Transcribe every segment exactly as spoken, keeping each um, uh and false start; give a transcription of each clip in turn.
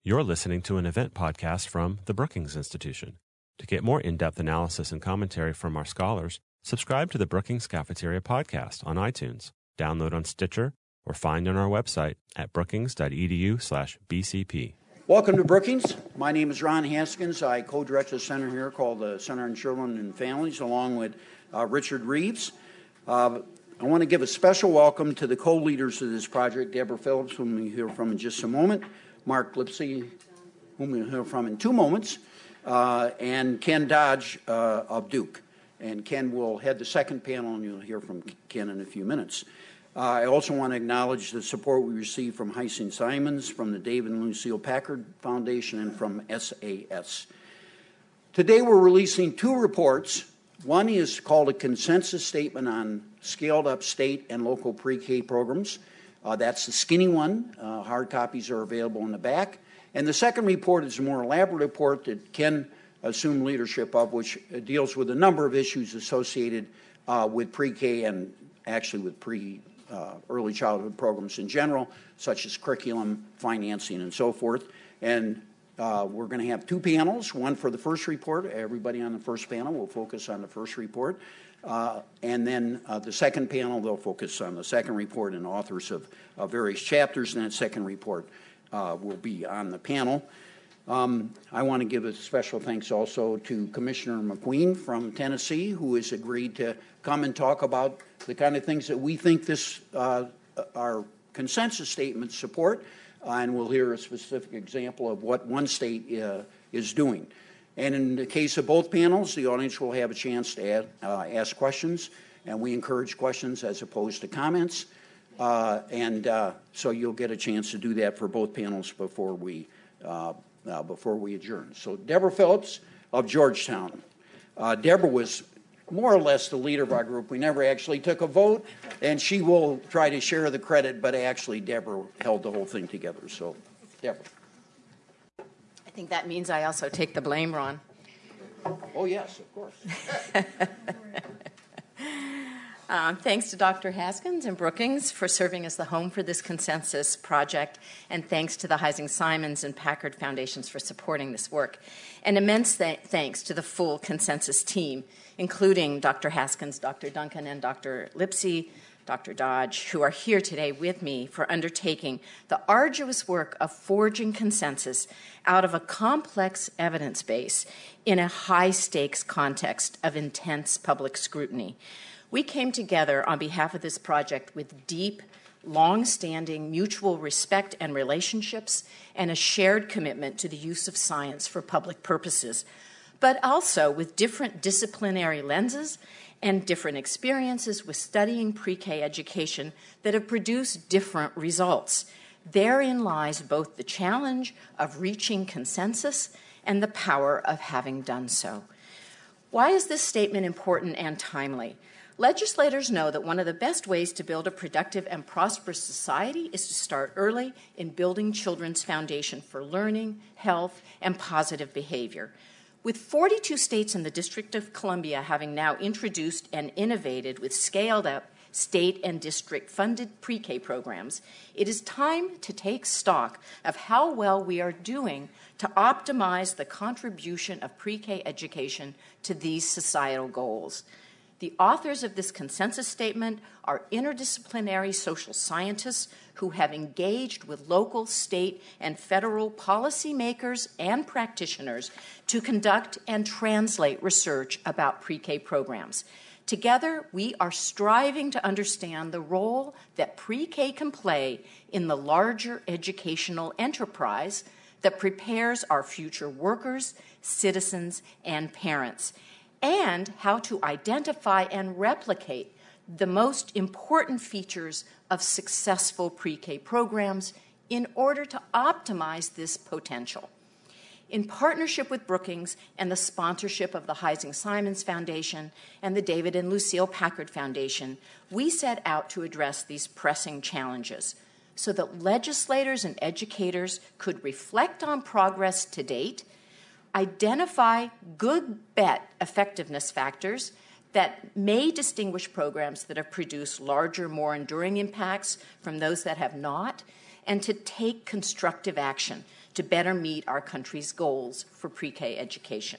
You're listening to an event podcast from the Brookings Institution. To get more in-depth analysis and commentary from our scholars, subscribe to the Brookings Cafeteria podcast on iTunes, download on Stitcher, or find on our website at brookings.edu slash BCP. Welcome to Brookings. My name is Ron Haskins. I co-direct a center here called the Center on Children and Families, along with uh, Richard Reeves. Uh, I want to give a special welcome to the co-leaders of this project, Deborah Phillips, whom we'll hear from in just a moment, Mark Lipsey, whom we'll hear from in two moments, uh, and Ken Dodge uh, of Duke. And Ken will head the second panel, and you'll hear from Ken in a few minutes. Uh, I also want to acknowledge the support we received from Heising Simons, from the David and Lucille Packard Foundation, and from S A S. Today we're releasing two reports. One is called a consensus statement on scaled-up state and local pre-K programs. Uh, that's the skinny one. Uh, hard copies are available in the back. And the second report is a more elaborate report that Ken assumed leadership of, which deals with a number of issues associated uh, with pre-K and actually with pre uh, early childhood programs in general, such as curriculum, financing, and so forth. And uh, we're going to have two panels, one for the first report. Everybody on the first panel will focus on the first report. Uh, and then uh, the second panel, they'll focus on the second report, and authors of uh, various chapters in that second report uh, will be on the panel. Um, I want to give a special thanks also to Commissioner McQueen from Tennessee, who has agreed to come and talk about the kind of things that we think this uh, our consensus statements support, uh, and we'll hear a specific example of what one state uh, is doing. And in the case of both panels, the audience will have a chance to add, uh, ask questions, and we encourage questions as opposed to comments. Uh, and uh, so you'll get a chance to do that for both panels before we uh, uh, before we adjourn. So Deborah Phillips of Georgetown. Uh, Deborah was more or less the leader of our group. We never actually took a vote, and she will try to share the credit, but actually Deborah held the whole thing together. So, Deborah. I think that means I also take the blame, Ron. Oh, yes, of course. um, thanks to Doctor Haskins and Brookings for serving as the home for this consensus project, and thanks to the Heising Simons and Packard Foundations for supporting this work. And immense th- thanks to the full consensus team, including Doctor Haskins, Doctor Duncan, and Doctor Lipsey, Doctor Dodge, who are here today with me for undertaking the arduous work of forging consensus out of a complex evidence base in a high-stakes context of intense public scrutiny. We came together on behalf of this project with deep, long-standing mutual respect and relationships and a shared commitment to the use of science for public purposes, but also with different disciplinary lenses and different experiences with studying pre-K education that have produced different results. Therein lies both the challenge of reaching consensus and the power of having done so. Why is this statement important and timely? Legislators know that one of the best ways to build a productive and prosperous society is to start early in building children's foundation for learning, health, and positive behavior. With forty-two states in the District of Columbia having now introduced and innovated with scaled-up state and district-funded pre-K programs, it is time to take stock of how well we are doing to optimize the contribution of pre-K education to these societal goals. The authors of this consensus statement are interdisciplinary social scientists who have engaged with local, state, and federal policymakers and practitioners to conduct and translate research about pre-K programs. Together, we are striving to understand the role that pre-K can play in the larger educational enterprise that prepares our future workers, citizens, and parents, and how to identify and replicate the most important features of successful pre-K programs in order to optimize this potential. In partnership with Brookings and the sponsorship of the Heising Simons Foundation and the David and Lucille Packard Foundation, we set out to address these pressing challenges so that legislators and educators could reflect on progress to date, identify good bet effectiveness factors that may distinguish programs that have produced larger, more enduring impacts from those that have not, and to take constructive action to better meet our country's goals for pre-K education.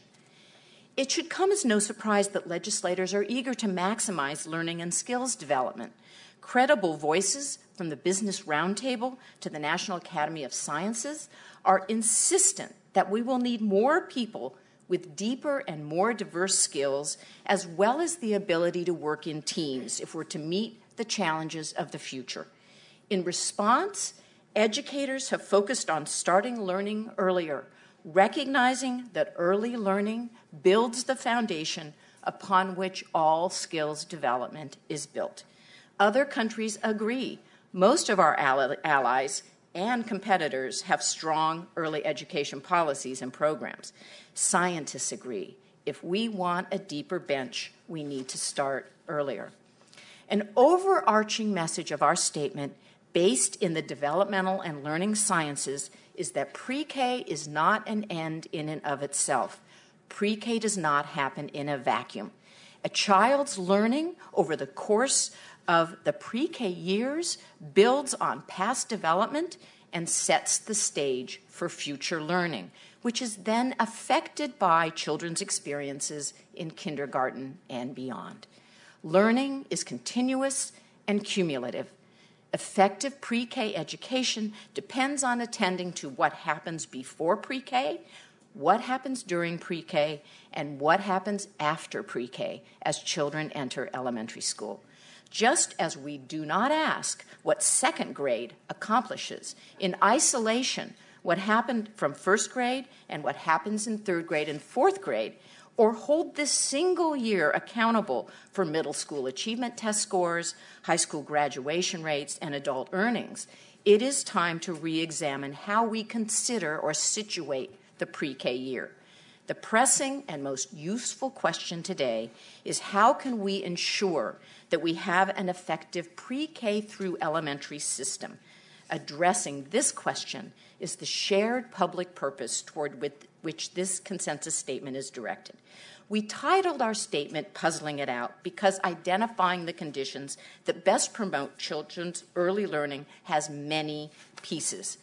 It should come as no surprise that legislators are eager to maximize learning and skills development. Credible voices, from the Business Roundtable to the National Academy of Sciences, are insistent that we will need more people with deeper and more diverse skills, as well as the ability to work in teams if we're to meet the challenges of the future. In response, educators have focused on starting learning earlier, recognizing that early learning builds the foundation upon which all skills development is built. Other countries agree. Most of our allies and competitors have strong early education policies and programs. Scientists agree. If we want a deeper bench, we need to start earlier. An overarching message of our statement, based in the developmental and learning sciences, is that pre-K is not an end in and of itself. Pre-K does not happen in a vacuum. A child's learning over the course of the pre-K years builds on past development and sets the stage for future learning, which is then affected by children's experiences in kindergarten and beyond. Learning is continuous and cumulative. Effective pre-K education depends on attending to what happens before pre-K, what happens during pre-K, and what happens after pre-K as children enter elementary school. Just as we do not ask what second grade accomplishes in isolation, what happened from first grade and what happens in third grade and fourth grade, or hold this single year accountable for middle school achievement test scores, high school graduation rates, and adult earnings, it is time to re-examine how we consider or situate the pre-K year. The pressing and most useful question today is how can we ensure that we have an effective pre-K through elementary system? Addressing this question is the shared public purpose toward with, which this consensus statement is directed. We titled our statement Puzzling It Out because identifying the conditions that best promote children's early learning has many pieces.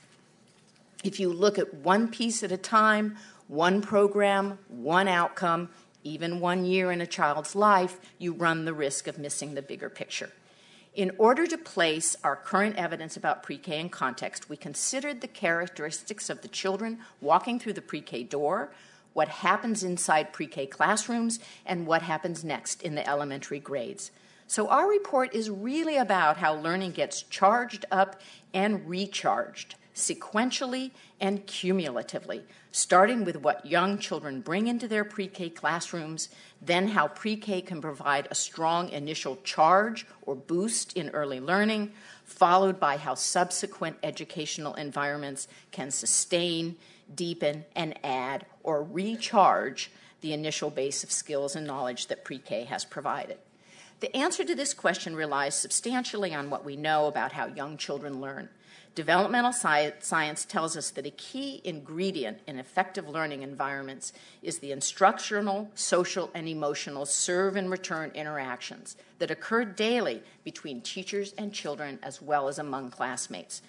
If you look at one piece at a time, one program, one outcome, even one year in a child's life, you run the risk of missing the bigger picture. In order to place our current evidence about pre-K in context, we considered the characteristics of the children walking through the pre-K door, what happens inside pre-K classrooms, and what happens next in the elementary grades. So our report is really about how learning gets charged up and recharged sequentially and cumulatively, starting with what young children bring into their pre-K classrooms, then how pre-K can provide a strong initial charge or boost in early learning, followed by how subsequent educational environments can sustain, deepen, and add or recharge the initial base of skills and knowledge that pre-K has provided. The answer to this question relies substantially on what we know about how young children learn. Developmental science tells us that a key ingredient in effective learning environments is the instructional, social, and emotional serve and return interactions that occur daily between teachers and children as well as among classmates.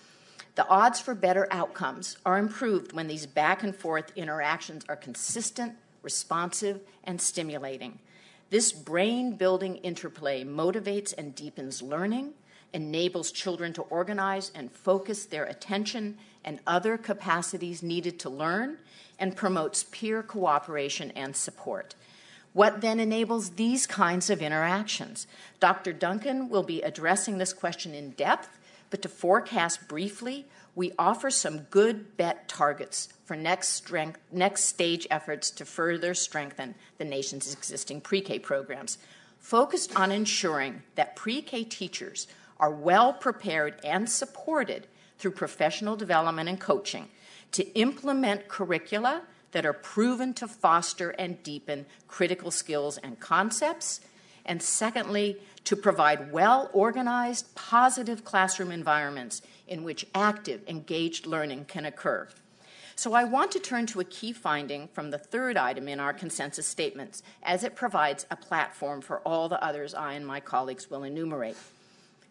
The odds for better outcomes are improved when these back and forth interactions are consistent, responsive, and stimulating. This brain-building interplay motivates and deepens learning, enables children to organize and focus their attention and other capacities needed to learn, and promotes peer cooperation and support. What then enables these kinds of interactions? Doctor Duncan will be addressing this question in depth, but to forecast briefly, we offer some good bet targets for next, strength, next stage efforts to further strengthen the nation's existing pre-K programs, focused on ensuring that pre-K teachers are well prepared and supported through professional development and coaching to implement curricula that are proven to foster and deepen critical skills and concepts, and secondly, to provide well-organized, positive classroom environments in which active, engaged learning can occur. So I want to turn to a key finding from the third item in our consensus statements, as it provides a platform for all the others I and my colleagues will enumerate.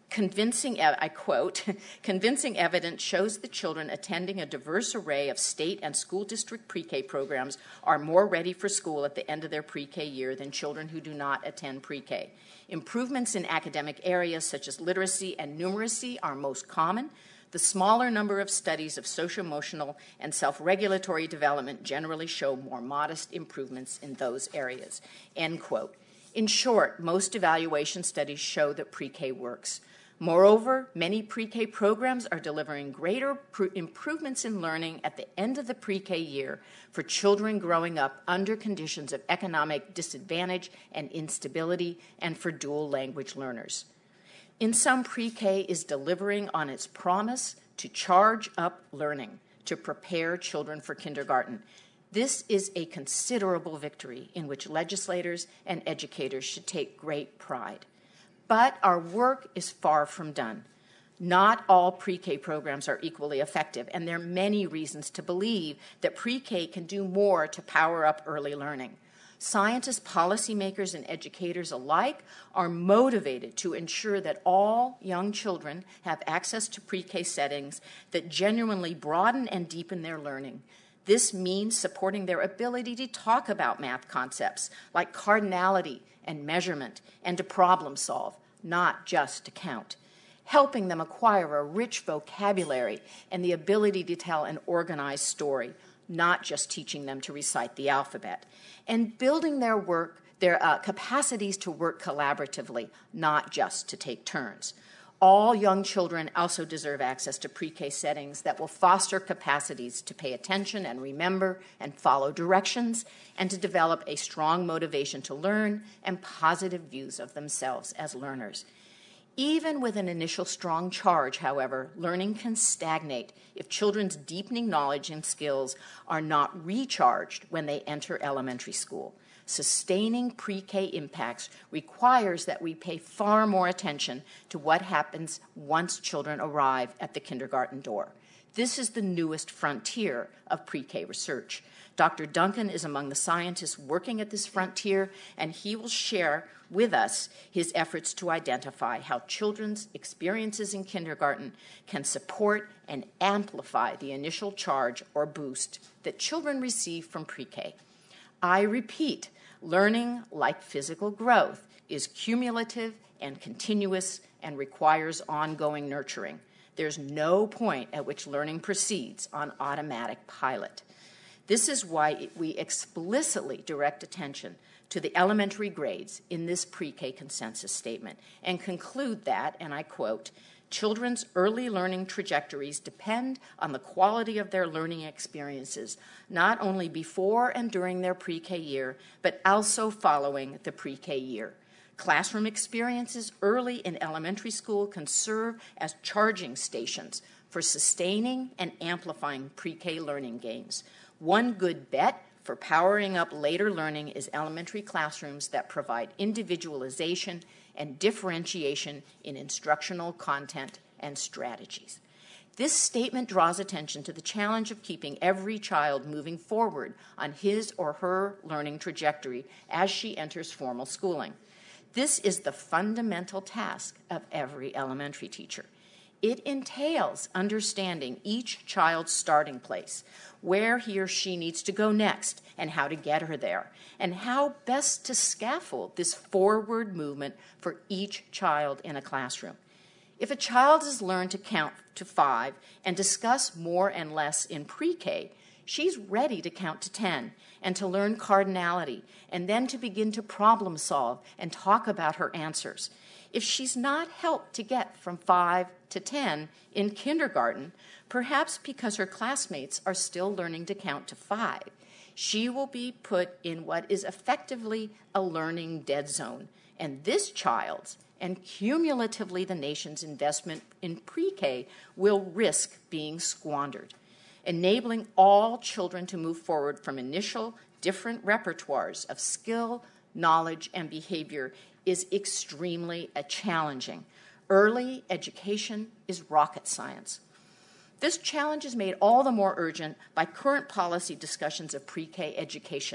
Convincing, I quote, convincing evidence shows that children attending a diverse array of state and school district pre-K programs are more ready for school at the end of their pre-K year than children who do not attend pre-K. Improvements in academic areas such as literacy and numeracy are most common. The smaller number of studies of socio-emotional and self-regulatory development generally show more modest improvements in those areas, end quote. In short, most evaluation studies show that pre-K works. Moreover, many pre-K programs are delivering greater pr- improvements in learning at the end of the pre-K year for children growing up under conditions of economic disadvantage and instability, and for dual language learners. In sum, pre-K is delivering on its promise to charge up learning, to prepare children for kindergarten. This is a considerable victory in which legislators and educators should take great pride. But our work is far from done. Not all pre-K programs are equally effective, and there are many reasons to believe that pre-K can do more to power up early learning. Scientists, policymakers, and educators alike are motivated to ensure that all young children have access to pre-K settings that genuinely broaden and deepen their learning. This means supporting their ability to talk about math concepts like cardinality and measurement, and to problem solve, not just to count. Helping them acquire a rich vocabulary and the ability to tell an organized story, not just teaching them to recite the alphabet. And building their work, their uh, capacities to work collaboratively, not just to take turns. All young children also deserve access to pre-K settings that will foster capacities to pay attention and remember and follow directions, and to develop a strong motivation to learn and positive views of themselves as learners. Even with an initial strong charge, however, learning can stagnate if children's deepening knowledge and skills are not recharged when they enter elementary school. Sustaining pre-K impacts requires that we pay far more attention to what happens once children arrive at the kindergarten door. This is the newest frontier of pre-K research. Doctor Duncan is among the scientists working at this frontier, and he will share with us his efforts to identify how children's experiences in kindergarten can support and amplify the initial charge or boost that children receive from pre-K. I repeat, learning, like physical growth, is cumulative and continuous and requires ongoing nurturing. There's no point at which learning proceeds on automatic pilot. This is why we explicitly direct attention to the elementary grades in this pre-K consensus statement and conclude that, and I quote, children's early learning trajectories depend on the quality of their learning experiences, not only before and during their pre-K year, but also following the pre-K year. Classroom experiences early in elementary school can serve as charging stations for sustaining and amplifying pre-K learning gains. One good bet for powering up later learning is elementary classrooms that provide individualization and differentiation in instructional content and strategies. This statement draws attention to the challenge of keeping every child moving forward on his or her learning trajectory as she enters formal schooling. This is the fundamental task of every elementary teacher. It entails understanding each child's starting place, where he or she needs to go next, and how to get her there, and how best to scaffold this forward movement for each child in a classroom. If a child has learned to count to five and discuss more and less in pre-K, she's ready to count to ten and to learn cardinality, and then to begin to problem solve and talk about her answers. If she's not helped to get from five to ten in kindergarten, perhaps because her classmates are still learning to count to five, she will be put in what is effectively a learning dead zone. And this child's, and cumulatively the nation's investment in pre-K, will risk being squandered. Enabling all children to move forward from initial different repertoires of skill, knowledge, and behavior is extremely uh, challenging. Early education is rocket science. This challenge is made all the more urgent by current policy discussions of pre-K education.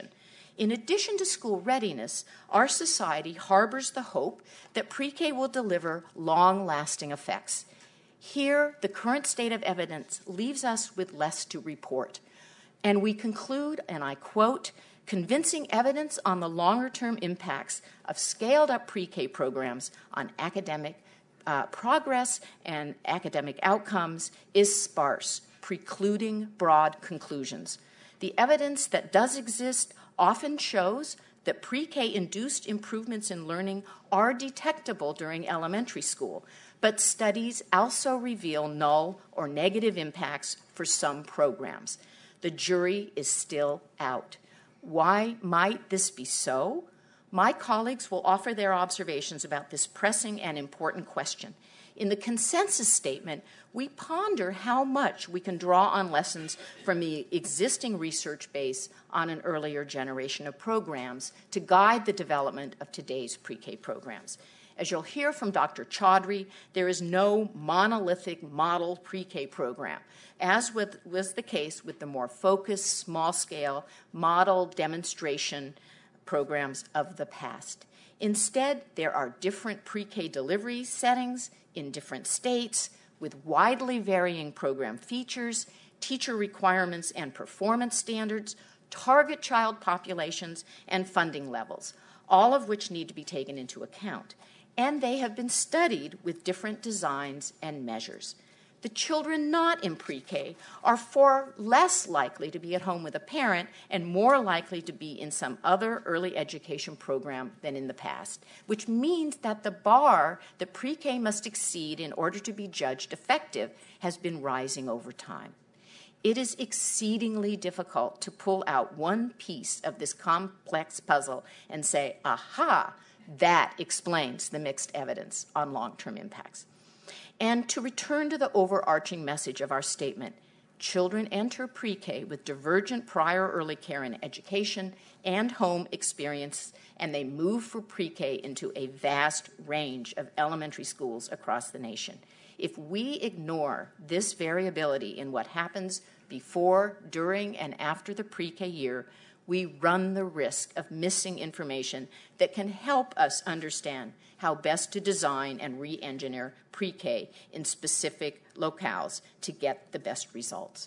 In addition to school readiness, our society harbors the hope that pre-K will deliver long-lasting effects. Here, the current state of evidence leaves us with less to report. And we conclude, and I quote, "Convincing evidence on the longer-term impacts of scaled-up pre-K programs on academic uh, progress and academic outcomes is sparse, precluding broad conclusions. The evidence that does exist often shows that pre-K induced improvements in learning are detectable during elementary school, but studies also reveal null or negative impacts for some programs. The jury is still out. Why might this be so? My colleagues will offer their observations about this pressing and important question. In the consensus statement, we ponder how much we can draw on lessons from the existing research base on an earlier generation of programs to guide the development of today's pre-K programs. As you'll hear from Doctor Chaudhry, there is no monolithic model pre-K program, as with, was the case with the more focused, small-scale model demonstration programs of the past. Instead, there are different pre-K delivery settings in different states with widely varying program features, teacher requirements and performance standards, target child populations, and funding levels, all of which need to be taken into account. And they have been studied with different designs and measures. The children not in pre-K are far less likely to be at home with a parent and more likely to be in some other early education program than in the past, which means that the bar that pre-K must exceed in order to be judged effective has been rising over time. It is exceedingly difficult to pull out one piece of this complex puzzle and say, aha, that explains the mixed evidence on long-term impacts. And to return to the overarching message of our statement, children enter pre-K with divergent prior early care and education and home experience, and they move for pre-K into a vast range of elementary schools across the nation. If we ignore this variability in what happens before, during, and after the pre-K year, we run the risk of missing information that can help us understand how best to design and re-engineer pre-K in specific locales to get the best results.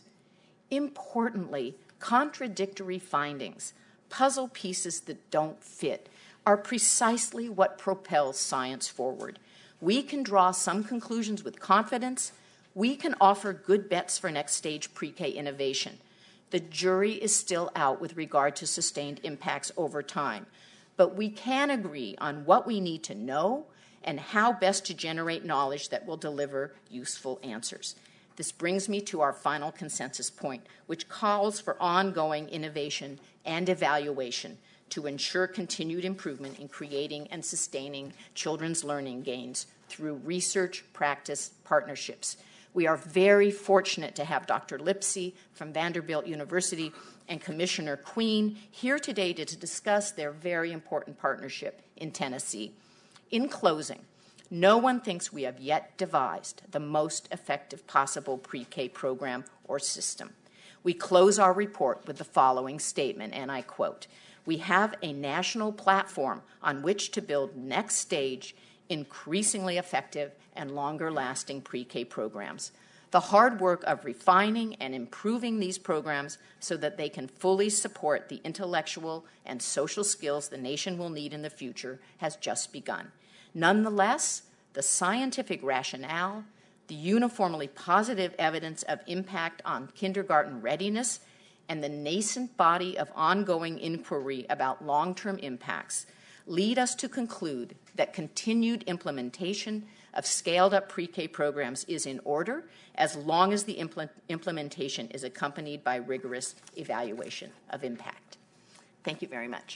Importantly, contradictory findings, puzzle pieces that don't fit, are precisely what propels science forward. We can draw some conclusions with confidence. We can offer good bets for next stage pre-K innovation. The jury is still out with regard to sustained impacts over time, but we can agree on what we need to know and how best to generate knowledge that will deliver useful answers. This brings me to our final consensus point, which calls for ongoing innovation and evaluation to ensure continued improvement in creating and sustaining children's learning gains through research, practice, partnerships. We are very fortunate to have Doctor Lipsey from Vanderbilt University and Commissioner Queen here today to discuss their very important partnership in Tennessee. In closing, no one thinks we have yet devised the most effective possible pre-K program or system. We close our report with the following statement, and I quote, "We have a national platform on which to build next stage, increasingly effective and longer-lasting pre-K programs. The hard work of refining and improving these programs so that they can fully support the intellectual and social skills the nation will need in the future has just begun. Nonetheless, the scientific rationale, the uniformly positive evidence of impact on kindergarten readiness, and the nascent body of ongoing inquiry about long-term impacts lead us to conclude that continued implementation of scaled-up pre-K programs is in order as long as the impl- implementation is accompanied by rigorous evaluation of impact." Thank you very much.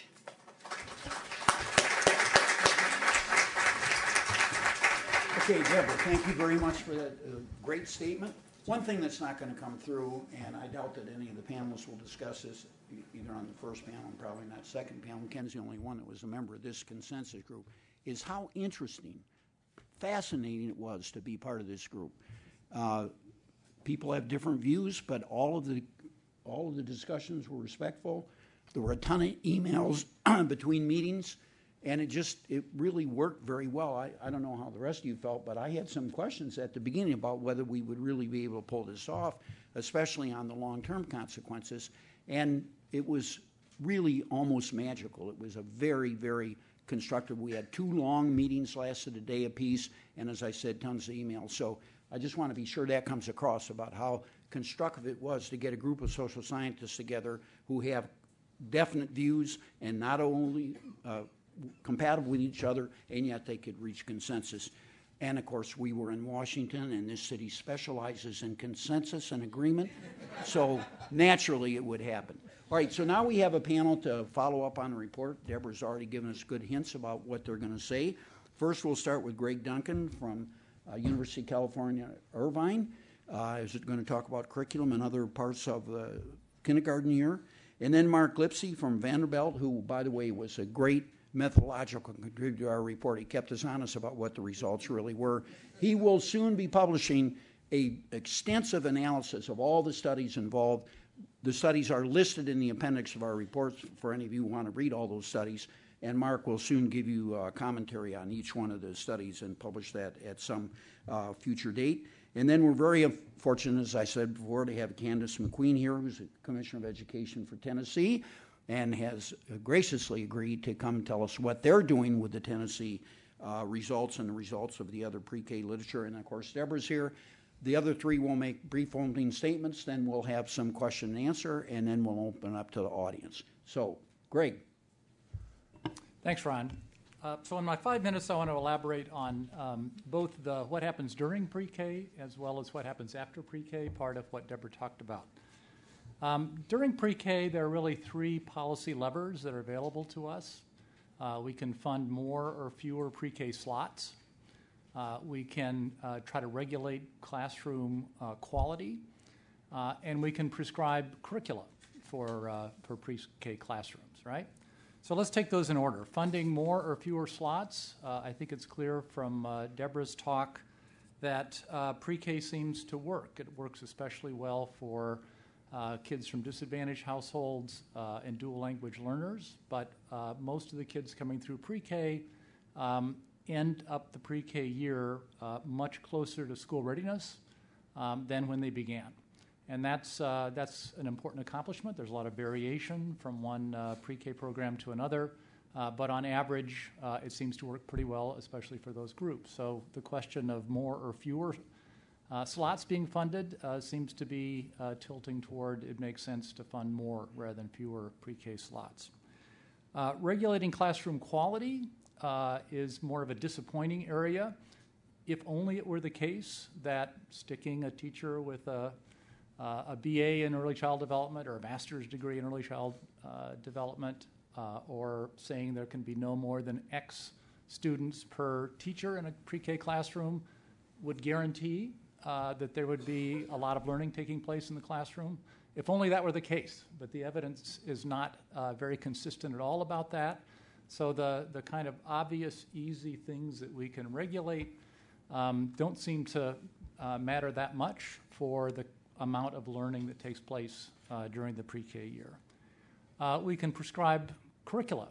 Okay, Deborah, thank you very much for that uh, great statement. One thing that's not going to come through, and I doubt that any of the panelists will discuss this either on the first panel and probably not second panel, Ken's the only one that was a member of this consensus group, is how interesting, fascinating it was to be part of this group. Uh, people have different views, but all of the all of the discussions were respectful. There were a ton of emails between meetings, and it just, it really worked very well. I, I don't know how the rest of you felt, but I had some questions at the beginning about whether we would really be able to pull this off, especially on the long-term consequences. And it was really almost magical. It was a very, very constructive. We had two long meetings, lasted a day apiece, and as I said, tons of emails. So I just want to be sure that comes across about how constructive it was to get a group of social scientists together who have definite views and not only uh, compatible with each other, and yet they could reach consensus. And of course, we were in Washington, and this city specializes in consensus and agreement, so naturally it would happen. All right, so now we have a panel to follow up on the report. Deborah's already given us good hints about what they're going to say. First, we'll start with Greg Duncan from uh, University of California, Irvine. Uh, is going to talk about curriculum and other parts of the kindergarten year. And then Mark Lipsey from Vanderbilt, who, by the way, was a great methodological contributor to our report. He kept us honest about what the results really were. He will soon be publishing an extensive analysis of all the studies involved. The studies are listed in the appendix of our reports for any of you who want to read all those studies. And Mark will soon give you uh, commentary on each one of the studies and publish that at some uh, future date. And then we're very fortunate, as I said before, to have Candace McQueen here, who's the Commissioner of Education for Tennessee, and has graciously agreed to come tell us what they're doing with the Tennessee uh, results and the results of the other pre-K literature. And of course, Deborah's here. The other three will make brief opening statements, then we'll have some question and answer, and then we'll open up to the audience. So, Greg. Thanks, Ron. Uh, so in my five minutes, I want to elaborate on um, both the what happens during pre-K as well as what happens after pre-K, part of what Deborah talked about. Um, during pre-K, there are really three policy levers that are available to us. Uh, we can fund more or fewer pre-K slots. Uh, we can uh, try to regulate classroom uh, quality, uh, and we can prescribe curricula for, uh, for pre-K classrooms, right? So let's take those in order. Funding more or fewer slots. Uh, I think it's clear from uh, Deborah's talk that uh, pre-K seems to work. It works especially well for uh, kids from disadvantaged households uh, and dual language learners, but uh, most of the kids coming through pre-K um, end up the pre-K year uh, much closer to school readiness um, than when they began. And that's, uh, that's an important accomplishment. There's a lot of variation from one uh, pre-K program to another, uh, but on average, uh, it seems to work pretty well, especially for those groups. So the question of more or fewer uh, slots being funded uh, seems to be uh, tilting toward it makes sense to fund more rather than fewer pre-K slots. Uh, regulating classroom quality uh, is more of a disappointing area. If only it were the case that sticking a teacher with a Uh, a B A in early child development or a master's degree in early child uh, development, uh, or saying there can be no more than X students per teacher in a pre-K classroom would guarantee uh, that there would be a lot of learning taking place in the classroom. If only that were the case, but the evidence is not uh, very consistent at all about that. So the, the kind of obvious, easy things that we can regulate um, don't seem to uh, matter that much for the amount of learning that takes place uh, during the pre-K year. Uh, we can prescribe curricula.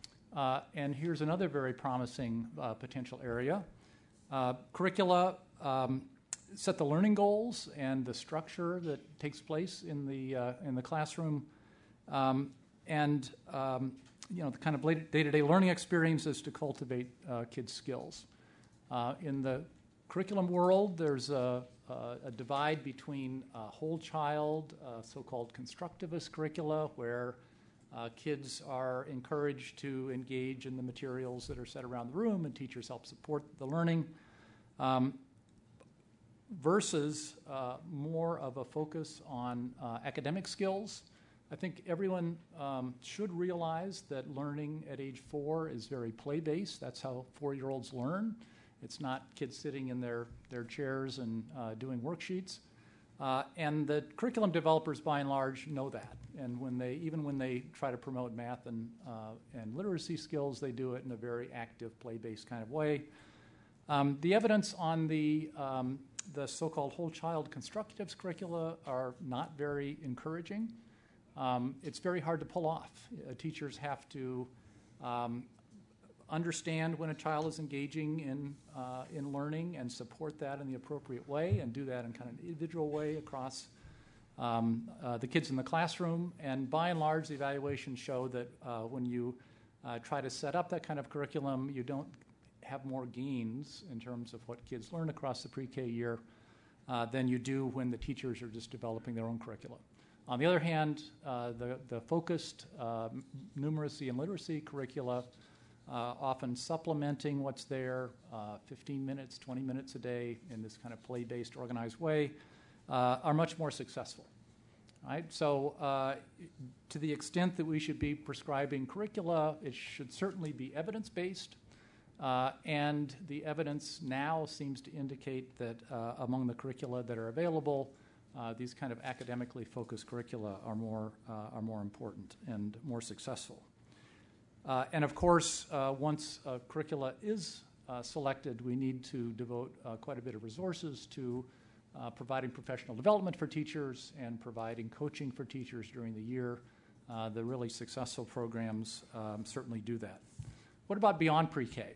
Uh, and here's another very promising uh, potential area. Uh, curricula um, set the learning goals and the structure that takes place in the, uh, in the classroom, um, and um, you know, the kind of day-to-day learning experiences to cultivate uh, kids' skills. Uh, in the curriculum world, there's a Uh, a divide between uh, whole child, uh, so-called constructivist curricula, where uh, kids are encouraged to engage in the materials that are set around the room and teachers help support the learning, um, versus uh, more of a focus on uh, academic skills. I think everyone um, should realize that learning at age four is very play-based. That's how four-year-olds learn. It's not kids sitting in their, their chairs and uh, doing worksheets. Uh, and the curriculum developers, by and large, know that. And when they, even when they try to promote math and, uh, and literacy skills, they do it in a very active, play-based kind of way. Um, the evidence on the, um, the so-called whole child constructivist curricula are not very encouraging. um, it's very hard to pull off. Uh, teachers have to um, understand when a child is engaging in, uh, in learning and support that in the appropriate way and do that in kind of an individual way across um, uh, the kids in the classroom. And by and large, the evaluations show that uh, when you uh, try to set up that kind of curriculum, you don't have more gains in terms of what kids learn across the pre-K year uh, than you do when the teachers are just developing their own curriculum. On the other hand, uh, the, the focused uh, numeracy and literacy curricula, uh, often supplementing what's there, uh, fifteen minutes, twenty minutes a day in this kind of play-based, organized way, uh, are much more successful. Right? So uh, to the extent that we should be prescribing curricula, it should certainly be evidence-based. Uh, and the evidence now seems to indicate that uh, among the curricula that are available, uh, these kind of academically focused curricula are more, uh, are more important and more successful. Uh, and of course, uh, once a curricula is uh, selected, we need to devote uh, quite a bit of resources to uh, providing professional development for teachers and providing coaching for teachers during the year. Uh, the really successful programs um, certainly do that. What about beyond pre-K?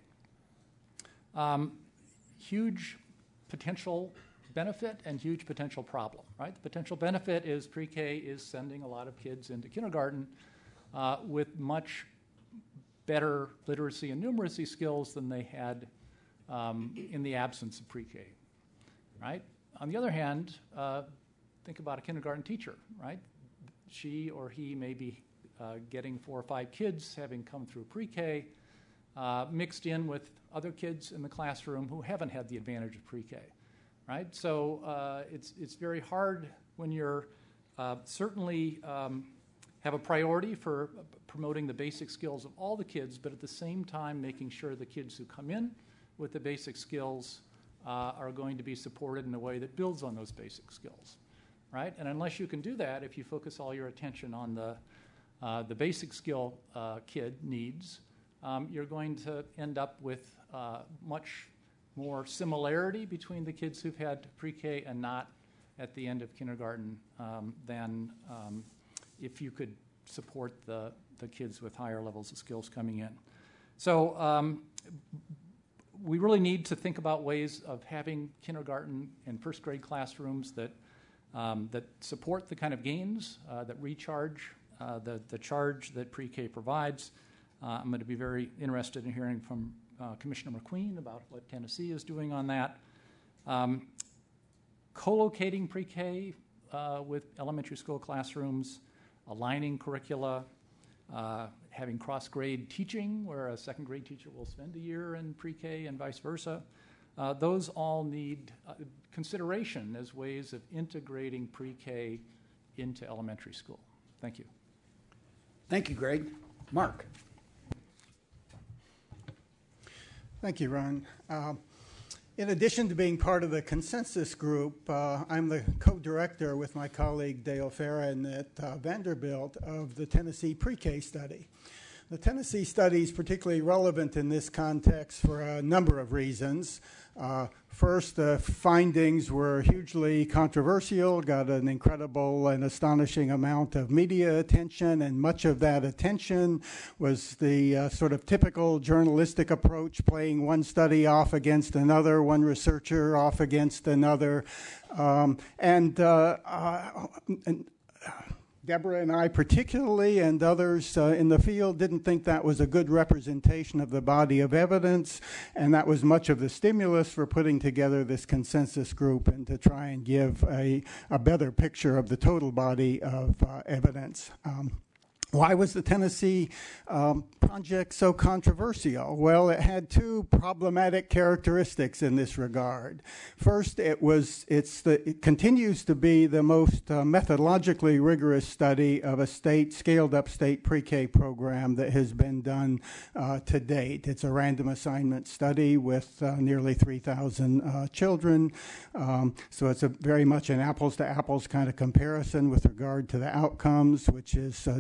Um, huge potential benefit and huge potential problem, right? The potential benefit is pre-K is sending a lot of kids into kindergarten uh, with much better literacy and numeracy skills than they had um, in the absence of pre-K, right? On the other hand, uh, think about a kindergarten teacher, right? She or he may be uh, getting four or five kids having come through pre-K, Uh, mixed in with other kids in the classroom who haven't had the advantage of pre-K, right? So uh, it's, it's very hard when you're uh, certainly um, have a priority for promoting the basic skills of all the kids, but at the same time making sure the kids who come in with the basic skills uh, are going to be supported in a way that builds on those basic skills, right? And unless you can do that, if you focus all your attention on the, uh, the basic skill uh, kid needs, Um, you're going to end up with uh, much more similarity between the kids who've had pre-K and not at the end of kindergarten um, than um, if you could support the, the kids with higher levels of skills coming in. So um, we really need to think about ways of having kindergarten and first grade classrooms that, um, that support the kind of gains, uh, that recharge uh, the, the charge that pre-K provides. Uh, I'm going to be very interested in hearing from uh, Commissioner McQueen about what Tennessee is doing on that. Um, co-locating pre-K uh, with elementary school classrooms, aligning curricula, uh, having cross-grade teaching where a second grade teacher will spend a year in pre-K and vice versa. Uh, those all need uh, consideration as ways of integrating pre-K into elementary school. Thank you. Thank you, Greg. Mark. Thank you, Ron. Uh, in addition to being part of the consensus group, uh, I'm the co-director with my colleague Dale Farron at uh, Vanderbilt of the Tennessee pre-K study. The Tennessee study is particularly relevant in this context for a number of reasons. Uh, first, the findings were hugely controversial, got an incredible and astonishing amount of media attention, and much of that attention was the uh, sort of typical journalistic approach, playing one study off against another, one researcher off against another. Um, and, uh, uh, and Deborah and I particularly, and others uh, in the field, didn't think that was a good representation of the body of evidence, and that was much of the stimulus for putting together this consensus group and to try and give a, a better picture of the total body of uh, evidence. Um, Why was the Tennessee um, project so controversial? Well, it had two problematic characteristics in this regard. First, it was it's the it continues to be the most uh, methodologically rigorous study of a state scaled-up state pre-K program that has been done uh, to date. It's a random assignment study with uh, nearly three thousand uh, children, um, so it's a very much an apples-to-apples kind of comparison with regard to the outcomes, which is uh, uh,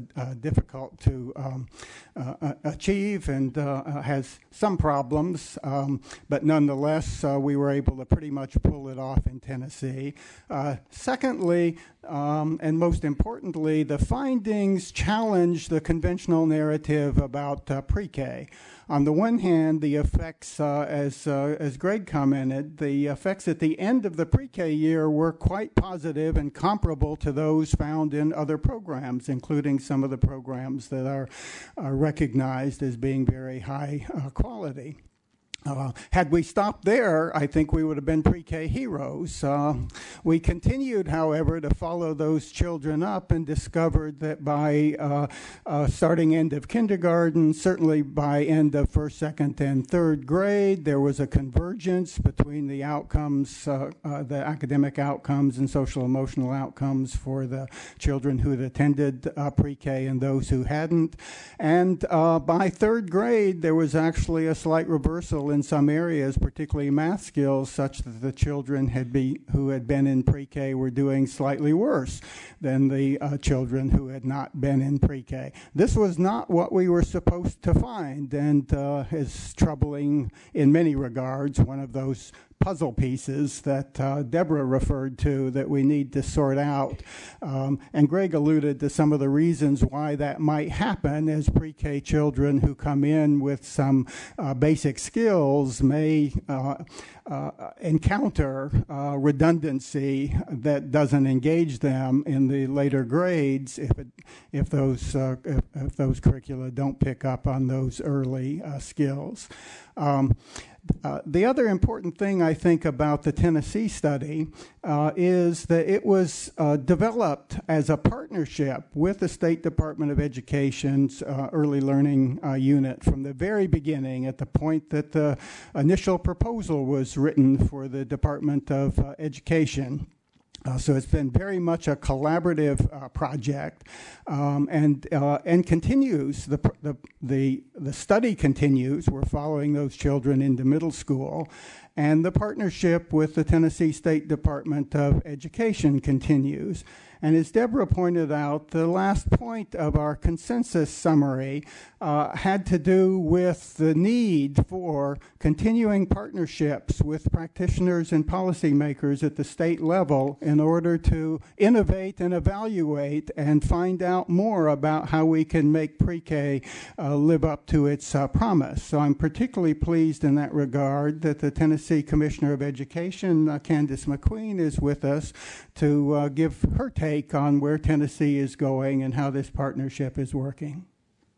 difficult to um, uh, achieve and uh, has some problems, um, but nonetheless, uh, we were able to pretty much pull it off in Tennessee. Uh, secondly, um, and most importantly, the findings challenge the conventional narrative about uh, pre-K. On the one hand, the effects, uh, as uh, as Greg commented, the effects at the end of the pre-K year were quite positive and comparable to those found in other programs, including some of the programs that are, are recognized as being very high uh, quality. Uh, had we stopped there, I think we would have been pre-K heroes. Uh, we continued, however, to follow those children up and discovered that by uh, uh, starting end of kindergarten, certainly by end of first, second, and third grade, there was a convergence between the outcomes, uh, uh, the academic outcomes and social emotional outcomes for the children who had attended uh, pre-K and those who hadn't. And uh, by third grade, there was actually a slight reversal in some areas, particularly math skills, such that the children had be, who had been in pre-K were doing slightly worse than the uh, children who had not been in pre-K. This was not what we were supposed to find, and uh, is troubling in many regards, one of those puzzle pieces that uh, Deborah referred to that we need to sort out. Um, and Greg alluded to some of the reasons why that might happen, as pre-K children who come in with some uh, basic skills may uh, uh, encounter uh, redundancy that doesn't engage them in the later grades if it, if those uh, if, if those curricula don't pick up on those early uh, skills. Um, Uh, the other important thing I think about the Tennessee study uh, is that it was uh, developed as a partnership with the State Department of Education's uh, early learning uh, unit from the very beginning, at the point that the initial proposal was written for the Department of uh, Education. Uh, so it's been very much a collaborative uh, project, um, and uh, and continues. The, the the the study continues. We're following those children into middle school, and the partnership with the Tennessee State Department of Education continues. And as Deborah pointed out, the last point of our consensus summary uh, had to do with the need for continuing partnerships with practitioners and policymakers at the state level in order to innovate and evaluate and find out more about how we can make pre-K uh, live up to its uh, promise. So I'm particularly pleased in that regard that the Tennessee Commissioner of Education, uh, Candace McQueen, is with us to uh, give her take on where Tennessee is going and how this partnership is working.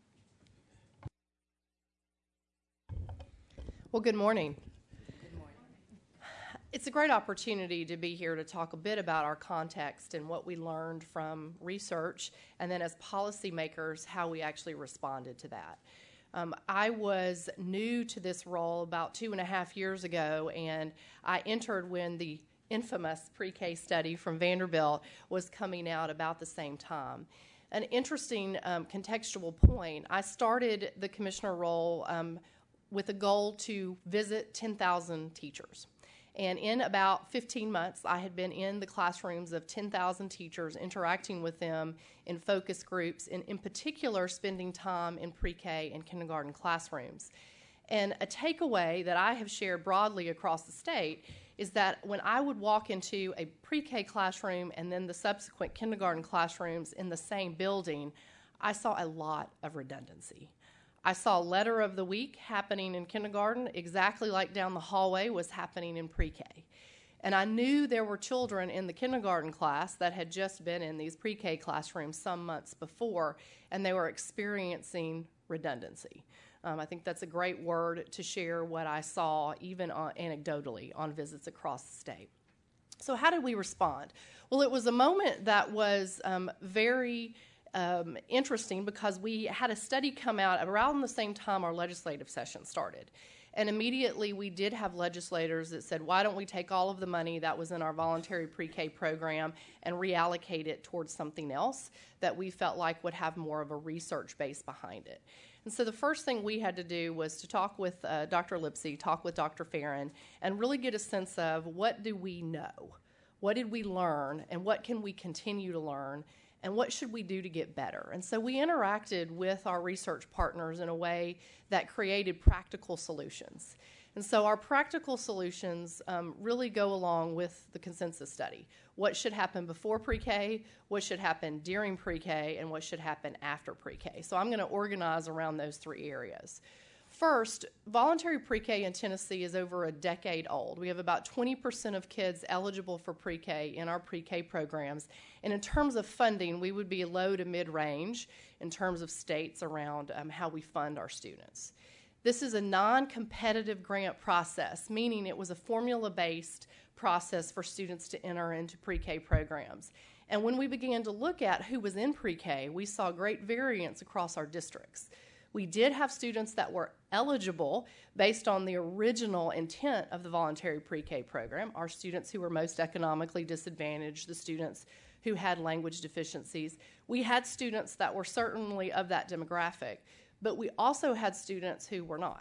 Well, good morning. Good morning. It's a great opportunity to be here to talk a bit about our context and what we learned from research, and then as policymakers, how we actually responded to that. Um, I was new to this role about two and a half years ago, and I entered when the infamous pre-K study from Vanderbilt was coming out about the same time. An interesting um, contextual point, I started the commissioner role um, with a goal to visit ten thousand teachers. And in about fifteen months, I had been in the classrooms of ten thousand teachers, interacting with them in focus groups, and in particular spending time in pre-K and kindergarten classrooms. And a takeaway that I have shared broadly across the state is that when I would walk into a pre-K classroom and then the subsequent kindergarten classrooms in the same building, I saw a lot of redundancy. I saw letter of the week happening in kindergarten exactly like down the hallway was happening in pre-K. And I knew there were children in the kindergarten class that had just been in these pre-K classrooms some months before, and they were experiencing redundancy. Um, I think that's a great word to share what I saw, even on, anecdotally, on visits across the state. So how did we respond? Well, it was a moment that was um, very um, interesting because we had a study come out around the same time our legislative session started. And immediately we did have legislators that said, why don't we take all of the money that was in our voluntary pre-K program and reallocate it towards something else that we felt like would have more of a research base behind it. And so the first thing we had to do was to talk with uh, Doctor Lipsey, talk with Doctor Farron, and really get a sense of what do we know? What did we learn, and what can we continue to learn? And what should we do to get better? And so we interacted with our research partners in a way that created practical solutions. And so our practical solutions um, really go along with the consensus study. What should happen before pre-K, what should happen during pre-K, and what should happen after pre-K. So I'm going to organize around those three areas. First, voluntary pre-K in Tennessee is over a decade old. We have about twenty percent of kids eligible for pre-K in our pre-K programs. And in terms of funding, we would be low to mid-range in terms of states around um, how we fund our students. This is a non-competitive grant process, meaning it was a formula-based process for students to enter into pre-K programs. And when we began to look at who was in pre-K, we saw great variance across our districts. We did have students that were eligible based on the original intent of the voluntary pre-K program, our students who were most economically disadvantaged, the students who had language deficiencies. We had students that were certainly of that demographic, but we also had students who were not.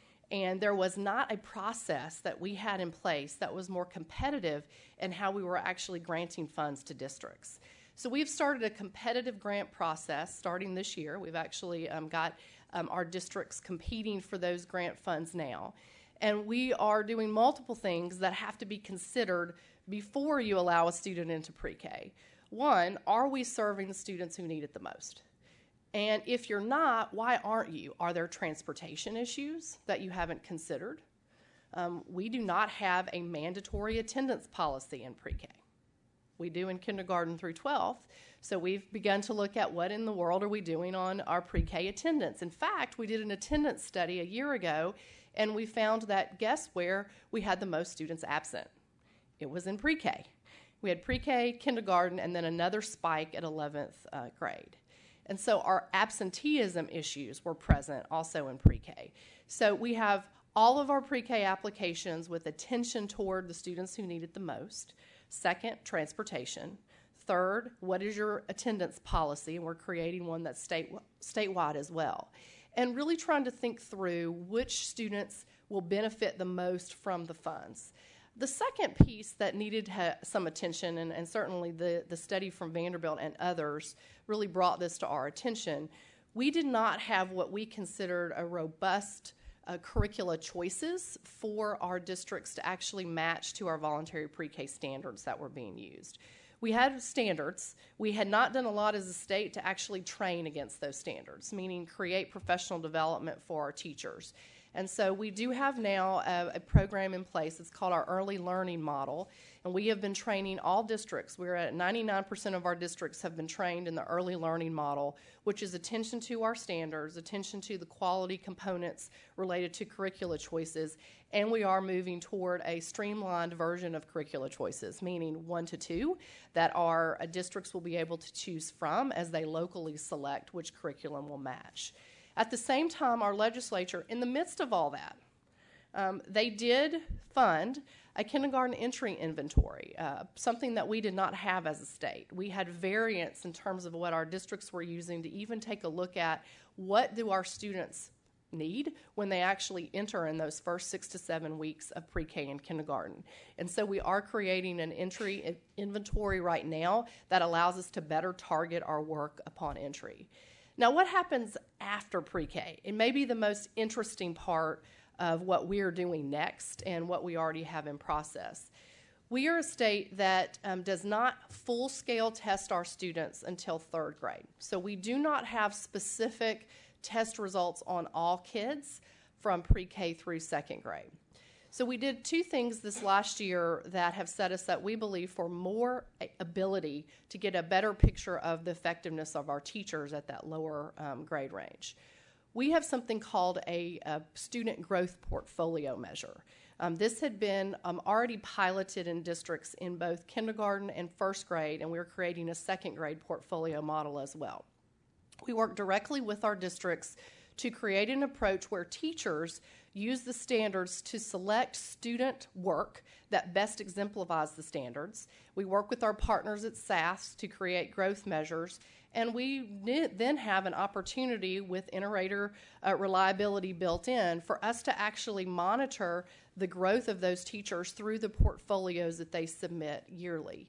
And there was not a process that we had in place that was more competitive in how we were actually granting funds to districts. So we've started a competitive grant process starting this year. We've actually um, got um, our districts competing for those grant funds now. And we are doing multiple things that have to be considered before you allow a student into pre-K. One, are we serving the students who need it the most? And if you're not, why aren't you? Are there transportation issues that you haven't considered? Um, we do not have a mandatory attendance policy in pre-K. We do in kindergarten through twelfth. So we've begun to look at what in the world are we doing on our pre-K attendance. In fact, we did an attendance study a year ago, and we found that guess where we had the most students absent? It was in pre-K. We had pre-K, kindergarten, and then another spike at eleventh uh, grade. And so our absenteeism issues were present also in pre-K. So we have all of our pre-K applications with attention toward the students who need it the most. Second, transportation. Third, what is your attendance policy? And we're creating one that's state, statewide as well. And really trying to think through which students will benefit the most from the funds. The second piece that needed ha- some attention, and, and certainly the, the study from Vanderbilt and others really brought this to our attention, we did not have what we considered a robust uh, curricula choices for our districts to actually match to our voluntary pre-K standards that were being used. We had standards. We had not done a lot as a state to actually train against those standards, meaning create professional development for our teachers. And so we do have now a, a program in place. It's called our Early Learning Model, and we have been training all districts. We're at ninety-nine percent of our districts have been trained in the Early Learning Model, which is attention to our standards, attention to the quality components related to curricula choices, and we are moving toward a streamlined version of curricula choices, meaning one to two, that our uh, districts will be able to choose from as they locally select which curriculum will match. At the same time, our legislature, in the midst of all that, um, they did fund a kindergarten entry inventory, uh, something that we did not have as a state. We had variance in terms of what our districts were using to even take a look at what do our students need when they actually enter in those first six to seven weeks of pre-K and kindergarten. And so we are creating an entry inventory right now that allows us to better target our work upon entry. Now, what happens after pre-K? It may be the most interesting part of what we are doing next and what we already have in process. We are a state that um, does not full-scale test our students until third grade. So we do not have specific test results on all kids from pre-K through second grade. So we did two things this last year that have set us up, we believe, for more ability to get a better picture of the effectiveness of our teachers at that lower um, grade range. We have something called a, a student growth portfolio measure. Um, this had been um, already piloted in districts in both kindergarten and first grade, and we're creating a second grade portfolio model as well. We work directly with our districts to create an approach where teachers use the standards to select student work that best exemplifies the standards. We work with our partners at S A S to create growth measures, and we then have an opportunity with inter-rater uh, reliability built in for us to actually monitor the growth of those teachers through the portfolios that they submit yearly.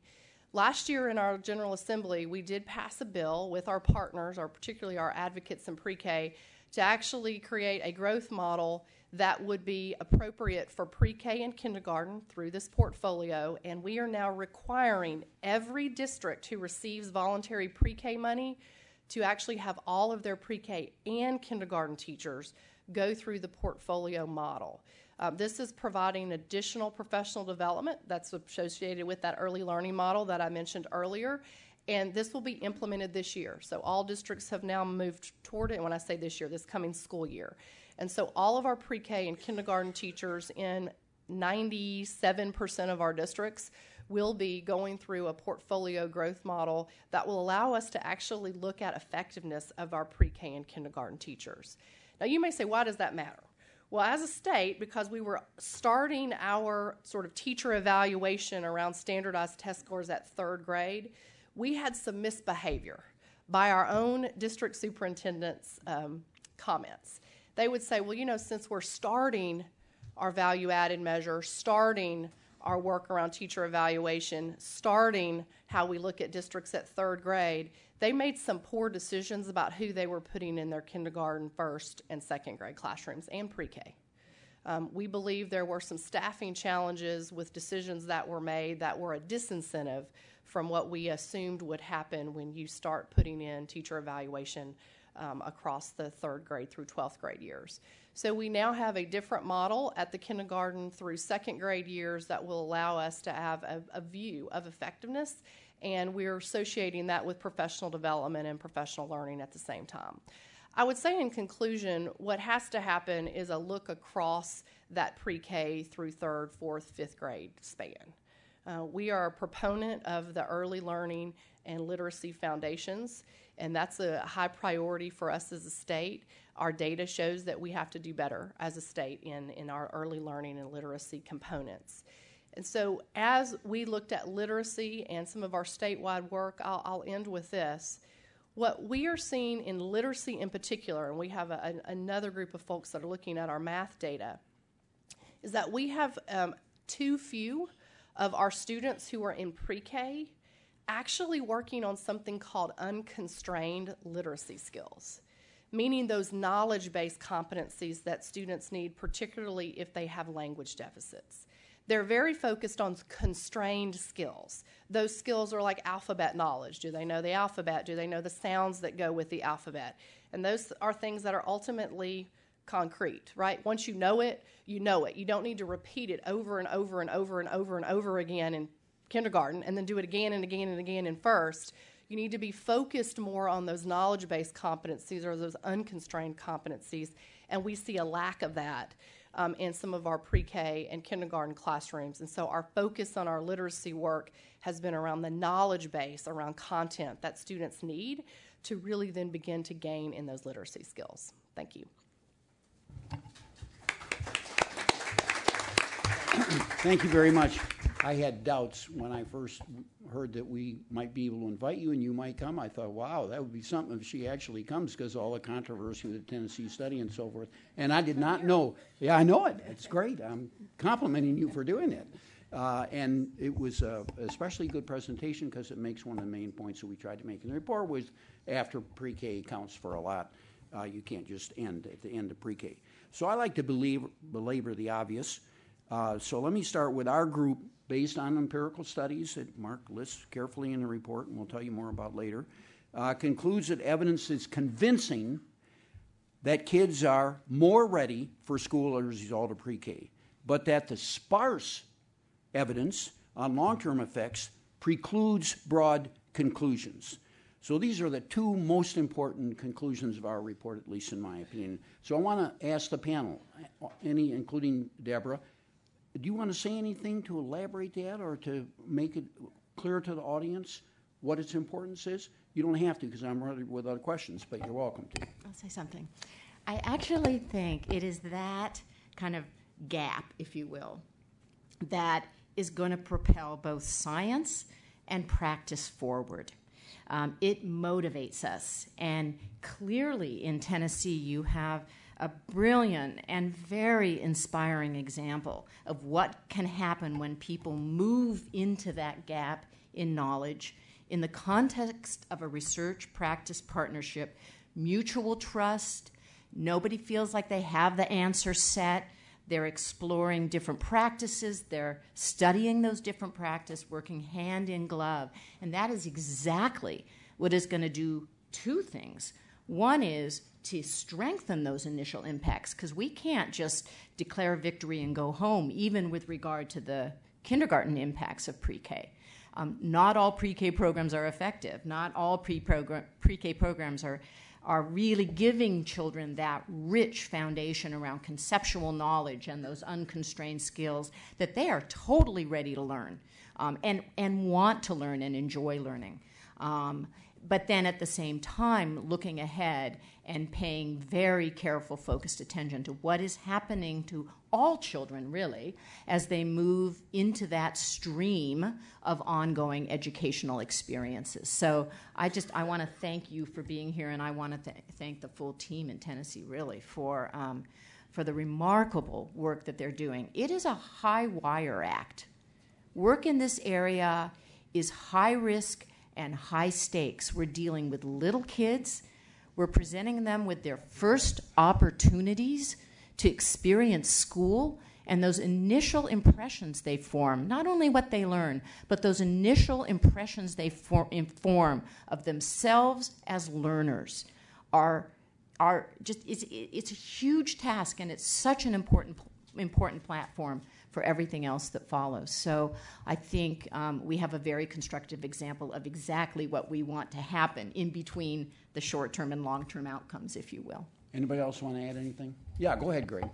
Last year in our General Assembly, we did pass a bill with our partners, or particularly our advocates in pre-K, to actually create a growth model that would be appropriate for pre-K and kindergarten through this portfolio, and we are now requiring every district who receives voluntary pre-K money to actually have all of their pre-K and kindergarten teachers go through the portfolio model. Uh, this is providing additional professional development that's associated with that early learning model that I mentioned earlier, and this will be implemented this year. So all districts have now moved toward it, and when I say this year, this coming school year. And so all of our pre-K and kindergarten teachers in ninety-seven percent of our districts will be going through a portfolio growth model that will allow us to actually look at effectiveness of our pre-K and kindergarten teachers. Now you may say, why does that matter? Well, as a state, because we were starting our sort of teacher evaluation around standardized test scores at third grade, we had some misbehavior by our own district superintendent's um, comments. They would say, well, you know, since we're starting our value-added measure, starting our work around teacher evaluation, starting how we look at districts at third grade, they made some poor decisions about who they were putting in their kindergarten, first, and second grade classrooms, and pre-K. Um, we believe there were some staffing challenges with decisions that were made that were a disincentive from what we assumed would happen when you start putting in teacher evaluation um, across the third grade through twelfth grade years. So we now have a different model at the kindergarten through second grade years that will allow us to have a, a view of effectiveness, and we're associating that with professional development and professional learning at the same time. I would say in conclusion, what has to happen is a look across that pre-K through third, fourth, fifth grade span. Uh, we are a proponent of the early learning and literacy foundations, and that's a high priority for us as a state. Our data shows that we have to do better as a state in, in our early learning and literacy components. And so as we looked at literacy and some of our statewide work, I'll, I'll end with this. What we are seeing in literacy in particular, and we have a, a, another group of folks that are looking at our math data, is that we have um, too few of our students who are in pre-K actually working on something called unconstrained literacy skills, meaning those knowledge-based competencies that students need, particularly if they have language deficits. They're very focused on constrained skills. Those skills are like alphabet knowledge. Do they know the alphabet? Do they know the sounds that go with the alphabet? And those are things that are ultimately concrete, right? Once you know it, you know it. You don't need to repeat it over and over and over and over and over again in kindergarten and then do it again and again and again in first. You need to be focused more on those knowledge-based competencies or those unconstrained competencies, and we see a lack of that um, in some of our pre-K and kindergarten classrooms. And so our focus on our literacy work has been around the knowledge base, around content that students need to really then begin to gain in those literacy skills. Thank you. Thank you very much. I had doubts when I first heard that we might be able to invite you and you might come. I thought, wow, that would be something if she actually comes, because all the controversy with the Tennessee study and so forth. And I did not know. Yeah, I know it. It's great. I'm complimenting you for doing it. Uh, and it was a especially good presentation because it makes one of the main points that we tried to make. And the report was after pre-K counts for a lot. Uh, you can't just end at the end of pre-K. So I like to believe, belabor the obvious. Uh, so let me start with our group based on empirical studies that Mark lists carefully in the report, and we'll tell you more about later, uh, concludes that evidence is convincing that kids are more ready for school as a result of pre-K, but that the sparse evidence on long-term effects precludes broad conclusions. So these are the two most important conclusions of our report, at least in my opinion. So I want to ask the panel, any, including Deborah, do you want to say anything to elaborate that or to make it clear to the audience what its importance is? You don't have to, because I'm ready with other questions, but you're welcome to. I'll say something. I actually think it is that kind of gap, if you will, that is going to propel both science and practice forward. Um, it motivates us, and clearly in Tennessee you have a brilliant and very inspiring example of what can happen when people move into that gap in knowledge in the context of a research practice partnership, mutual trust. Nobody feels like they have the answer set. They're exploring different practices. They're studying those different practices, working hand in glove. And that is exactly what is going to do two things. One is to strengthen those initial impacts, because we can't just declare victory and go home, even with regard to the kindergarten impacts of pre-K. Um, not all pre-K programs are effective. Not all pre-program, pre-K programs are, are really giving children that rich foundation around conceptual knowledge and those unconstrained skills that they are totally ready to learn um, and, and want to learn and enjoy learning. Um, but then at the same time, looking ahead and paying very careful, focused attention to what is happening to all children, really, as they move into that stream of ongoing educational experiences. So I just, I want to thank you for being here, and I want to th- thank the full team in Tennessee, really, for, um, for the remarkable work that they're doing. It is a high-wire act. Work in this area is high risk and high stakes. We're dealing with little kids. We're presenting them with their first opportunities to experience school, and those initial impressions they form, not only what they learn, but those initial impressions they form, inform of themselves as learners are, are just, it's, it's a huge task, and it's such an important, important platform for everything else that follows. So I think um, we have a very constructive example of exactly what we want to happen in between the short-term and long-term outcomes, if you will. Anybody else want to add anything? Yeah, go ahead, Greg.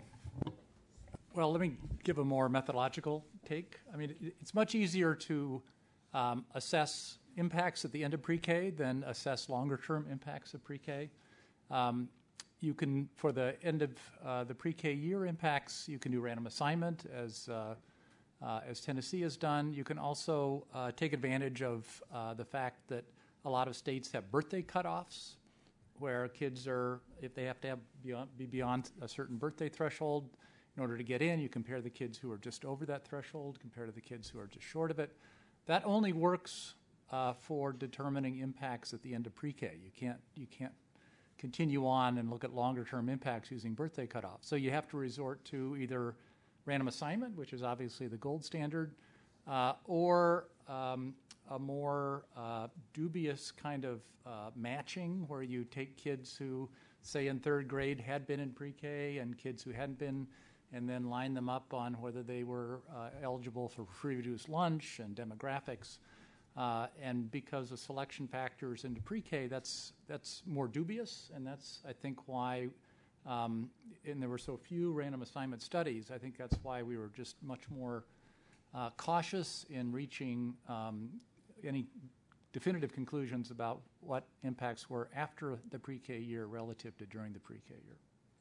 Well, let me give a more methodological take. I mean, it's much easier to um, assess impacts at the end of pre-K than assess longer-term impacts of pre-K. Um, You can, for the end of uh, the pre-K year impacts, you can do random assignment, as uh, uh, as Tennessee has done. You can also uh, take advantage of uh, the fact that a lot of states have birthday cutoffs, where kids are, if they have to have beyond, be beyond a certain birthday threshold in order to get in, you compare the kids who are just over that threshold compared to the kids who are just short of it. That only works uh, for determining impacts at the end of pre-K. You can't, you can't continue on and look at longer-term impacts using birthday cutoffs. So you have to resort to either random assignment, which is obviously the gold standard, uh, or um, a more uh, dubious kind of uh, matching, where you take kids who, say in third grade, had been in pre-K and kids who hadn't been, and then line them up on whether they were uh, eligible for free reduced lunch and demographics. Uh, and because of selection factors into pre-K, that's that's more dubious, and that's, I think, why, um, and there were so few random assignment studies, I think that's why we were just much more uh, cautious in reaching um, any definitive conclusions about what impacts were after the pre-K year relative to during the pre-K year.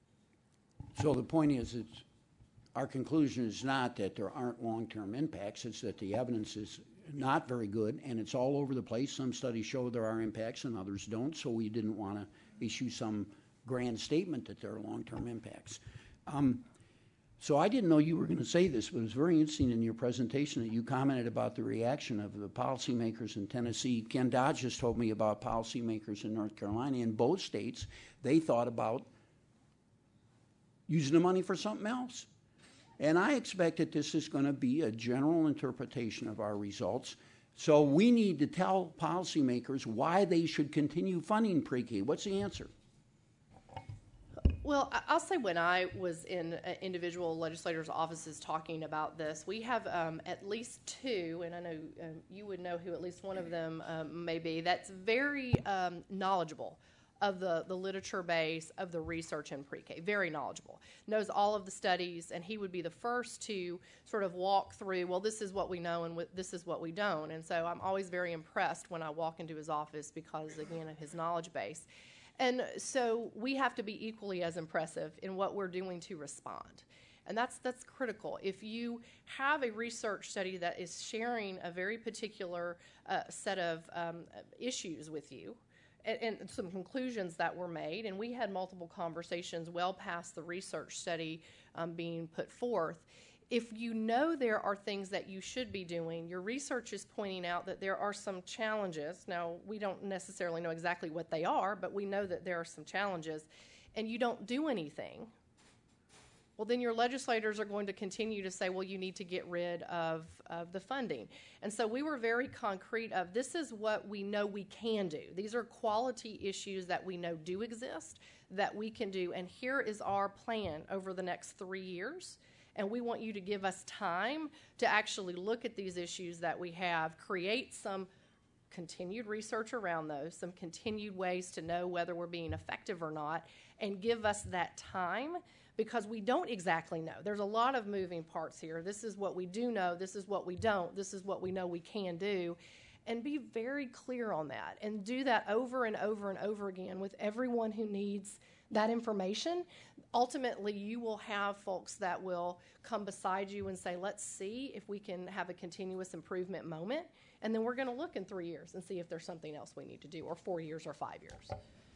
So the point is, it's, our conclusion is not that there aren't long-term impacts, it's that the evidence is not very good, and it's all over the place. Some studies show there are impacts and others don't, so we didn't want to issue some grand statement that there are long-term impacts. Um, so I didn't know you were going to say this, but it was very interesting in your presentation that you commented about the reaction of the policymakers in Tennessee. Ken Dodge just told me about policymakers in North Carolina. In both states, they thought about using the money for something else. And I expect that this is going to be a general interpretation of our results. So we need to tell policymakers why they should continue funding pre-K. What's the answer? Well, I'll say when I was in uh, individual legislators' offices talking about this, we have um, at least two, and I know um, you would know who at least one of them um, may be, that's very um, knowledgeable of the, the literature base, of the research in pre-K, very knowledgeable, knows all of the studies, and he would be the first to sort of walk through, well, this is what we know and w- this is what we don't. And so I'm always very impressed when I walk into his office because, again, of his knowledge base. And so we have to be equally as impressive in what we're doing to respond. And that's that's critical. If you have a research study that is sharing a very particular uh, set of um, issues with you, and, and some conclusions that were made, and we had multiple conversations well past the research study um, being put forth, if you know there are things that you should be doing, your research is pointing out that there are some challenges. Now, we don't necessarily know exactly what they are, but we know that there are some challenges, and you don't do anything, well, then your legislators are going to continue to say, well, you need to get rid of, of the funding. And so we were very concrete of this is what we know we can do. These are quality issues that we know do exist, that we can do, and here is our plan over the next three years. And we want you to give us time to actually look at these issues that we have, create some continued research around those, some continued ways to know whether we're being effective or not, and give us that time, because we don't exactly know. There's a lot of moving parts here. This is what we do know. This is what we don't. This is what we know we can do. And be very clear on that, and do that over and over and over again with everyone who needs that information. Ultimately, you will have folks that will come beside you and say, let's see if we can have a continuous improvement moment, and then we're going to look in three years and see if there's something else we need to do, or four years or five years.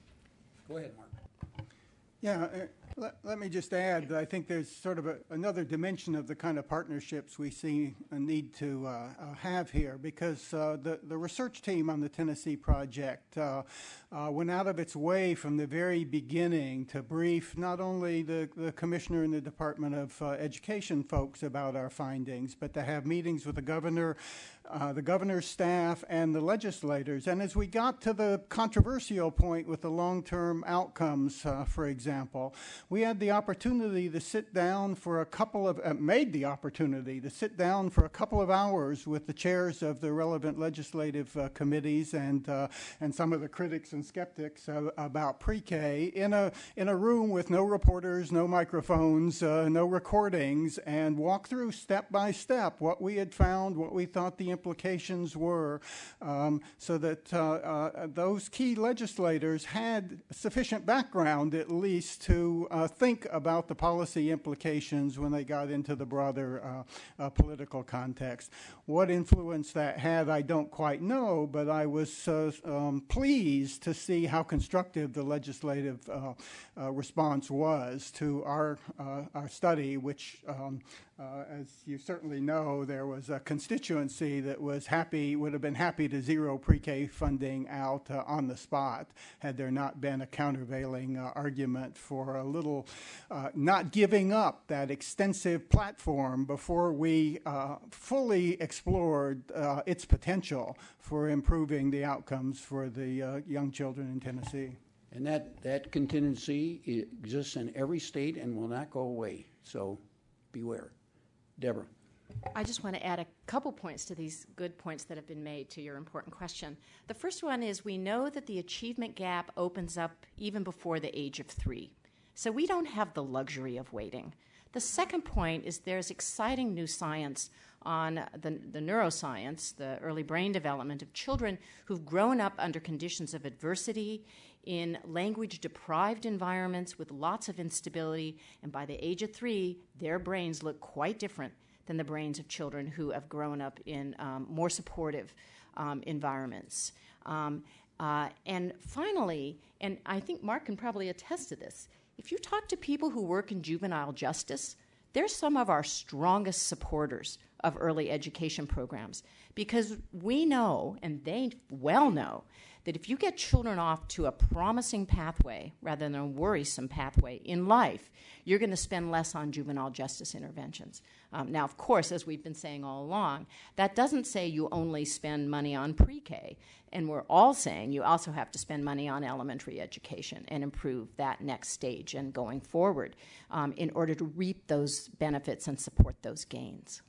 Go ahead, Mark. Yeah, uh, let, let me just add that I think there's sort of a, another dimension of the kind of partnerships we see a need to uh, uh, have here, because uh, the, the research team on the Tennessee Project uh, uh, went out of its way from the very beginning to brief not only the, the commissioner and the Department of uh, Education folks about our findings, but to have meetings with the governor, Uh, the governor's staff, and the legislators. And as we got to the controversial point with the long-term outcomes, uh, for example, we had the opportunity to sit down for a couple of, uh, made the opportunity to sit down for a couple of hours with the chairs of the relevant legislative uh, committees and uh, and some of the critics and skeptics uh, about pre-K in a, in a room with no reporters, no microphones, uh, no recordings, and walk through step by step what we had found, what we thought the implications were, um, so that uh, uh, those key legislators had sufficient background, at least, to uh, think about the policy implications when they got into the broader uh, uh, political context. What influence that had, I don't quite know, but I was uh, um, pleased to see how constructive the legislative uh, uh, response was to our, uh, our study, which um, Uh, as you certainly know, there was a constituency that was happy, would have been happy to zero pre-K funding out uh, on the spot had there not been a countervailing uh, argument for a little uh, not giving up that extensive platform before we uh, fully explored uh, its potential for improving the outcomes for the uh, young children in Tennessee. And that, that contingency exists in every state and will not go away, so beware. Deborah. I just want to add a couple points to these good points that have been made to your important question. The first one is we know that the achievement gap opens up even before the age of three. So we don't have the luxury of waiting. The second point is there's exciting new science on the, the neuroscience, the early brain development of children who've grown up under conditions of adversity in language-deprived environments with lots of instability, and by the age of three, their brains look quite different than the brains of children who have grown up in um, more supportive um, environments. Um, uh, and finally, and I think Mark can probably attest to this, if you talk to people who work in juvenile justice, they're some of our strongest supporters of early education programs, because we know, and they well know, that if you get children off to a promising pathway rather than a worrisome pathway in life, you're going to spend less on juvenile justice interventions. Um, now, of course, as we've been saying all along, that doesn't say you only spend money on pre-K, and we're all saying you also have to spend money on elementary education and improve that next stage and going forward um, in order to reap those benefits and support those gains.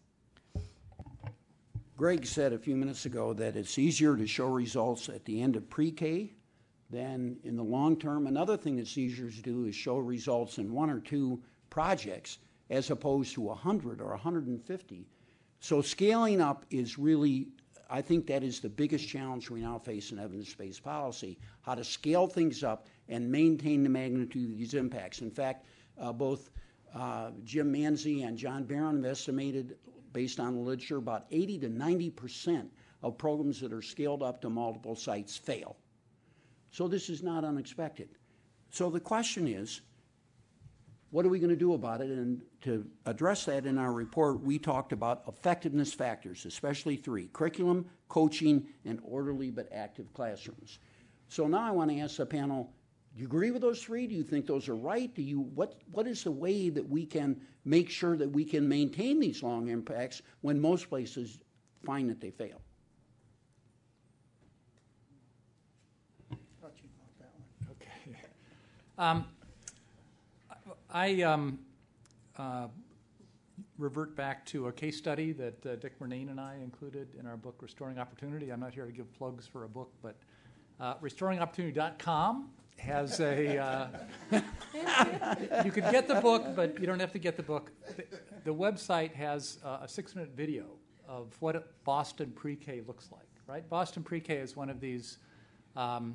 Greg said a few minutes ago that it's easier to show results at the end of pre-K than in the long term. Another thing that's easier to do is show results in one or two projects as opposed to one hundred or one hundred fifty. So scaling up is really, I think that is the biggest challenge we now face in evidence-based policy, how to scale things up and maintain the magnitude of these impacts. In fact, uh, both uh, Jim Manzi and John Barron have estimated, based on the literature, about eighty to ninety percent of programs that are scaled up to multiple sites fail. So this is not unexpected. So the question is, what are we going to do about it? And to address that in our report, we talked about effectiveness factors, especially three: curriculum, coaching, and orderly but active classrooms. So now I want to ask the panel, do you agree with those three? Do you think those are right? Do you what what is the way that we can make sure that we can maintain these long impacts when most places find that they fail? Okay. Um, I um, uh, revert back to a case study that uh, Dick Murnane and I included in our book, Restoring Opportunity. I'm not here to give plugs for a book, but uh, restoring opportunity dot com has a, uh, you could get the book, but you don't have to get the book. The, the website has uh, a six-minute video of what Boston Pre-K looks like, right? Boston Pre-K is one of these um,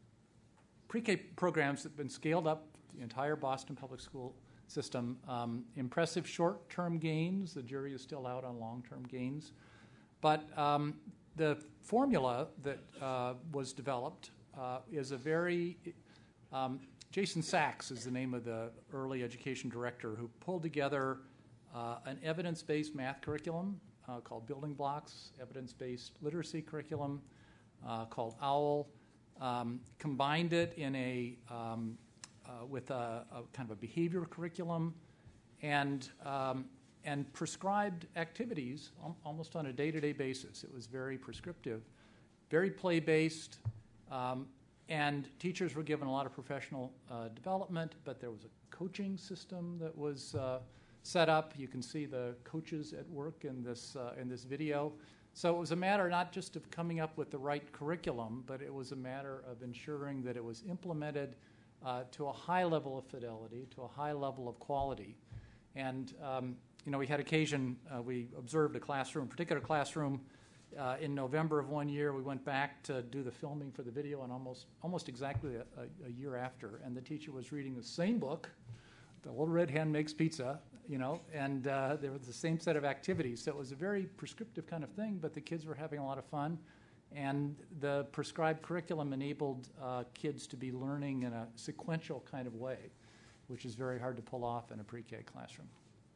pre-K programs that have been scaled up the entire Boston public school system. Um, impressive short-term gains. The jury is still out on long-term gains. But um, the formula that uh, was developed uh, is a very, um, Jason Sachs is the name of the early education director who pulled together uh, an evidence-based math curriculum uh, called Building Blocks, evidence-based literacy curriculum uh, called OWL, um, combined it in a um, Uh, with a, a kind of a behavior curriculum, and um, and prescribed activities al- almost on a day-to-day basis. It was very prescriptive, very play-based, um, and teachers were given a lot of professional uh, development, but there was a coaching system that was uh, set up. You can see the coaches at work in this uh, in this video. So it was a matter not just of coming up with the right curriculum, but it was a matter of ensuring that it was implemented Uh, to a high level of fidelity, to a high level of quality. And, um, you know, we had occasion, uh, we observed a classroom, particular classroom uh, in November of one year. We went back to do the filming for the video, and almost almost exactly a, a, a year after, and the teacher was reading the same book, The Little Red Hen Makes Pizza, you know, and uh, there was the same set of activities. So it was a very prescriptive kind of thing, but the kids were having a lot of fun. And the prescribed curriculum enabled uh, kids to be learning in a sequential kind of way, which is very hard to pull off in a pre-K classroom.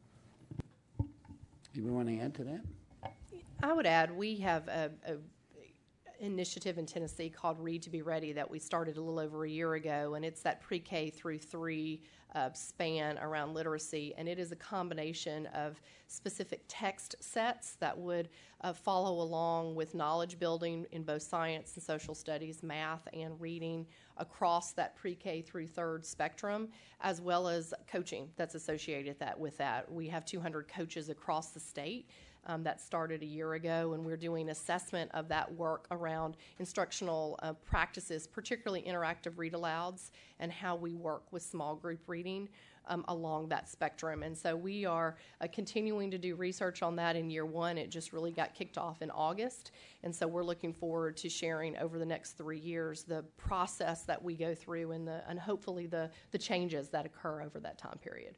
Do you want to add to that? I would add we have a, a initiative in Tennessee called Read to Be Ready that we started a little over a year ago, and it's that pre-K through three uh, span around literacy, and it is a combination of specific text sets that would uh, follow along with knowledge building in both science and social studies, math and reading across that pre-K through third spectrum, as well as coaching that's associated that with that. We have two hundred coaches across the state. Um, that started a year ago, and we're doing assessment of that work around instructional uh, practices, particularly interactive read-alouds, and how we work with small group reading um, along that spectrum. And so we are uh, continuing to do research on that in year one. It just really got kicked off in August, and so we're looking forward to sharing over the next three years the process that we go through and, the, and hopefully the, the changes that occur over that time period.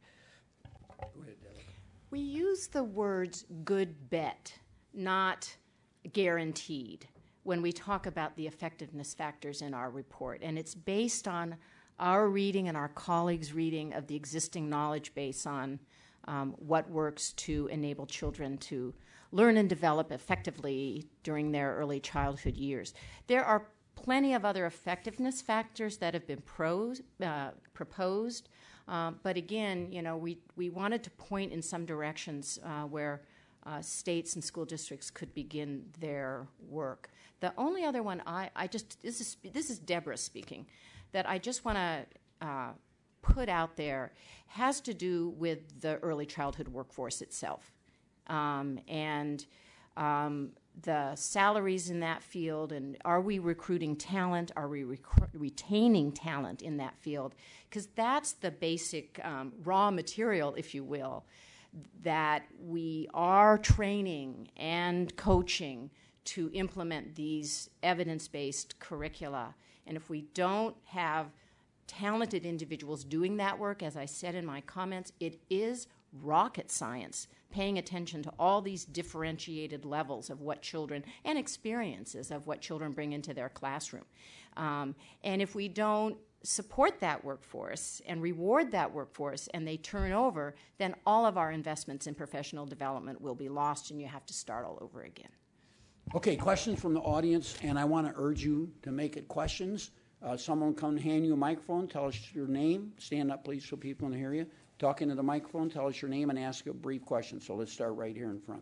Go ahead, Debbie. We use the words good bet, not guaranteed, when we talk about the effectiveness factors in our report. And it's based on our reading and our colleagues' reading of the existing knowledge base on um, what works to enable children to learn and develop effectively during their early childhood years. There are plenty of other effectiveness factors that have been pros, uh, proposed. Um, but again, you know, we, we wanted to point in some directions uh, where uh, states and school districts could begin their work. The only other one I, I just, this is, this is Deborah speaking, that I just want to uh, put out there has to do with the early childhood workforce itself. Um, and um, the salaries in that field, and are we recruiting talent? Are we rec- retaining talent in that field? Because that's the basic um, raw material, if you will, that we are training and coaching to implement these evidence-based curricula. And if we don't have talented individuals doing that work, as I said in my comments, it is rocket science, paying attention to all these differentiated levels of what children and experiences of what children bring into their classroom. Um, and if we don't support that workforce and reward that workforce and they turn over, then all of our investments in professional development will be lost and you have to start all over again. Okay, questions from the audience, and I want to urge you to make it questions. Uh, someone come hand you a microphone, tell us your name. Stand up, please, so people can hear you. Talk into the microphone, tell us your name, and ask a brief question. So let's start right here in front.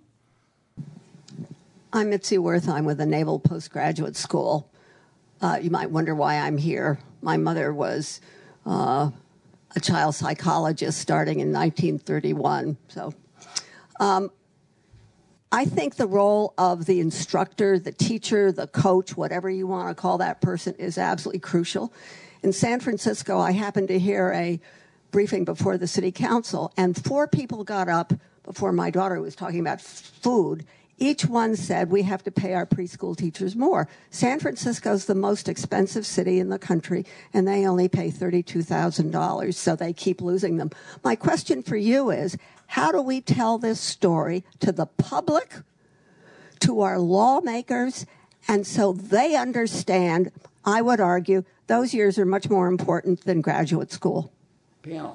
I'm Mitzi Worth. I'm with the Naval Postgraduate School. Uh, you might wonder why I'm here. My mother was uh, a child psychologist starting in nineteen thirty-one. So um, I think the role of the instructor, the teacher, the coach, whatever you want to call that person, is absolutely crucial. In San Francisco, I happened to hear a briefing before the city council, and four people got up before my daughter was talking about food. Each one said, we have to pay our preschool teachers more. San Francisco is the most expensive city in the country, and they only pay thirty-two thousand dollars, so they keep losing them. My question for you is, how do we tell this story to the public, to our lawmakers, and so they understand, I would argue, those years are much more important than graduate school? Panel.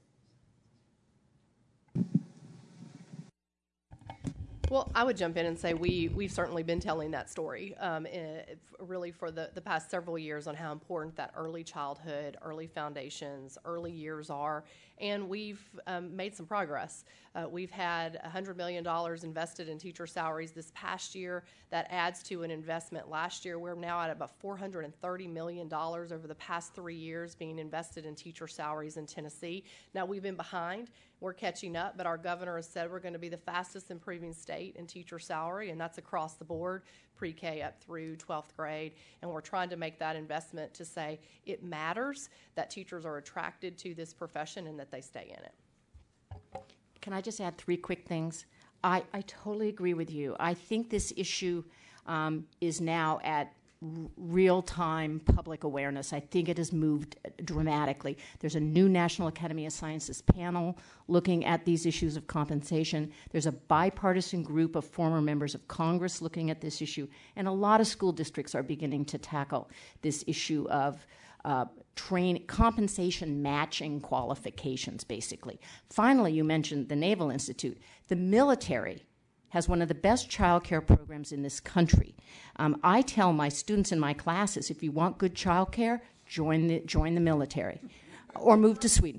Well, I would jump in and say we, we've certainly been telling that story um, in, really for the, the past several years on how important that early childhood, early foundations, early years are, and we've um, made some progress. Uh, we've had one hundred million dollars invested in teacher salaries this past year. That adds to an investment last year. We're now at about four hundred thirty million dollars over the past three years being invested in teacher salaries in Tennessee. Now, we've been behind. We're catching up, but our governor has said we're going to be the fastest improving state in teacher salary, and that's across the board, pre-K up through twelfth grade. And we're trying to make that investment to say it matters that teachers are attracted to this profession and that they stay in it. Can I just add three quick things? I, I totally agree with you. I think this issue um, is now at r- real-time public awareness. I think it has moved dramatically. There's a new National Academy of Sciences panel looking at these issues of compensation. There's a bipartisan group of former members of Congress looking at this issue, and a lot of school districts are beginning to tackle this issue of Uh, train compensation matching qualifications, basically. Finally, you mentioned the Naval Institute. The military has one of the best child care programs in this country. Um, I tell my students in my classes, if you want good child care, join the, join the military or move to Sweden.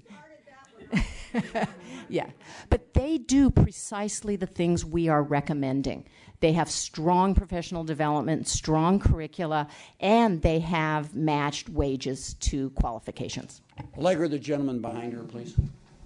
Yeah, but they do precisely the things we are recommending. They have strong professional development, strong curricula, and they have matched wages to qualifications. Allegra, the gentleman behind her, please.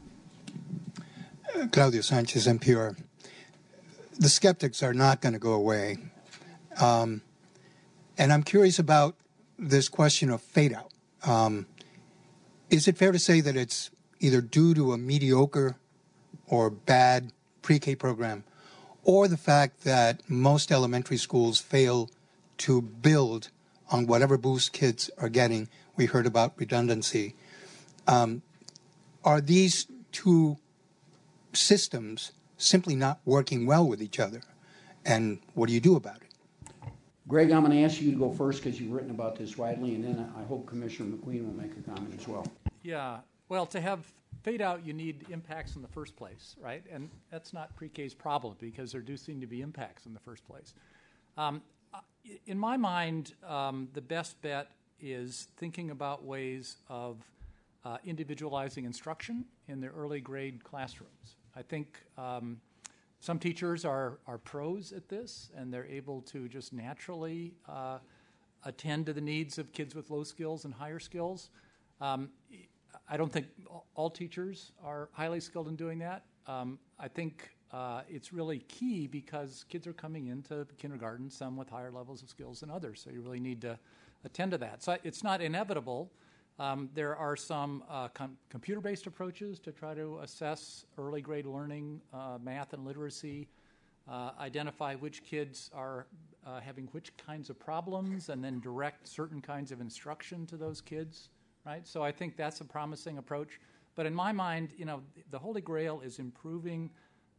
Uh, Claudio Sanchez, N P R. The skeptics are not going to go away. Um, and I'm curious about this question of fade out. Um, is it fair to say that it's either due to a mediocre or bad pre-K program, or the fact that most elementary schools fail to build on whatever boost kids are getting? We heard about redundancy. Um, are these two systems simply not working well with each other? And what do you do about it? Greg, I'm going to ask you to go first because you've written about this widely, and then I hope Commissioner McQueen will make a comment as well. Yeah, well, to have fade out, you need impacts in the first place, right? And that's not pre-K's problem because there do seem to be impacts in the first place. Um, in my mind, um, the best bet is thinking about ways of uh, individualizing instruction in the early grade classrooms. I think um, some teachers are, are pros at this, and they're able to just naturally uh, attend to the needs of kids with low skills and higher skills. Um, I don't think all teachers are highly skilled in doing that. Um, I think uh, it's really key because kids are coming into kindergarten, some with higher levels of skills than others, so you really need to attend to that. So it's not inevitable. Um, there are some uh, com- computer-based approaches to try to assess early grade learning, uh, math and literacy, uh, identify which kids are uh, having which kinds of problems, and then direct certain kinds of instruction to those kids. Right? So I think that's a promising approach. But in my mind, you know, the Holy Grail is improving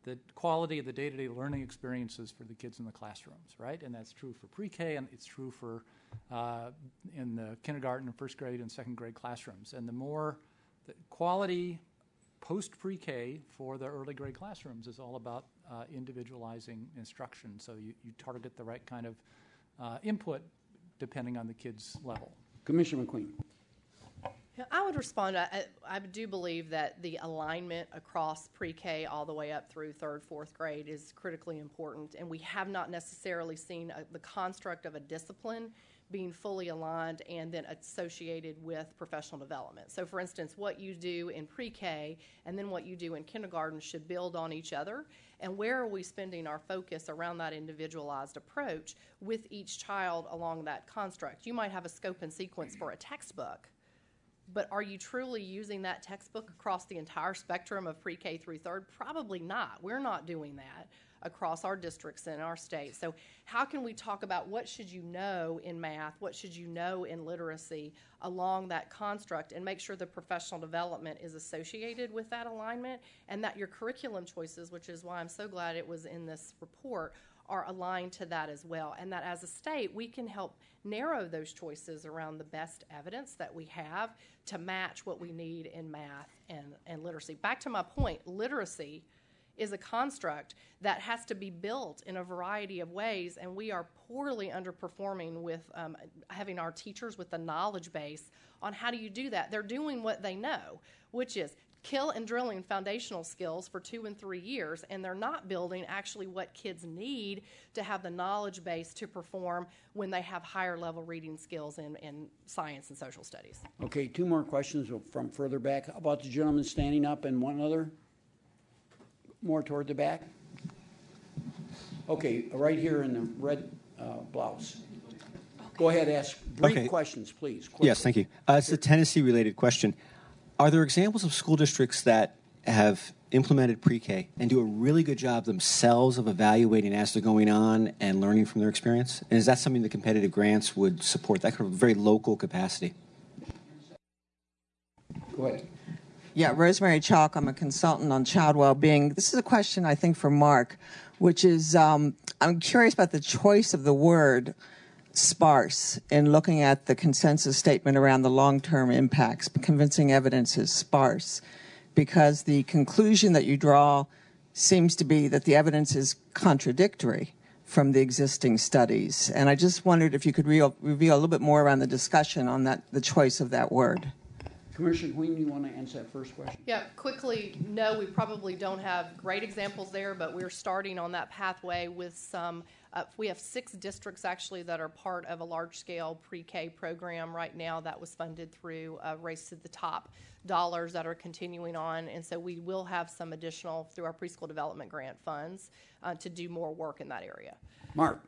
the quality of the day-to-day learning experiences for the kids in the classrooms, right? And that's true for pre-K, and it's true for uh, in the kindergarten and first grade and second grade classrooms. And the more the quality post-pre-K for the early grade classrooms is all about uh, individualizing instruction. So you, you target the right kind of uh, input depending on the kid's level. Commissioner McQueen. I would respond. I, I do believe that the alignment across pre-K all the way up through third, fourth grade is critically important, and we have not necessarily seen a, the construct of a discipline being fully aligned and then associated with professional development. So, for instance, what you do in pre-K and then what you do in kindergarten should build on each other. And where are we spending our focus around that individualized approach with each child along that construct? You might have a scope and sequence for a textbook, but are you truly using that textbook across the entire spectrum of pre-K through third? Probably not. We're not doing that across our districts and our state. So how can we talk about what should you know in math, what should you know in literacy along that construct, and make sure the professional development is associated with that alignment, and that your curriculum choices, which is why I'm so glad it was in this report, are aligned to that as well, and that as a state we can help narrow those choices around the best evidence that we have to match what we need in math and, and literacy. Back to my point, literacy is a construct that has to be built in a variety of ways, and we are poorly underperforming with um, having our teachers with the knowledge base on how do you do that. They're doing what they know, which is kill and drilling foundational skills for two and three years, and they're not building actually what kids need to have the knowledge base to perform when they have higher level reading skills in, in science and social studies. Okay, two more questions from further back. How about the gentleman standing up and one other? More toward the back? Okay, right here in the red uh, blouse. Go ahead, ask brief okay. questions, please. Quickly. Yes, thank you. Uh, it's a Tennessee-related question. Are there examples of school districts that have implemented pre-K and do a really good job themselves of evaluating as they're going on and learning from their experience? And is that something the competitive grants would support, that kind of very local capacity? Go ahead. Yeah, Rosemary Chalk. I'm a consultant on child well-being. This is a question, I think, for Mark, which is um, I'm curious about the choice of the word sparse in looking at the consensus statement around the long-term impacts. Convincing evidence is sparse because the conclusion that you draw seems to be that the evidence is contradictory from the existing studies. And I just wondered if you could re- reveal a little bit more around the discussion on that, the choice of that word. Commissioner Queen, you want to answer that first question? Yeah, quickly, no, we probably don't have great examples there, but we're starting on that pathway with some. Uh, we have six districts actually that are part of a large-scale pre-K program right now that was funded through uh, Race to the Top dollars that are continuing on, and so we will have some additional through our preschool development grant funds uh, to do more work in that area. Mark.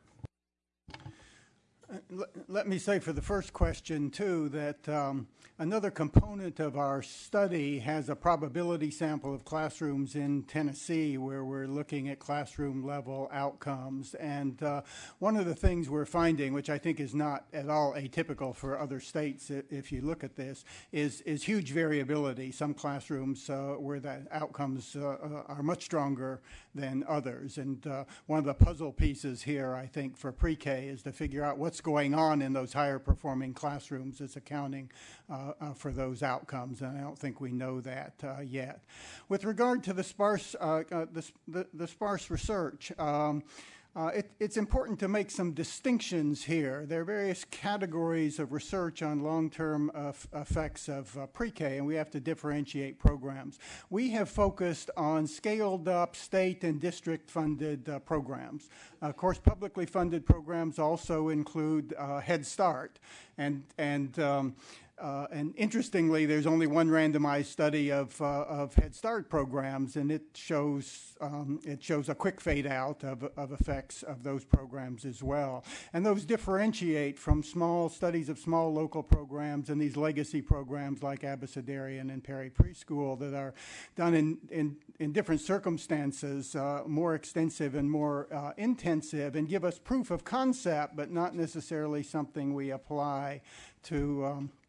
Let me say for the first question, too, that um, another component of our study has a probability sample of classrooms in Tennessee where we're looking at classroom level outcomes. And uh, one of the things we're finding, which I think is not at all atypical for other states if you look at this, is, is huge variability. Some classrooms uh, where the outcomes uh, are much stronger than others. And uh, one of the puzzle pieces here, I think, for pre-K is to figure out what's going on in those higher performing classrooms that's accounting uh, uh, for those outcomes, and I don't think we know that uh, yet. With regard to the sparse, uh, uh, the, the, the sparse research, um, Uh, it, it's important to make some distinctions here. There are various categories of research on long-term uh, effects of uh, pre-K, and we have to differentiate programs. We have focused on scaled-up state and district-funded uh, programs. Uh, of course, publicly funded programs also include uh, Head Start, and and um, Uh, and interestingly, there's only one randomized study of, uh, of Head Start programs, and it shows um, it shows a quick fade out of, of effects of those programs as well. And those differentiate from small studies of small local programs and these legacy programs like Abecedarian and Perry Preschool that are done in, in, in different circumstances, uh, more extensive and more uh, intensive, and give us proof of concept, but not necessarily something we apply to um,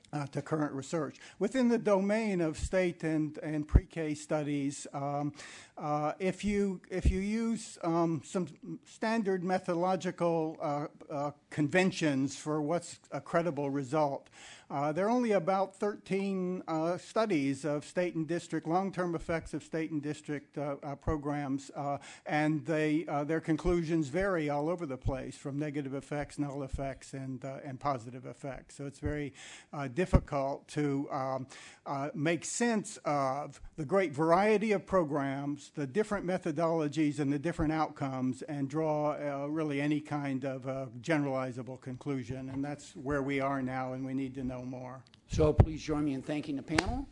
Uh, to current research. Within the domain of state and, and pre-K studies, um, uh, if you if you use um, some standard methodological uh, uh, conventions for what's a credible result, uh, there are only about thirteen uh, studies of state and district long-term effects of state and district uh, uh, programs, uh, and they uh, their conclusions vary all over the place, from negative effects, null effects, and uh, and positive effects. So it's very uh, difficult to um, uh, make sense of the great variety of programs, the different methodologies, and the different outcomes, and draw uh, really any kind of uh, generalizable conclusion. And that's where we are now, and we need to know more. So please join me in thanking the panel.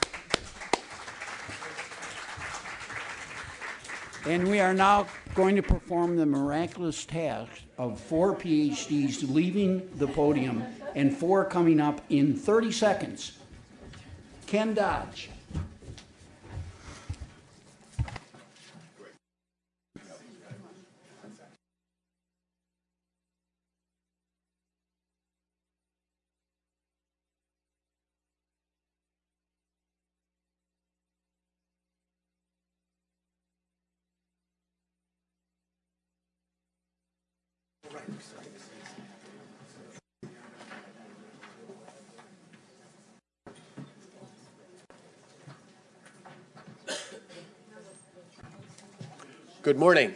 And we are now going to perform the miraculous task of four PhDs leaving the podium and four coming up in thirty seconds. Ken Dodge. Good morning.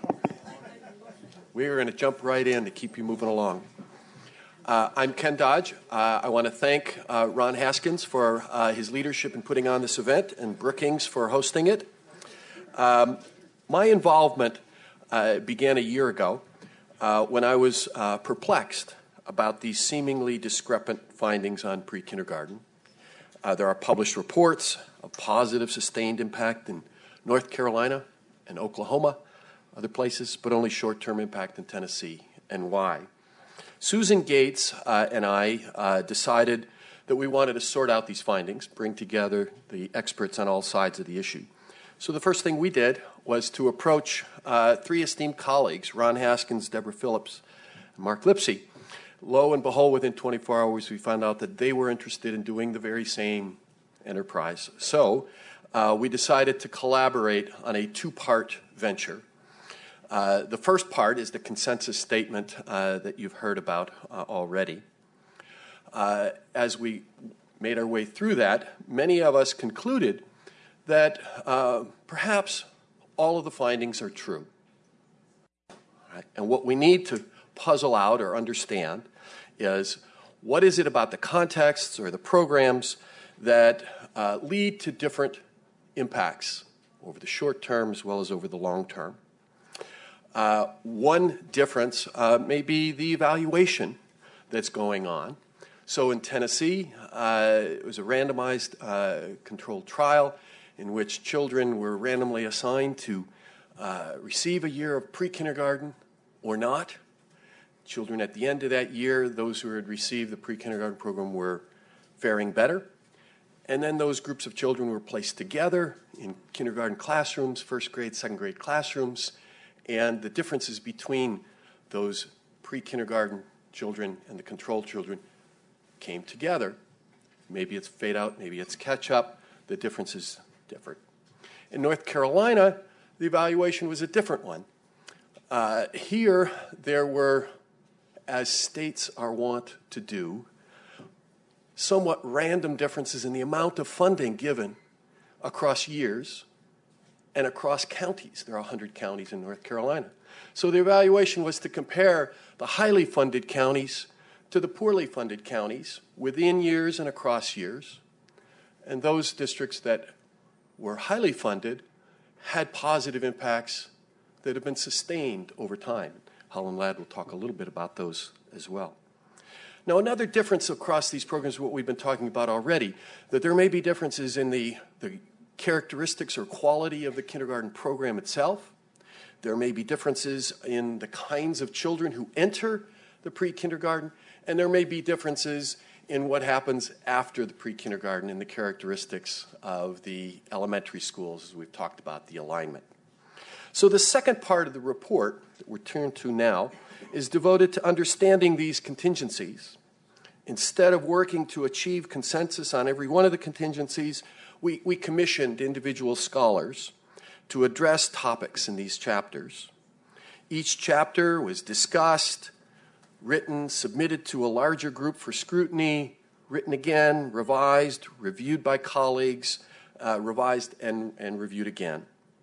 We are going to jump right in to keep you moving along. Uh, I'm Ken Dodge. Uh, I want to thank uh, Ron Haskins for uh, his leadership in putting on this event, and Brookings for hosting it. Um, my involvement uh, began a year ago uh, when I was uh, perplexed about these seemingly discrepant findings on pre-kindergarten. Uh, there are published reports of positive sustained impact in North Carolina and Oklahoma, other places, but only short-term impact in Tennessee, and why. Susan Gates uh, and I uh, decided that we wanted to sort out these findings, bring together the experts on all sides of the issue. So the first thing we did was to approach uh, three esteemed colleagues, Ron Haskins, Deborah Phillips, and Mark Lipsey. Lo and behold, within twenty-four hours, we found out that they were interested in doing the very same enterprise. So uh, we decided to collaborate on a two-part venture. Uh, the first part is the consensus statement uh, that you've heard about uh, already. Uh, as we made our way through that, many of us concluded that uh, perhaps all of the findings are true. Right? And what we need to puzzle out or understand is, what is it about the contexts or the programs that uh, lead to different impacts over the short term as well as over the long term? Uh, one difference uh, may be the evaluation that's going on. So in Tennessee, uh, it was a randomized uh, controlled trial in which children were randomly assigned to uh, receive a year of pre-kindergarten or not. Children at the end of that year, those who had received the pre-kindergarten program, were faring better. And then those groups of children were placed together in kindergarten classrooms, first grade, second grade classrooms, and the differences between those pre-kindergarten children and the control children came together. Maybe it's fade out, maybe it's catch up. The differences differed. In North Carolina, the evaluation was a different one. Uh, here, there were, as states are wont to do, somewhat random differences in the amount of funding given across years and across counties. There are one hundred counties in North Carolina. So the evaluation was to compare the highly funded counties to the poorly funded counties within years and across years. And those districts that were highly funded had positive impacts that have been sustained over time. Holland Ladd will talk a little bit about those as well. Now, another difference across these programs is what we've been talking about already, that there may be differences in the, the characteristics or quality of the kindergarten program itself. There may be differences in the kinds of children who enter the pre-kindergarten, and there may be differences in what happens after the pre-kindergarten and the characteristics of the elementary schools, as we've talked about, the alignment. So the second part of the report that we're turned to now is devoted to understanding these contingencies Instead of working to achieve consensus on every one of the contingencies, we, we commissioned individual scholars to address topics in these chapters. Each chapter was discussed, written, submitted to a larger group for scrutiny, written again, revised, reviewed by colleagues, uh, revised and, and reviewed again.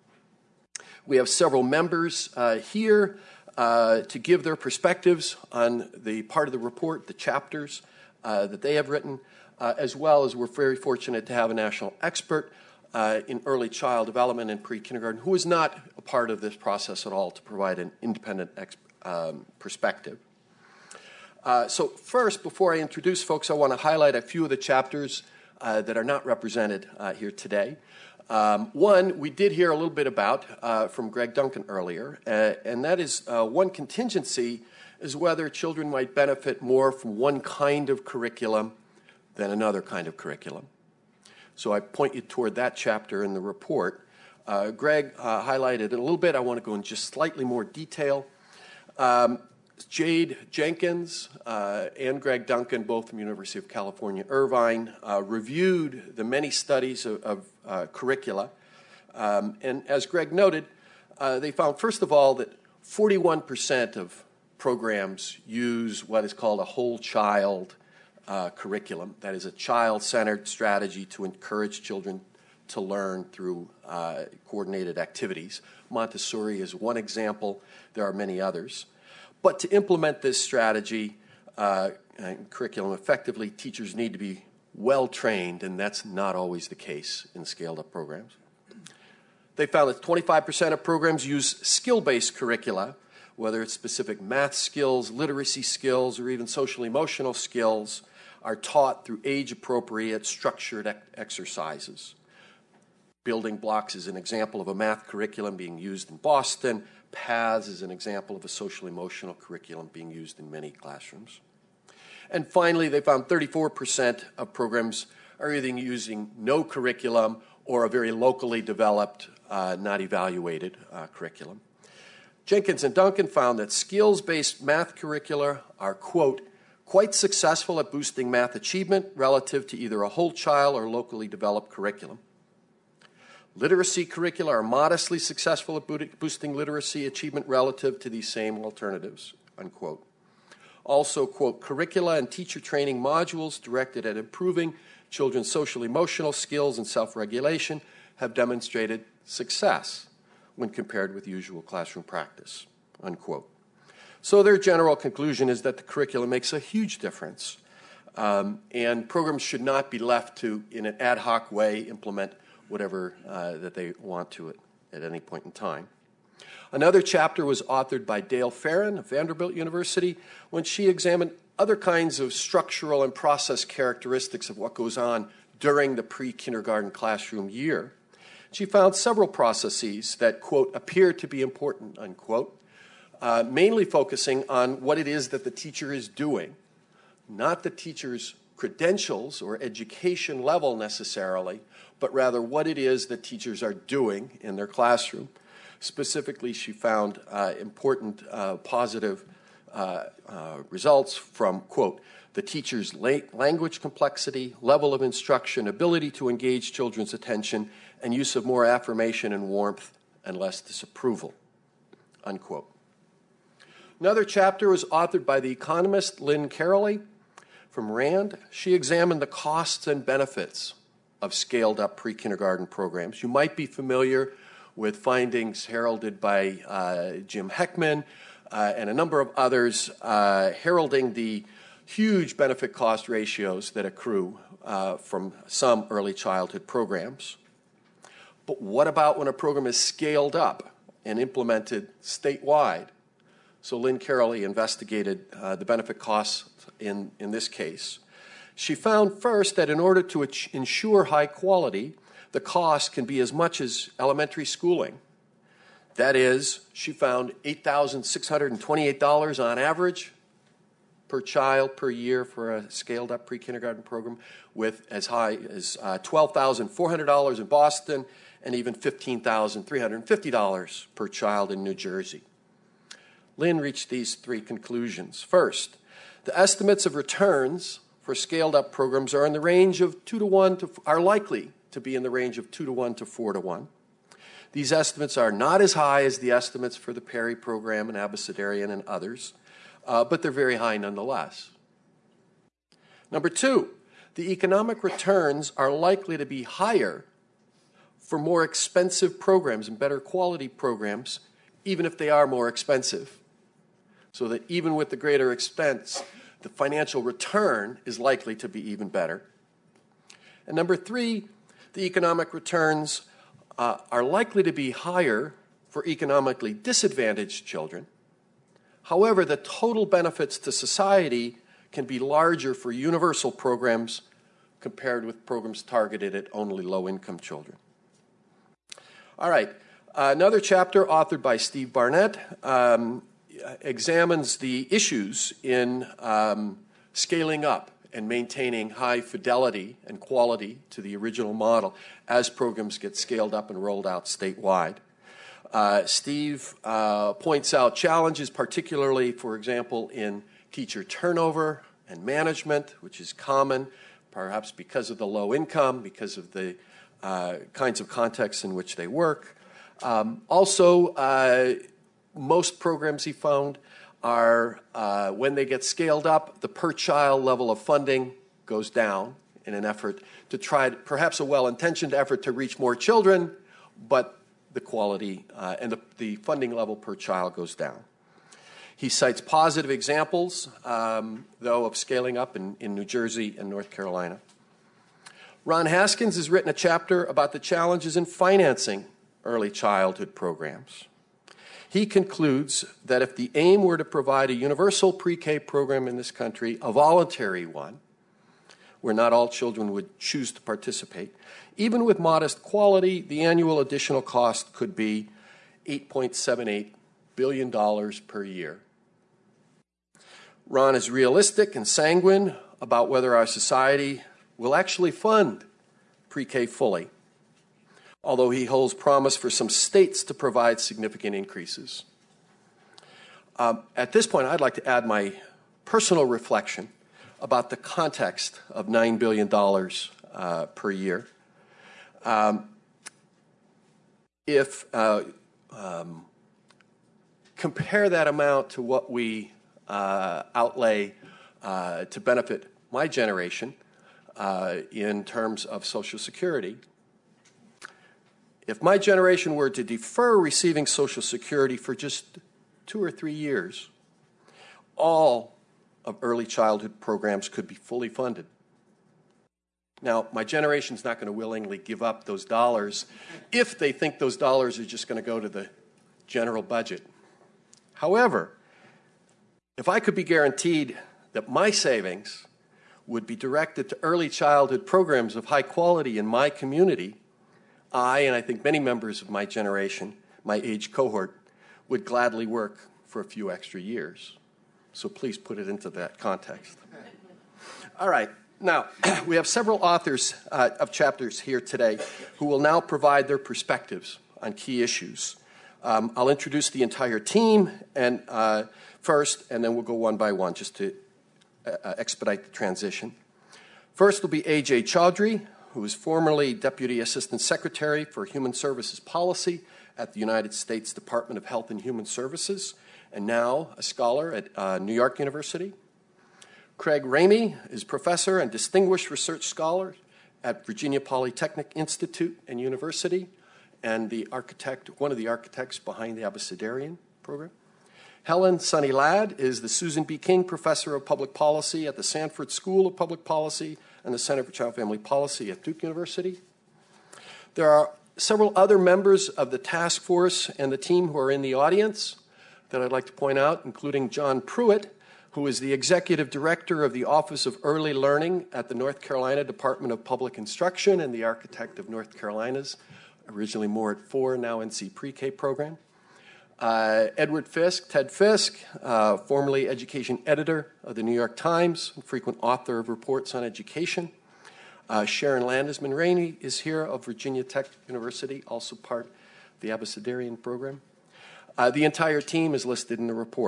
We have several members uh, here uh, to give their perspectives on the part of the report, the chapters uh, that they have written, uh, as well as we're very fortunate to have a national expert uh, in early child development and pre-kindergarten who is not a part of this process at all to provide an independent ex- um, perspective. Uh, so first, before I introduce folks, I want to highlight a few of the chapters uh, that are not represented uh, here today. Um, one, we did hear a little bit about uh, from Greg Duncan earlier, uh, and that is uh, one contingency is whether children might benefit more from one kind of curriculum than another kind of curriculum. So I point you toward that chapter in the report. Uh, Greg uh, highlighted it a little bit. I want to go in just slightly more detail. Um, Jade Jenkins uh, and Greg Duncan, both from University of California, Irvine, uh, reviewed the many studies of, of uh, curricula. Um, and as Greg noted, uh, they found, first of all, that forty-one percent of programs use what is called a whole child uh, curriculum. That is a child-centered strategy to encourage children to learn through uh, coordinated activities. Montessori is one example. There are many others. But to implement this strategy uh, and curriculum effectively, teachers need to be well-trained, and that's not always the case in scaled-up programs. They found that twenty-five percent of programs use skill-based curricula, whether it's specific math skills, literacy skills, or even social-emotional skills, are taught through age-appropriate, structured ec- exercises. Building blocks is an example of a math curriculum being used in Boston. Paths is an example of a social-emotional curriculum being used in many classrooms. And finally, they found thirty-four percent of programs are either using no curriculum or a very locally developed, uh, not evaluated uh, curriculum. Jenkins and Duncan found that skills-based math curricula are, quote, quite successful at boosting math achievement relative to either a whole child or locally developed curriculum. Literacy curricula are modestly successful at boosting literacy achievement relative to these same alternatives, unquote. Also, quote, curricula and teacher training modules directed at improving children's social-emotional skills and self-regulation have demonstrated success when compared with usual classroom practice, unquote. So their general conclusion is that the curriculum makes a huge difference, um, and programs should not be left to, in an ad hoc way, implement whatever uh, that they want to it at any point in time. Another chapter was authored by Dale Farron of Vanderbilt University when she examined other kinds of structural and process characteristics of what goes on during the pre-kindergarten classroom year. She found several processes that, quote, appear to be important, unquote, uh, mainly focusing on what it is that the teacher is doing, not the teacher's credentials or education level necessarily, but rather what it is that teachers are doing in their classroom. Specifically, she found uh, important uh, positive uh, uh, results from, quote, the teacher's la- language complexity, level of instruction, ability to engage children's attention, and use of more affirmation and warmth and less disapproval, unquote. Another chapter was authored by the economist Lynn Carrolley from RAND. She examined the costs and benefits of scaled-up pre-kindergarten programs. You might be familiar with findings heralded by uh, Jim Heckman uh, and a number of others uh, heralding the huge benefit-cost ratios that accrue uh, from some early childhood programs. But what about when a program is scaled up and implemented statewide? So Lynn Carrolley investigated uh, the benefit costs in, in this case. She found first that in order to ach- ensure high quality, the cost can be as much as elementary schooling. That is, she found eight thousand six hundred twenty-eight dollars on average per child per year for a scaled-up pre-kindergarten program, with as high as uh, twelve thousand four hundred dollars in Boston and even fifteen thousand three hundred fifty dollars per child in New Jersey. Lynn reached these three conclusions. First, the estimates of returns for scaled-up programs are in the range of two to one to are likely to be in the range of two to one to four to one. These estimates are not as high as the estimates for the Perry program and Abecedarian and others, uh, but they're very high nonetheless. Number two, the economic returns are likely to be higher for more expensive programs and better quality programs, even if they are more expensive. So that even with the greater expense, the financial return is likely to be even better. And number three, the economic returns uh, are likely to be higher for economically disadvantaged children. However, the total benefits to society can be larger for universal programs compared with programs targeted at only low-income children. All right, uh, another chapter authored by Steve Barnett um, examines the issues in um, scaling up and maintaining high fidelity and quality to the original model as programs get scaled up and rolled out statewide. Uh, Steve uh, points out challenges, particularly, for example, in teacher turnover and management, which is common, perhaps because of the low income, because of the uh, kinds of contexts in which they work. Um, also, uh, most programs he found are, uh, when they get scaled up, the per-child level of funding goes down in an effort to try, to, perhaps a well-intentioned effort to reach more children, but the quality uh, and the, the funding level per child goes down. He cites positive examples, um, though, of scaling up in, in New Jersey and North Carolina. Ron Haskins has written a chapter about the challenges in financing early childhood programs. He concludes that if the aim were to provide a universal pre-K program in this country, a voluntary one, where not all children would choose to participate, even with modest quality, the annual additional cost could be eight point seven eight billion dollars per year. Ron is realistic and sanguine about whether our society will actually fund pre-K fully, although he holds promise for some states to provide significant increases. Um, at this point, I'd like to add my personal reflection about the context of nine billion dollars uh, per year. Um, if uh, um, compare that amount to what we uh, outlay uh, to benefit my generation uh, in terms of Social Security, if my generation were to defer receiving Social Security for just two or three years, all of early childhood programs could be fully funded. Now, my generation's not going to willingly give up those dollars if they think those dollars are just going to go to the general budget. However, if I could be guaranteed that my savings would be directed to early childhood programs of high quality in my community, I, and I think many members of my generation, my age cohort, would gladly work for a few extra years. So please put it into that context. All right. Now, we have several authors uh, of chapters here today who will now provide their perspectives on key issues. Um, I'll introduce the entire team and uh, first, and then we'll go one by one just to uh, expedite the transition. First will be A J Chaudhry, who was formerly Deputy Assistant Secretary for Human Services Policy at the United States Department of Health and Human Services, and now a scholar at uh, New York University. Craig Ramey is Professor and Distinguished Research Scholar at Virginia Polytechnic Institute and University, and the architect, one of the architects behind the Abecedarian program. Helen Sunny Ladd is the Susan B. King Professor of Public Policy at the Sanford School of Public Policy and the Center for Child Family Policy at Duke University. There are several other members of the task force and the team who are in the audience that I'd like to point out, including John Pruitt, who is the Executive Director of the Office of Early Learning at the North Carolina Department of Public Instruction and the architect of North Carolina's, originally Moore at four, now N C Pre-K program. Uh, Edward Fisk, Ted Fisk, uh, formerly education editor of the New York Times, and frequent author of reports on education. Uh, Sharon Landesman Rainey is here of Virginia Tech University, also part of the Abecedarian program. Uh, the entire team is listed in the report.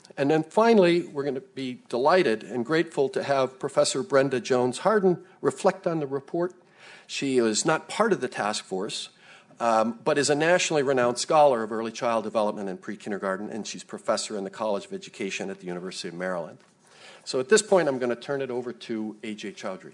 And then finally, we're going to be delighted and grateful to have Professor Brenda Jones-Harden reflect on the report. She is not part of the task force, um, but is a nationally renowned scholar of early child development and pre-kindergarten, and she's professor in the College of Education at the University of Maryland. So at this point, I'm going to turn it over to A J Chowdhury.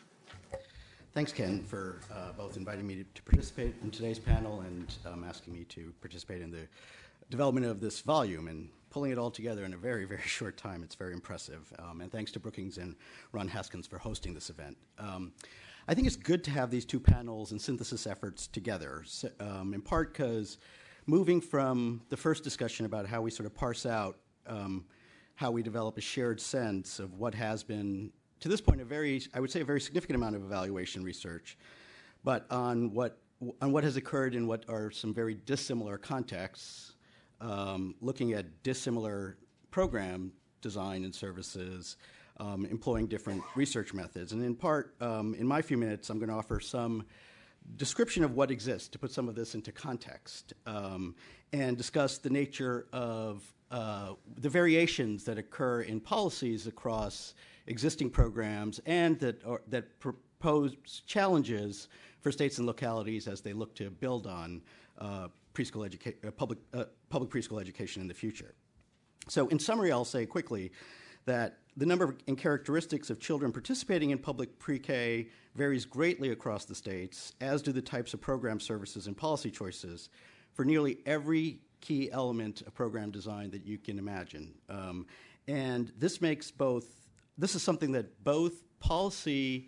Thanks, Ken, for uh, both inviting me to, to participate in today's panel and um, asking me to participate in the development of this volume and pulling it all together in a very, very short time. It's very impressive. Um, and thanks to Brookings and Ron Haskins for hosting this event. Um, I think it's good to have these two panels and synthesis efforts together, so, um, in part because moving from the first discussion about how we sort of parse out um, how we develop a shared sense of what has been, to this point, a very, I would say, a very significant amount of evaluation research, but on what, on what has occurred in what are some very dissimilar contexts, um, looking at dissimilar program design and services, um, employing different research methods. And in part, um, in my few minutes, I'm going to offer some description of what exists to put some of this into context, um, and discuss the nature of uh, the variations that occur in policies across existing programs and that, or, that propose challenges for states and localities as they look to build on uh, preschool educa- uh, public, uh, public preschool education in the future. So in summary, I'll say quickly that the number and characteristics of children participating in public pre-K varies greatly across the states, as do the types of program services and policy choices for nearly every key element of program design that you can imagine. Um, and this makes both, this is something that both policy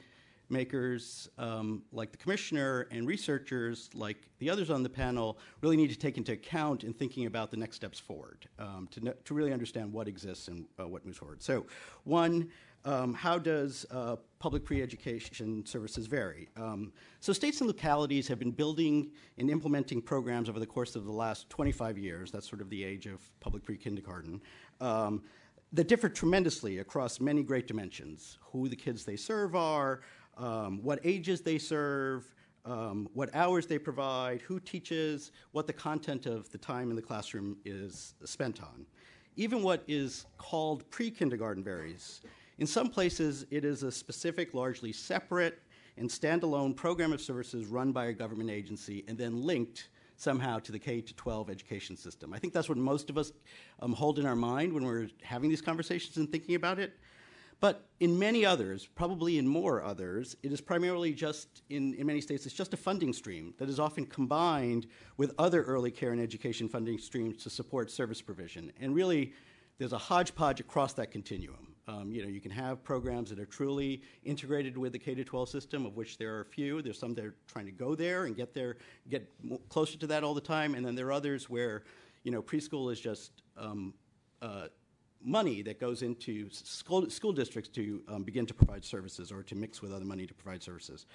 makers um, like the commissioner and researchers like the others on the panel really need to take into account in thinking about the next steps forward, um, to, to really understand what exists and uh, what moves forward. So one, um, how does uh, public pre-education services vary? Um, so states and localities have been building and implementing programs over the course of the last twenty-five years, that's sort of the age of public pre-kindergarten, um, that differ tremendously across many great dimensions, who the kids they serve are, Um, what ages they serve, um, what hours they provide, who teaches, what the content of the time in the classroom is spent on. Even what is called pre-kindergarten varies. In some places, it is a specific, largely separate and standalone program of services run by a government agency and then linked somehow to the K to twelve education system. I think that's what most of us um, hold in our mind when we're having these conversations and thinking about it. But in many others, probably in more others, it is primarily just, in, in many states, it's just a funding stream that is often combined with other early care and education funding streams to support service provision. And really, there's a hodgepodge across that continuum. Um, you know, you can have programs that are truly integrated with the K to twelve system, of which there are a few. There's some that are trying to go there and get there, get closer to that all the time. And then there are others where, you know, preschool is just um, uh, money that goes into school, school districts to um, begin to provide services or to mix with other money to provide services.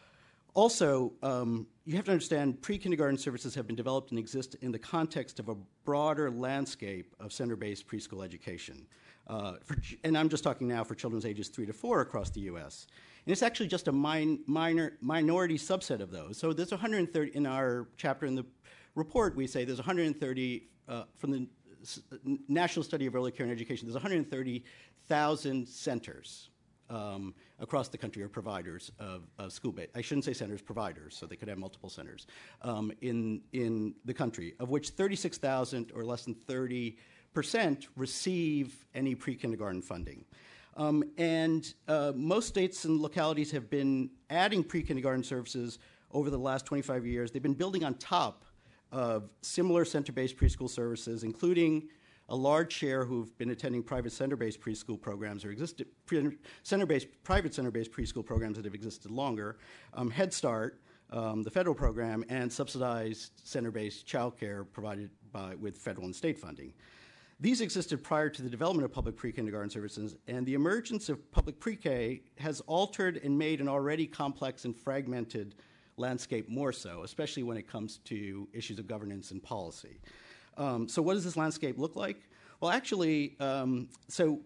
Also, um, you have to understand pre-kindergarten services have been developed and exist in the context of a broader landscape of center-based preschool education. Uh, for, and I'm just talking now for children's ages three to four across the U S. And it's actually just a min, minor, minority subset of those. So there's one hundred thirty, in our chapter in the report, we say there's one hundred thirty uh, from the National Study of Early Care and Education, there's one hundred thirty thousand centers um, across the country, or providers of, of school-based, I shouldn't say centers, providers, so they could have multiple centers um, in, in the country, of which thirty-six thousand, or less than thirty percent, receive any pre-kindergarten funding. Um, and uh, most states and localities have been adding pre-kindergarten services over the last twenty-five years. They've been building on top of similar center-based preschool services, including a large share who've been attending private center-based preschool programs or existed pre- center-based, private center-based preschool programs that have existed longer, um, Head Start, um, the federal program, and subsidized center-based childcare provided by, with federal and state funding. These existed prior to the development of public pre-kindergarten services, and the emergence of public pre-K has altered and made an already complex and fragmented landscape more so, especially when it comes to issues of governance and policy. Um, so what does this landscape look like? Well, actually, um, so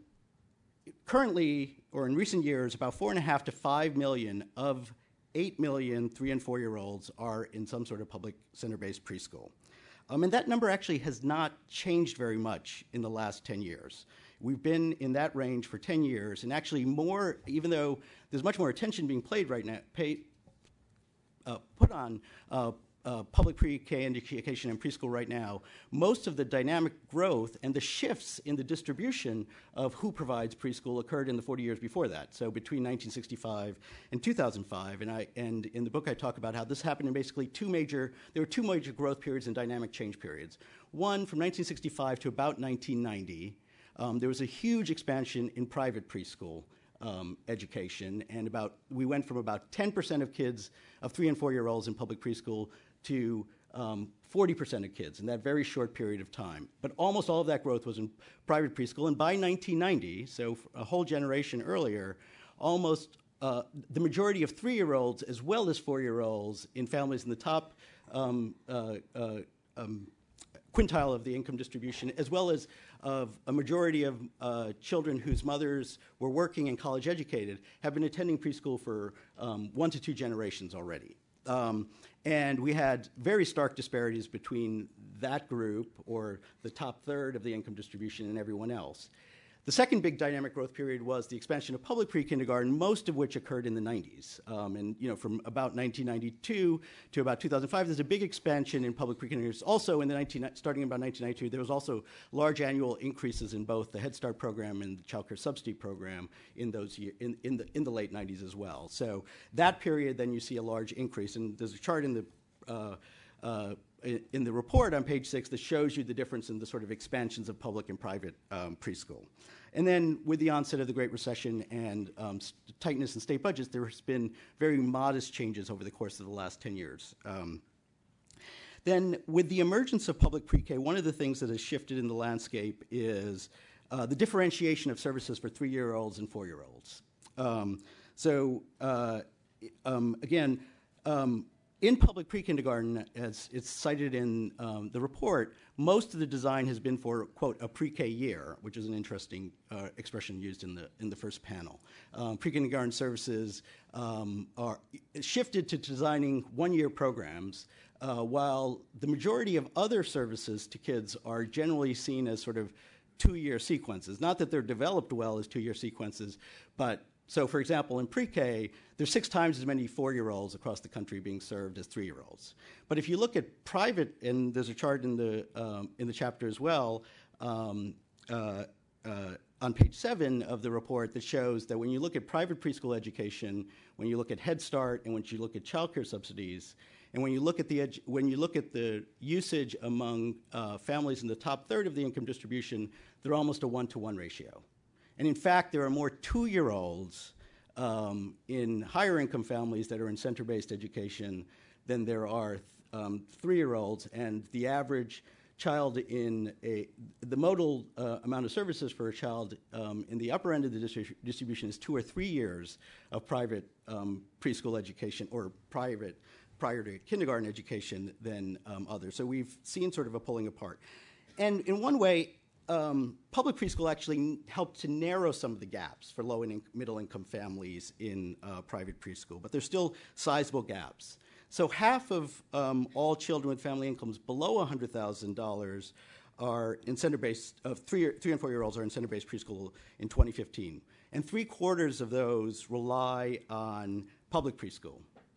currently, or in recent years, about four and a half to five million of eight million three and four-year-olds are in some sort of public center-based preschool. Um, and that number actually has not changed very much in the last ten years. We've been in that range for ten years, and actually more, even though there's much more attention being played right now, pay, uh, put on uh, uh, public pre-K education and preschool right now, most of the dynamic growth and the shifts in the distribution of who provides preschool occurred in the forty years before that. So between nineteen sixty-five and two thousand five, and I and in the book I talk about how this happened in basically two major, there were two major growth periods and dynamic change periods. One from nineteen sixty-five to about nineteen ninety, um, there was a huge expansion in private preschool Um, education, and about we went from about ten percent of kids, of three and four year olds in public preschool, to um, forty percent of kids in that very short period of time. But almost all of that growth was in private preschool, and by nineteen ninety, so a whole generation earlier, almost uh, the majority of three year olds as well as four year olds in families in the top um, uh, uh, um, quintile of the income distribution, as well as of a majority of uh, children whose mothers were working and college educated, have been attending preschool for um, one to two generations already. Um, and we had very stark disparities between that group, or the top third of the income distribution, and everyone else. The second big dynamic growth period was the expansion of public pre-kindergarten, most of which occurred in the nineties. Um, and you know, from about nineteen ninety-two to about two thousand five, there's a big expansion in public pre-kindergarten. Also, in the nineteen, starting in about nineteen ninety-two, there was also large annual increases in both the Head Start program and the Child Care Subsidy program in those year, in, in the in the late nineties as well. So that period, then you see a large increase. And there's a chart in the uh, uh, in the report on page six that shows you the difference in the sort of expansions of public and private um, preschool. And then with the onset of the Great Recession and um, tightness in state budgets, there has been very modest changes over the course of the last ten years. Um, then with the emergence of public pre-K, one of the things that has shifted in the landscape is uh, the differentiation of services for three-year-olds and four-year-olds. Um, so uh, um, again, um, in public pre-kindergarten, as it's cited in um, the report, most of the design has been for, quote, a pre-K year, which is an interesting uh, expression used in the in the first panel. Um, pre-kindergarten services um, are shifted to designing one-year programs, uh, while the majority of other services to kids are generally seen as sort of two-year sequences. Not that they're developed well as two-year sequences, but so, for example, in pre-K, there's six times as many four-year-olds across the country being served as three-year-olds. But if you look at private, and there's a chart in the um, in the chapter as well, um, uh, uh, on page seven of the report, that shows that when you look at private preschool education, when you look at Head Start, and when you look at child care subsidies, and when you look at the edu- when you look at the usage among uh, families in the top third of the income distribution, they're almost a one-to-one ratio. And in fact, there are more two-year-olds um, in higher income families that are in center-based education than there are th- um, three-year-olds. And the average child in a, the modal uh, amount of services for a child um, in the upper end of the distri- distribution is two or three years of private um, preschool education or private prior to kindergarten education than um, others. So we've seen sort of a pulling apart. And in one way, Um, public preschool actually helped to narrow some of the gaps for low and in- middle-income families in uh, private preschool, but there's still sizable gaps. So half of um, all children with family incomes below one hundred thousand dollars are in center-based, of three, three and four-year-olds are in center-based preschool in twenty fifteen, and three-quarters of those rely on public preschool.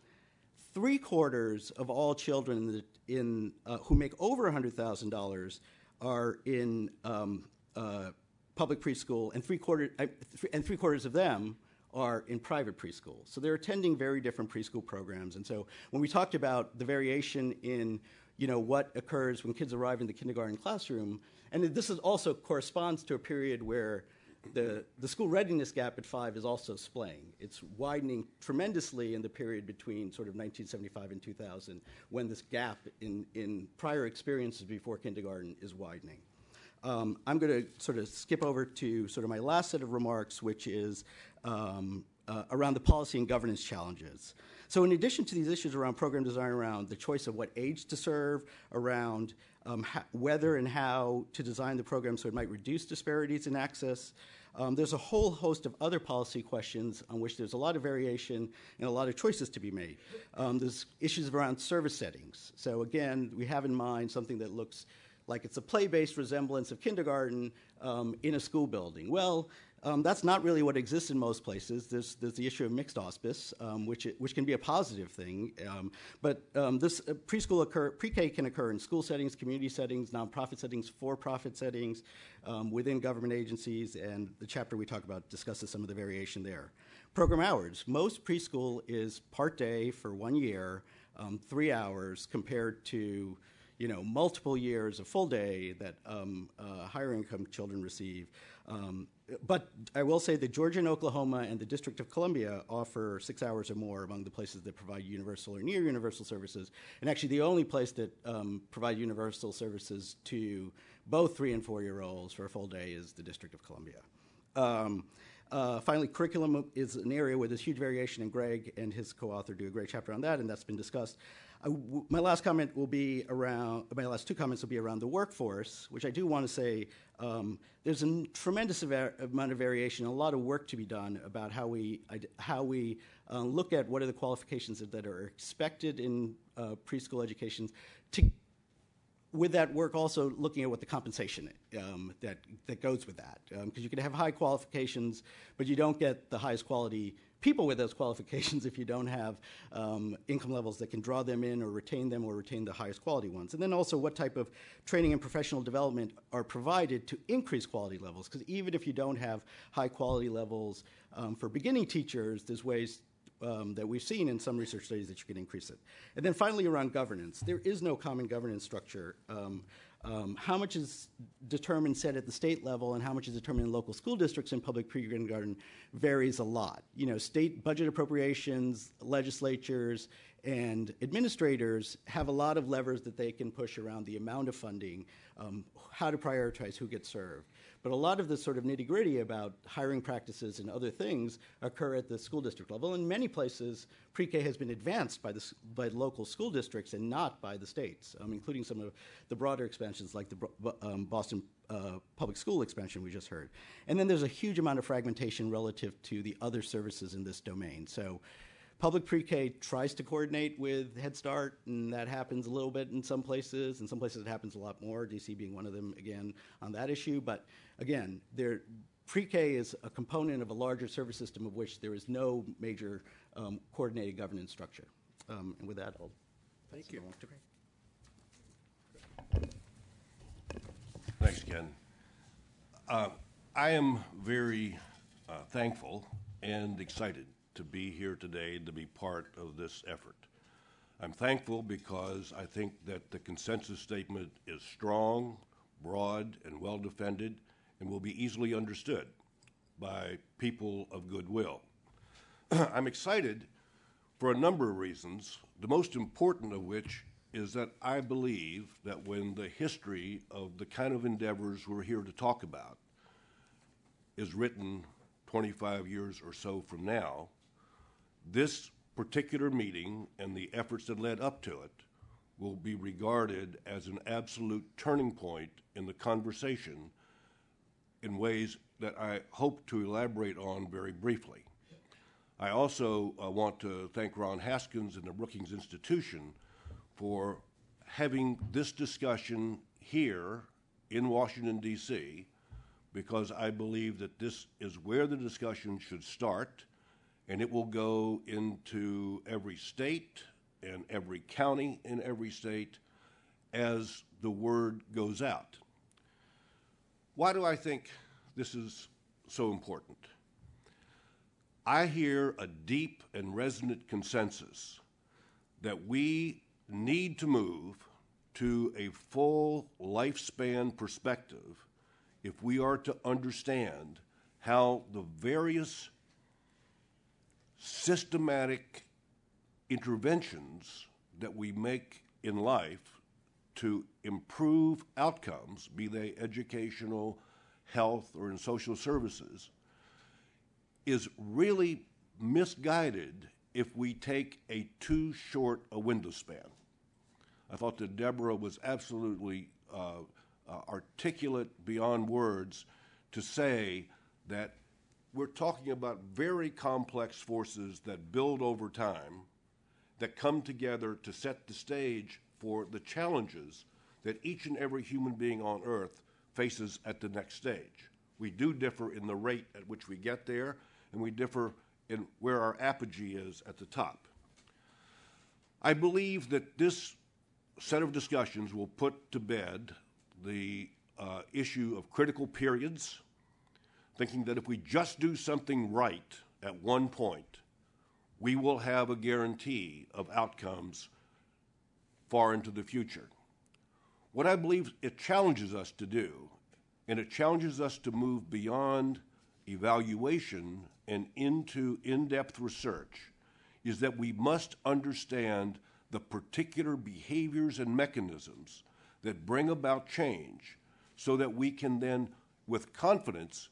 Three-quarters of all children in, the, in uh, who make over one hundred thousand dollars are in um, uh, public preschool, and three quarter uh, th- and three quarters of them are in private preschool. So they're attending very different preschool programs. And so when we talked about the variation in, you know, what occurs when kids arrive in the kindergarten classroom, and this is also corresponds to a period where the the school readiness gap at five is also splaying. It's widening tremendously in the period between sort of nineteen seventy-five and two thousand, when this gap in, in prior experiences before kindergarten is widening. Um, I'm going to sort of skip over to sort of my last set of remarks, which is um, uh, around the policy and governance challenges. So in addition to these issues around program design, around the choice of what age to serve, around um, ha- whether and how to design the program so it might reduce disparities in access, Um, there's a whole host of other policy questions on which there's a lot of variation and a lot of choices to be made. Um, there's issues around service settings. So again, we have in mind something that looks like it's a play-based resemblance of kindergarten um, in a school building. Well, um, that's not really what exists in most places. There's, there's the issue of mixed auspice, um, which, it, which can be a positive thing. Um, but um, this uh, preschool occur, pre-K can occur in school settings, community settings, nonprofit settings, for-profit settings, um, within government agencies, and the chapter we talk about discusses some of the variation there. Program hours. Most preschool is part day for one year, um, three hours, compared to you know, multiple years of full day that um, uh, higher income children receive. Um, but I will say that Georgia and Oklahoma and the District of Columbia offer six hours or more among the places that provide universal or near universal services. And actually the only place that um, provide universal services to both three and four year olds for a full day is the District of Columbia. Um, Uh, finally, curriculum is an area where there's huge variation, and Greg and his co-author do a great chapter on that, and that's been discussed. Uh, w- my last comment will be around, my last two comments will be around the workforce, which I do want to say um, there's a n- tremendous av- amount of variation, a lot of work to be done about how we, how we uh, look at what are the qualifications that are expected in uh, preschool education to with that work, also looking at what the compensation um, that that goes with that, because um, you can have high qualifications, but you don't get the highest quality people with those qualifications if you don't have um, income levels that can draw them in or retain them or retain the highest quality ones. And then also what type of training and professional development are provided to increase quality levels, because even if you don't have high quality levels um, for beginning teachers, there's ways Um, that we've seen in some research studies that you can increase it. And then finally, around governance. There is no common governance structure. Um, um, how much is determined set at the state level and how much is determined in local school districts and public pre-kindergarten varies a lot. You know, state budget appropriations, legislatures, and administrators have a lot of levers that they can push around the amount of funding, um, how to prioritize who gets served. But a lot of the sort of nitty-gritty about hiring practices and other things occur at the school district level. In many places, pre-K has been advanced by, the, by local school districts and not by the states, um, including some of the broader expansions like the um, Boston uh, public school expansion we just heard. And then there's a huge amount of fragmentation relative to the other services in this domain. So public pre-K tries to coordinate with Head Start, and that happens a little bit in some places. In some places it happens a lot more, D C being one of them, again, on that issue. But again, there, pre-K is a component of a larger service system of which there is no major um, coordinated governance structure. Um, and with that, I'll thank you. To Greg. Thanks, Ken. Uh, I am very uh, thankful and excited to be here today to be part of this effort. I'm thankful because I think that the consensus statement is strong, broad, and well defended, and will be easily understood by people of goodwill. I'm excited for a number of reasons, the most important of which is that I believe that when the history of the kind of endeavors we're here to talk about is written twenty-five years or so from now, this particular meeting and the efforts that led up to it will be regarded as an absolute turning point in the conversation in ways that I hope to elaborate on very briefly. I also uh, want to thank Ron Haskins and the Brookings Institution for having this discussion here in Washington, D C, because I believe that this is where the discussion should start, and it will go into every state and every county in every state as the word goes out. Why do I think this is so important? I hear a deep and resonant consensus that we need to move to a full lifespan perspective if we are to understand how the various systematic interventions that we make in life to improve outcomes, be they educational, health, or in social services, is really misguided if we take a too short a window span. I thought that Deborah was absolutely uh, uh, articulate beyond words to say that we're talking about very complex forces that build over time, that come together to set the stage for the challenges that each and every human being on Earth faces at the next stage. We do differ in the rate at which we get there, and we differ in where our apogee is at the top. I believe that this set of discussions will put to bed the uh, issue of critical periods, thinking that if we just do something right at one point, we will have a guarantee of outcomes far into the future. What I believe it challenges us to do, and it challenges us to move beyond evaluation and into in-depth research, is that we must understand the particular behaviors and mechanisms that bring about change so that we can then, with confidence,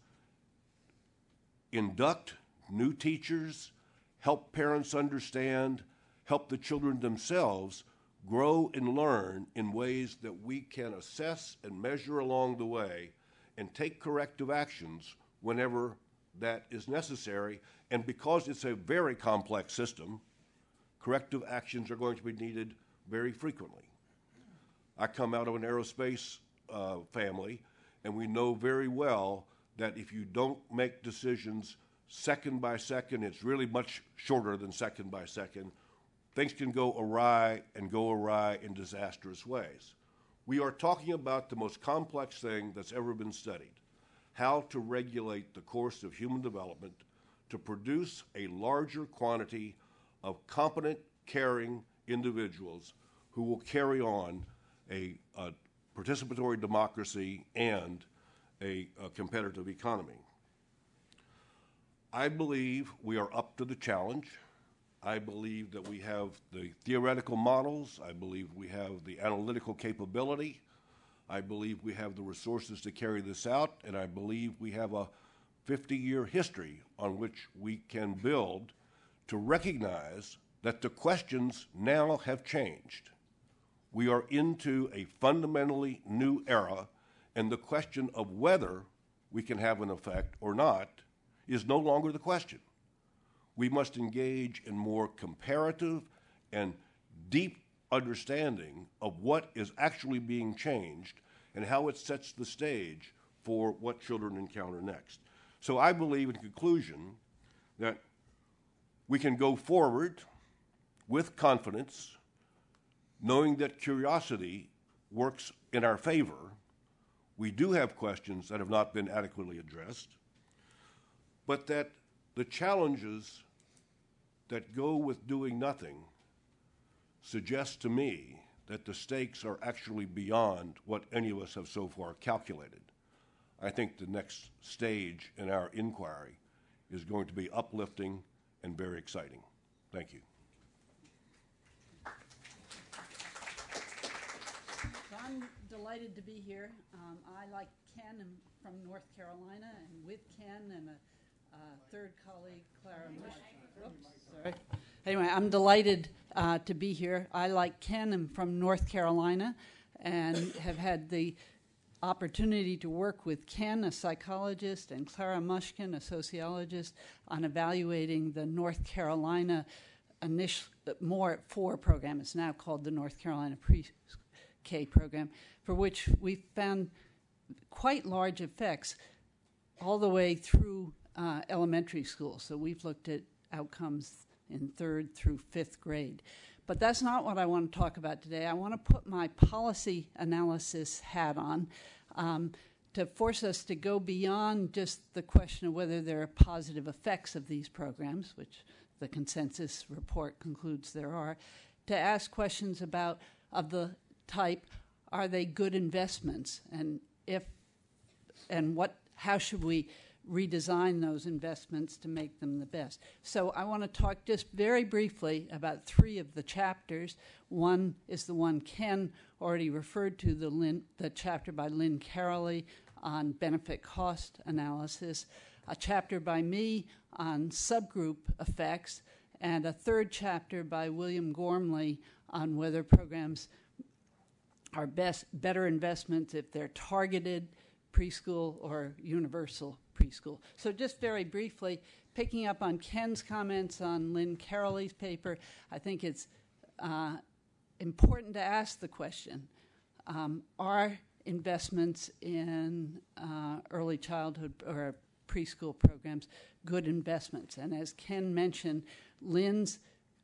induct new teachers, help parents understand, help the children themselves grow and learn in ways that we can assess and measure along the way and take corrective actions whenever that is necessary. And because it's a very complex system, corrective actions are going to be needed very frequently. I come out of an aerospace uh, family, and we know very well that if you don't make decisions second by second, it's really much shorter than second by second, things can go awry and go awry in disastrous ways. We are talking about the most complex thing that's ever been studied, how to regulate the course of human development to produce a larger quantity of competent, caring individuals who will carry on a, a participatory democracy and a, a competitive economy. I believe we are up to the challenge. I believe that we have the theoretical models. I believe we have the analytical capability. I believe we have the resources to carry this out, and I believe we have a fifty-year history on which we can build to recognize that the questions now have changed. We are into a fundamentally new era, and the question of whether we can have an effect or not is no longer the question. We must engage in more comparative and deep understanding of what is actually being changed and how it sets the stage for what children encounter next. So I believe, in conclusion, that we can go forward with confidence, knowing that curiosity works in our favor. We do have questions that have not been adequately addressed, but that the challenges that go with doing nothing suggest to me that the stakes are actually beyond what any of us have so far calculated. I think the next stage in our inquiry is going to be uplifting and very exciting. Thank you. I'm delighted to be here. Um, I, like Ken, am from North Carolina, and with Ken and a uh, third colleague, Clara Mush. Oops, sorry. Anyway, I'm delighted uh, to be here. I, like Ken, am from North Carolina and have had the opportunity to work with Ken, a psychologist, and Clara Mushkin, a sociologist, on evaluating the North Carolina initial, more four program. It's now called the North Carolina Pre-K program, for which we found quite large effects all the way through uh, elementary school. So we've looked at outcomes in third through fifth grade. But that's not what I want to talk about today. I want to put my policy analysis hat on um, to force us to go beyond just the question of whether there are positive effects of these programs, which the consensus report concludes there are, to ask questions about of the type, are they good investments? And if and what how should we redesign those investments to make them the best? So I want to talk just very briefly about three of the chapters. One is the one Ken already referred to, the, Lynn, the chapter by Lynn Carrolley on benefit cost analysis, a chapter by me on subgroup effects, and a third chapter by William Gormley on whether programs are best better investments if they're targeted, preschool, or universal preschool. So just very briefly, picking up on Ken's comments on Lynn Caroley's paper, I think it's uh, important to ask the question, um, are investments in uh, early childhood or preschool programs good investments? And as Ken mentioned, Lynn's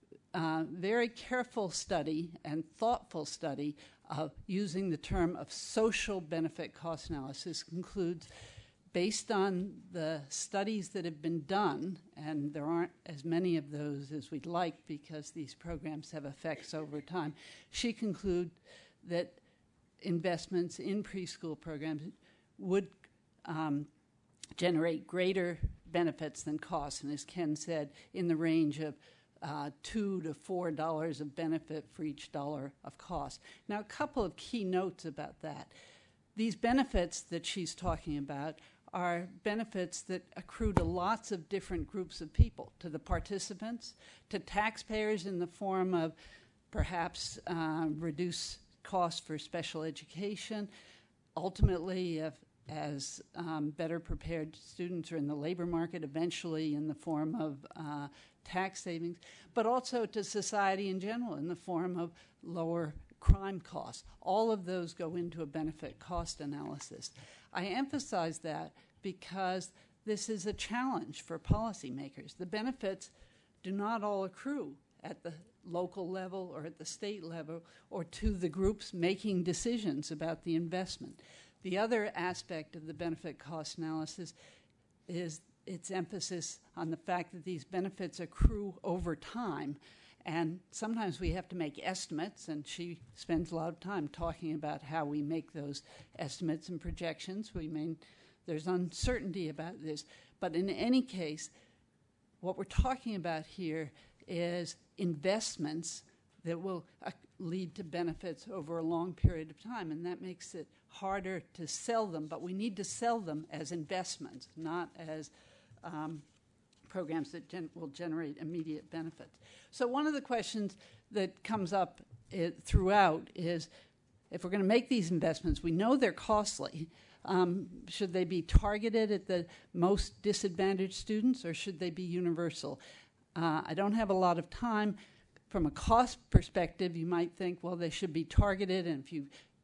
uh, very careful study and thoughtful study of using the term of social benefit cost analysis concludes, based on the studies that have been done, and there aren't as many of those as we'd like because these programs have effects over time, she concluded that investments in preschool programs would um, generate greater benefits than costs, and as Ken said, in the range of uh, two to four dollars of benefit for each dollar of cost. Now, a couple of key notes about that. These benefits that she's talking about are benefits that accrue to lots of different groups of people, to the participants, to taxpayers in the form of perhaps uh, reduced costs for special education, ultimately if, as um, better prepared students are in the labor market, eventually in the form of uh, tax savings, but also to society in general in the form of lower crime costs. All of those go into a benefit cost analysis. I emphasize that because this is a challenge for policymakers. The benefits do not all accrue at the local level or at the state level or to the groups making decisions about the investment. The other aspect of the benefit cost analysis is its emphasis on the fact that these benefits accrue over time. And sometimes we have to make estimates, and she spends a lot of time talking about how we make those estimates and projections. We may, there's uncertainty about this. But in any case, what we're talking about here is investments that will uh, lead to benefits over a long period of time, and that makes it harder to sell them. But we need to sell them as investments, not as um, programs that gen- will generate immediate benefits. So one of the questions that comes up I- throughout is, if we're going to make these investments, we know they're costly. Um, should they be targeted at the most disadvantaged students, or should they be universal? Uh, I don't have a lot of time. From a cost perspective, you might think, well, they should be targeted, and if you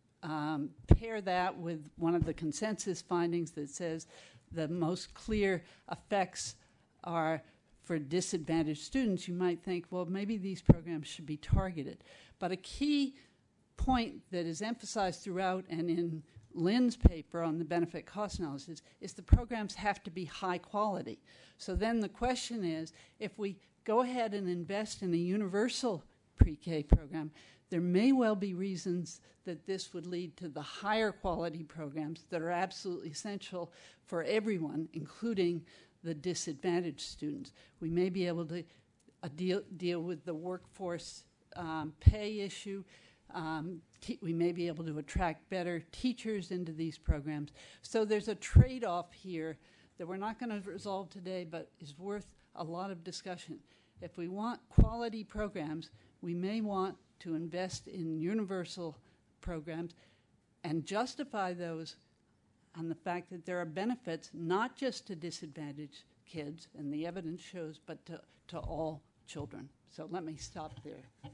um, pair that with one of the consensus findings that says the most clear effects are for disadvantaged students, you might think, well, maybe these programs should be targeted. But a key point that is emphasized throughout and in Lynn's paper on the benefit cost analysis is the programs have to be high quality. So then the question is, if we go ahead and invest in a universal pre-K program, there may well be reasons that this would lead to the higher quality programs that are absolutely essential for everyone, including the disadvantaged students. We may be able to uh, deal, deal with the workforce um, pay issue. Um, t- we may be able to attract better teachers into these programs. So there's a trade-off here that we're not going to resolve today, but is worth a lot of discussion. If we want quality programs, we may want to invest in universal programs and justify those on the fact that there are benefits not just to disadvantaged kids, and the evidence shows, but to, to all children. So let me stop there.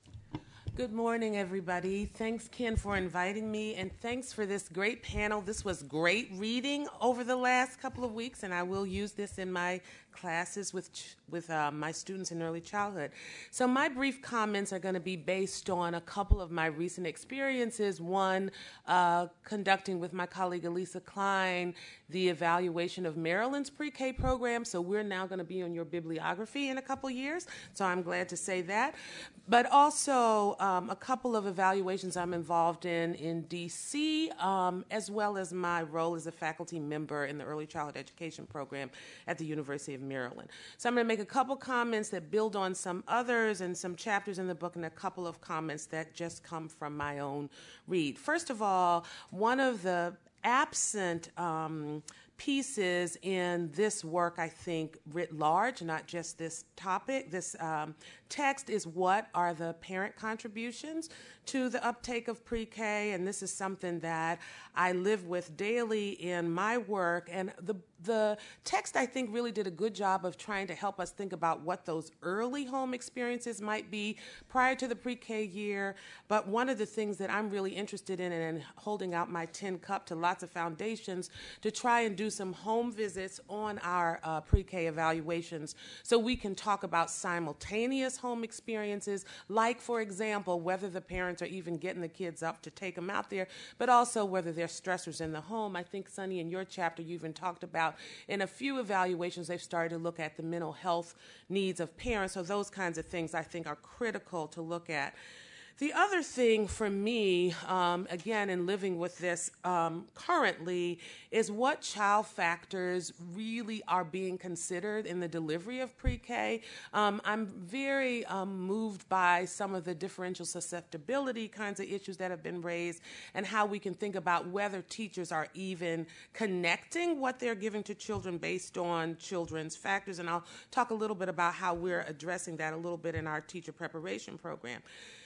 Good morning, everybody. Thanks, Ken, for inviting me, and thanks for this great panel. This was great reading over the last couple of weeks, and I will use this in my classes with ch- with uh, my students in early childhood. So my brief comments are going to be based on a couple of my recent experiences. One, uh, conducting with my colleague Elisa Klein the evaluation of Maryland's pre-K program. So we're now going to be on your bibliography in a couple years, so I'm glad to say that. But also um, a couple of evaluations I'm involved in in D C, um, as well as my role as a faculty member in the early childhood education program at the University of Maryland. So I'm going to make a couple comments that build on some others and some chapters in the book, and a couple of comments that just come from my own read. First of all, one of the absent um, pieces in this work, I think, writ large, not just this topic, this um, text, is what are the parent contributions to the uptake of pre-K, and this is something that I live with daily in my work, and the the text, I think, really did a good job of trying to help us think about what those early home experiences might be prior to the pre-K year. But one of the things that I'm really interested in, and holding out my tin cup to lots of foundations, to try and do some home visits on our uh, pre-K evaluations so we can talk about simultaneous home experiences, like, for example, whether the parents are even getting the kids up to take them out there, but also whether there are stressors in the home. I think, Sunny, in your chapter, you even talked about in a few evaluations, they've started to look at the mental health needs of parents. So those kinds of things, I think, are critical to look at. The other thing for me, um, again, in living with this um, currently, is what child factors really are being considered in the delivery of pre-K. Um, I'm very um, moved by some of the differential susceptibility kinds of issues that have been raised, and how we can think about whether teachers are even connecting what they're giving to children based on children's factors. And I'll talk a little bit about how we're addressing that a little bit in our teacher preparation program.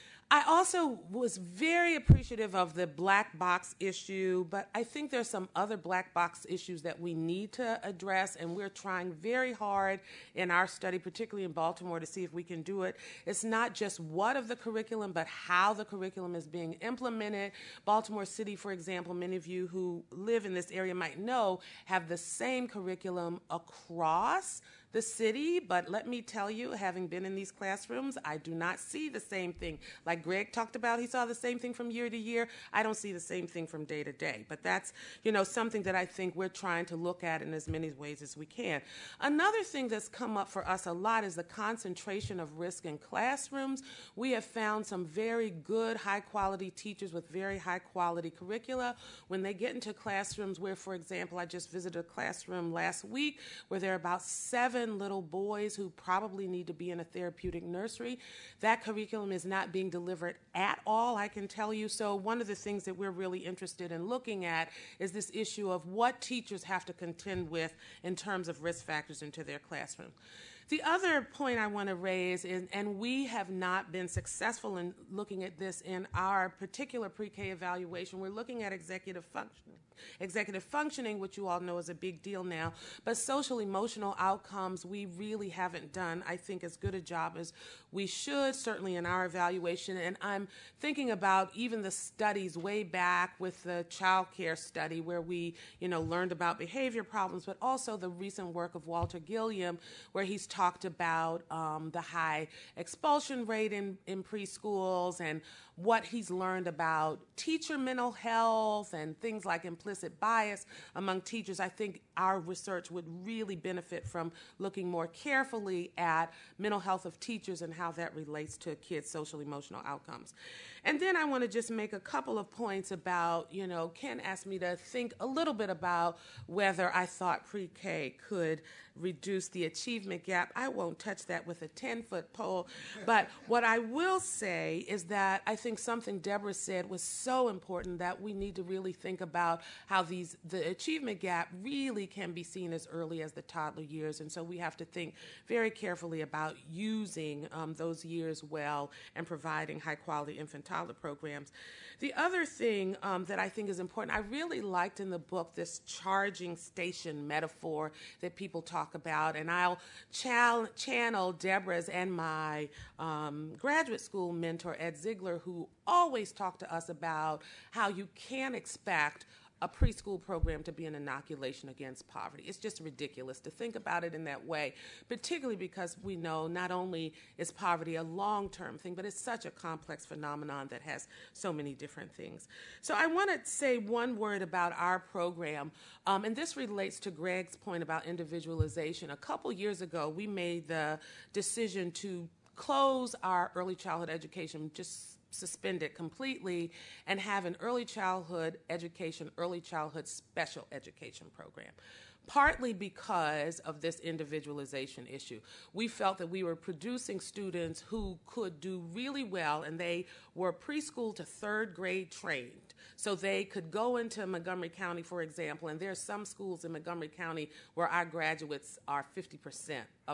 I also was very appreciative of the black box issue, but I think there's some other black box issues that we need to address, and we're trying very hard in our study, particularly in Baltimore, to see if we can do it. It's not just what of the curriculum, but how the curriculum is being implemented. Baltimore City, for example, many of you who live in this area might know, have the same curriculum across the city, but let me tell you, having been in these classrooms, I do not see the same thing. Like Greg talked about, he saw the same thing from year to year. I don't see the same thing from day to day. But that's, you know, something that I think we're trying to look at in as many ways as we can. Another thing that's come up for us a lot is the concentration of risk in classrooms. We have found some very good, high-quality teachers with very high-quality curricula. When they get into classrooms where, for example, I just visited a classroom last week where there are about seven little boys who probably need to be in a therapeutic nursery. That curriculum is not being delivered at all, I can tell you. So one of the things that we're really interested in looking at is this issue of what teachers have to contend with in terms of risk factors into their classroom. The other point I want to raise is, and we have not been successful in looking at this in our particular pre-K evaluation, we're looking at executive functioning. Executive functioning, which you all know is a big deal now, but social emotional outcomes we really haven't done, I think, as good a job as we should, certainly in our evaluation. And I'm thinking about even the studies way back with the child care study where we, you know, learned about behavior problems, but also the recent work of Walter Gilliam where he's talked about um, the high expulsion rate in, in preschools and what he's learned about teacher mental health and things like implicit bias among teachers. I think our research would really benefit from looking more carefully at mental health of teachers and how that relates to kids' social emotional outcomes. And then I want to just make a couple of points about, you know, Ken asked me to think a little bit about whether I thought pre-K could reduce the achievement gap. I won't touch that with a ten-foot pole. But what I will say is that I think something Deborah said was so important that we need to really think about how these the achievement gap really can be seen as early as the toddler years. And so we have to think very carefully about using um, those years well and providing high-quality infant toddler programs. The other thing um, that I think is important, I really liked in the book this charging station metaphor that people talk about, and I'll chal- channel Deborah's and my um, graduate school mentor, Ed Ziegler, who always talked to us about how you can't expect a preschool program to be an inoculation against poverty. It's just ridiculous to think about it in that way, particularly because we know not only is poverty a long-term thing, but it's such a complex phenomenon that has so many different things. So I want to say one word about our program, um, and this relates to Greg's point about individualization. A couple years ago, we made the decision to close our early childhood education, just suspend it completely, and have an early childhood education, early childhood special education program. Partly because of this individualization issue. We felt that we were producing students who could do really well, and they were preschool to third grade trained. So they could go into Montgomery County, for example, and there are some schools in Montgomery County where our graduates are fifty percent of the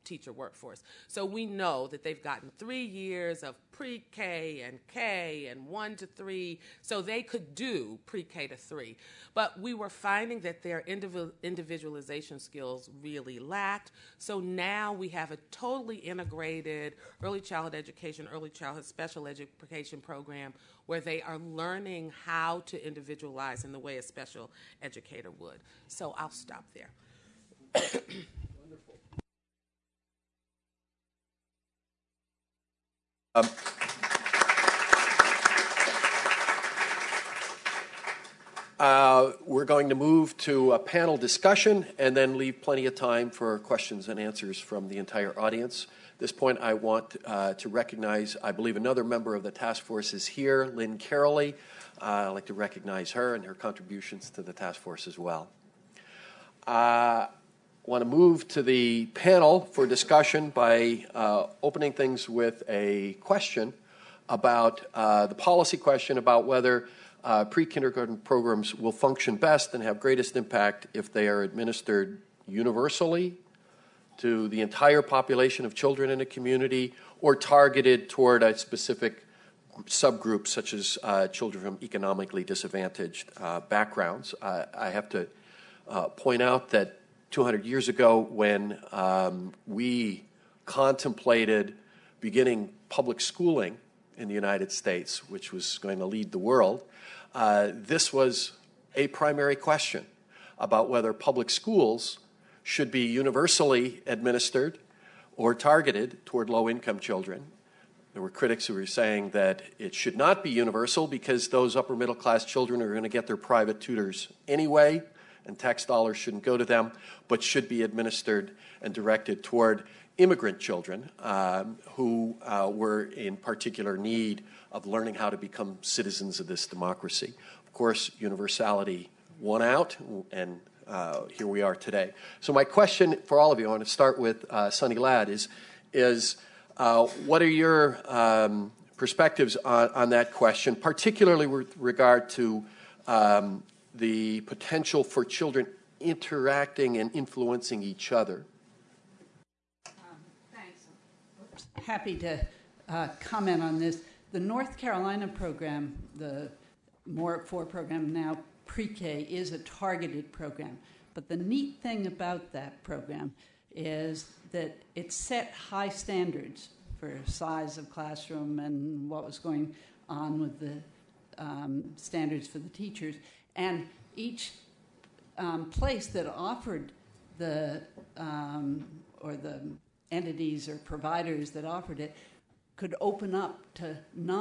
teacher workforce. So we know that they've gotten three years of pre-K and K and one to three, so they could do pre-K to three. But we were finding that their individual, individualization skills really lacked. So now we have a totally integrated early childhood education, early childhood special education program where they are learning how to individualize in the way a special educator would. So I'll stop there. Um, uh, we're going to move to a panel discussion and then leave plenty of time for questions and answers from the entire audience. At this point, I want uh, to recognize, I believe another member of the task force is here, Lynn Carrolley. Uh, I'd like to recognize her and her contributions to the task force as well. Uh, I want to move to the panel for discussion by uh, opening things with a question about uh, the policy question about whether uh, pre-kindergarten programs will function best and have greatest impact if they are administered universally to the entire population of children in a community or targeted toward a specific subgroup such as uh, children from economically disadvantaged uh, backgrounds. Uh, I have to uh, point out that two hundred years ago, when um, we contemplated beginning public schooling in the United States, which was going to lead the world, uh, this was a primary question about whether public schools should be universally administered or targeted toward low-income children. There were critics who were saying that it should not be universal because those upper middle-class children are going to get their private tutors anyway, and tax dollars shouldn't go to them, but should be administered and directed toward immigrant children um, who uh, were in particular need of learning how to become citizens of this democracy. Of course, universality won out, and uh, here we are today. So my question for all of you, I want to start with uh, Sonny Ladd, is, is uh, what are your um, perspectives on, on that question, particularly with regard to um, the potential for children interacting and influencing each other? Um, thanks. Oops. Happy to uh, comment on this. The North Carolina program, the More at Four program, now pre-K, is a targeted program. But the neat thing about that program is that it set high standards for size of classroom and what was going on with the um, standards for the teachers. And each um, place that offered the, um, or the entities or providers that offered it could open up to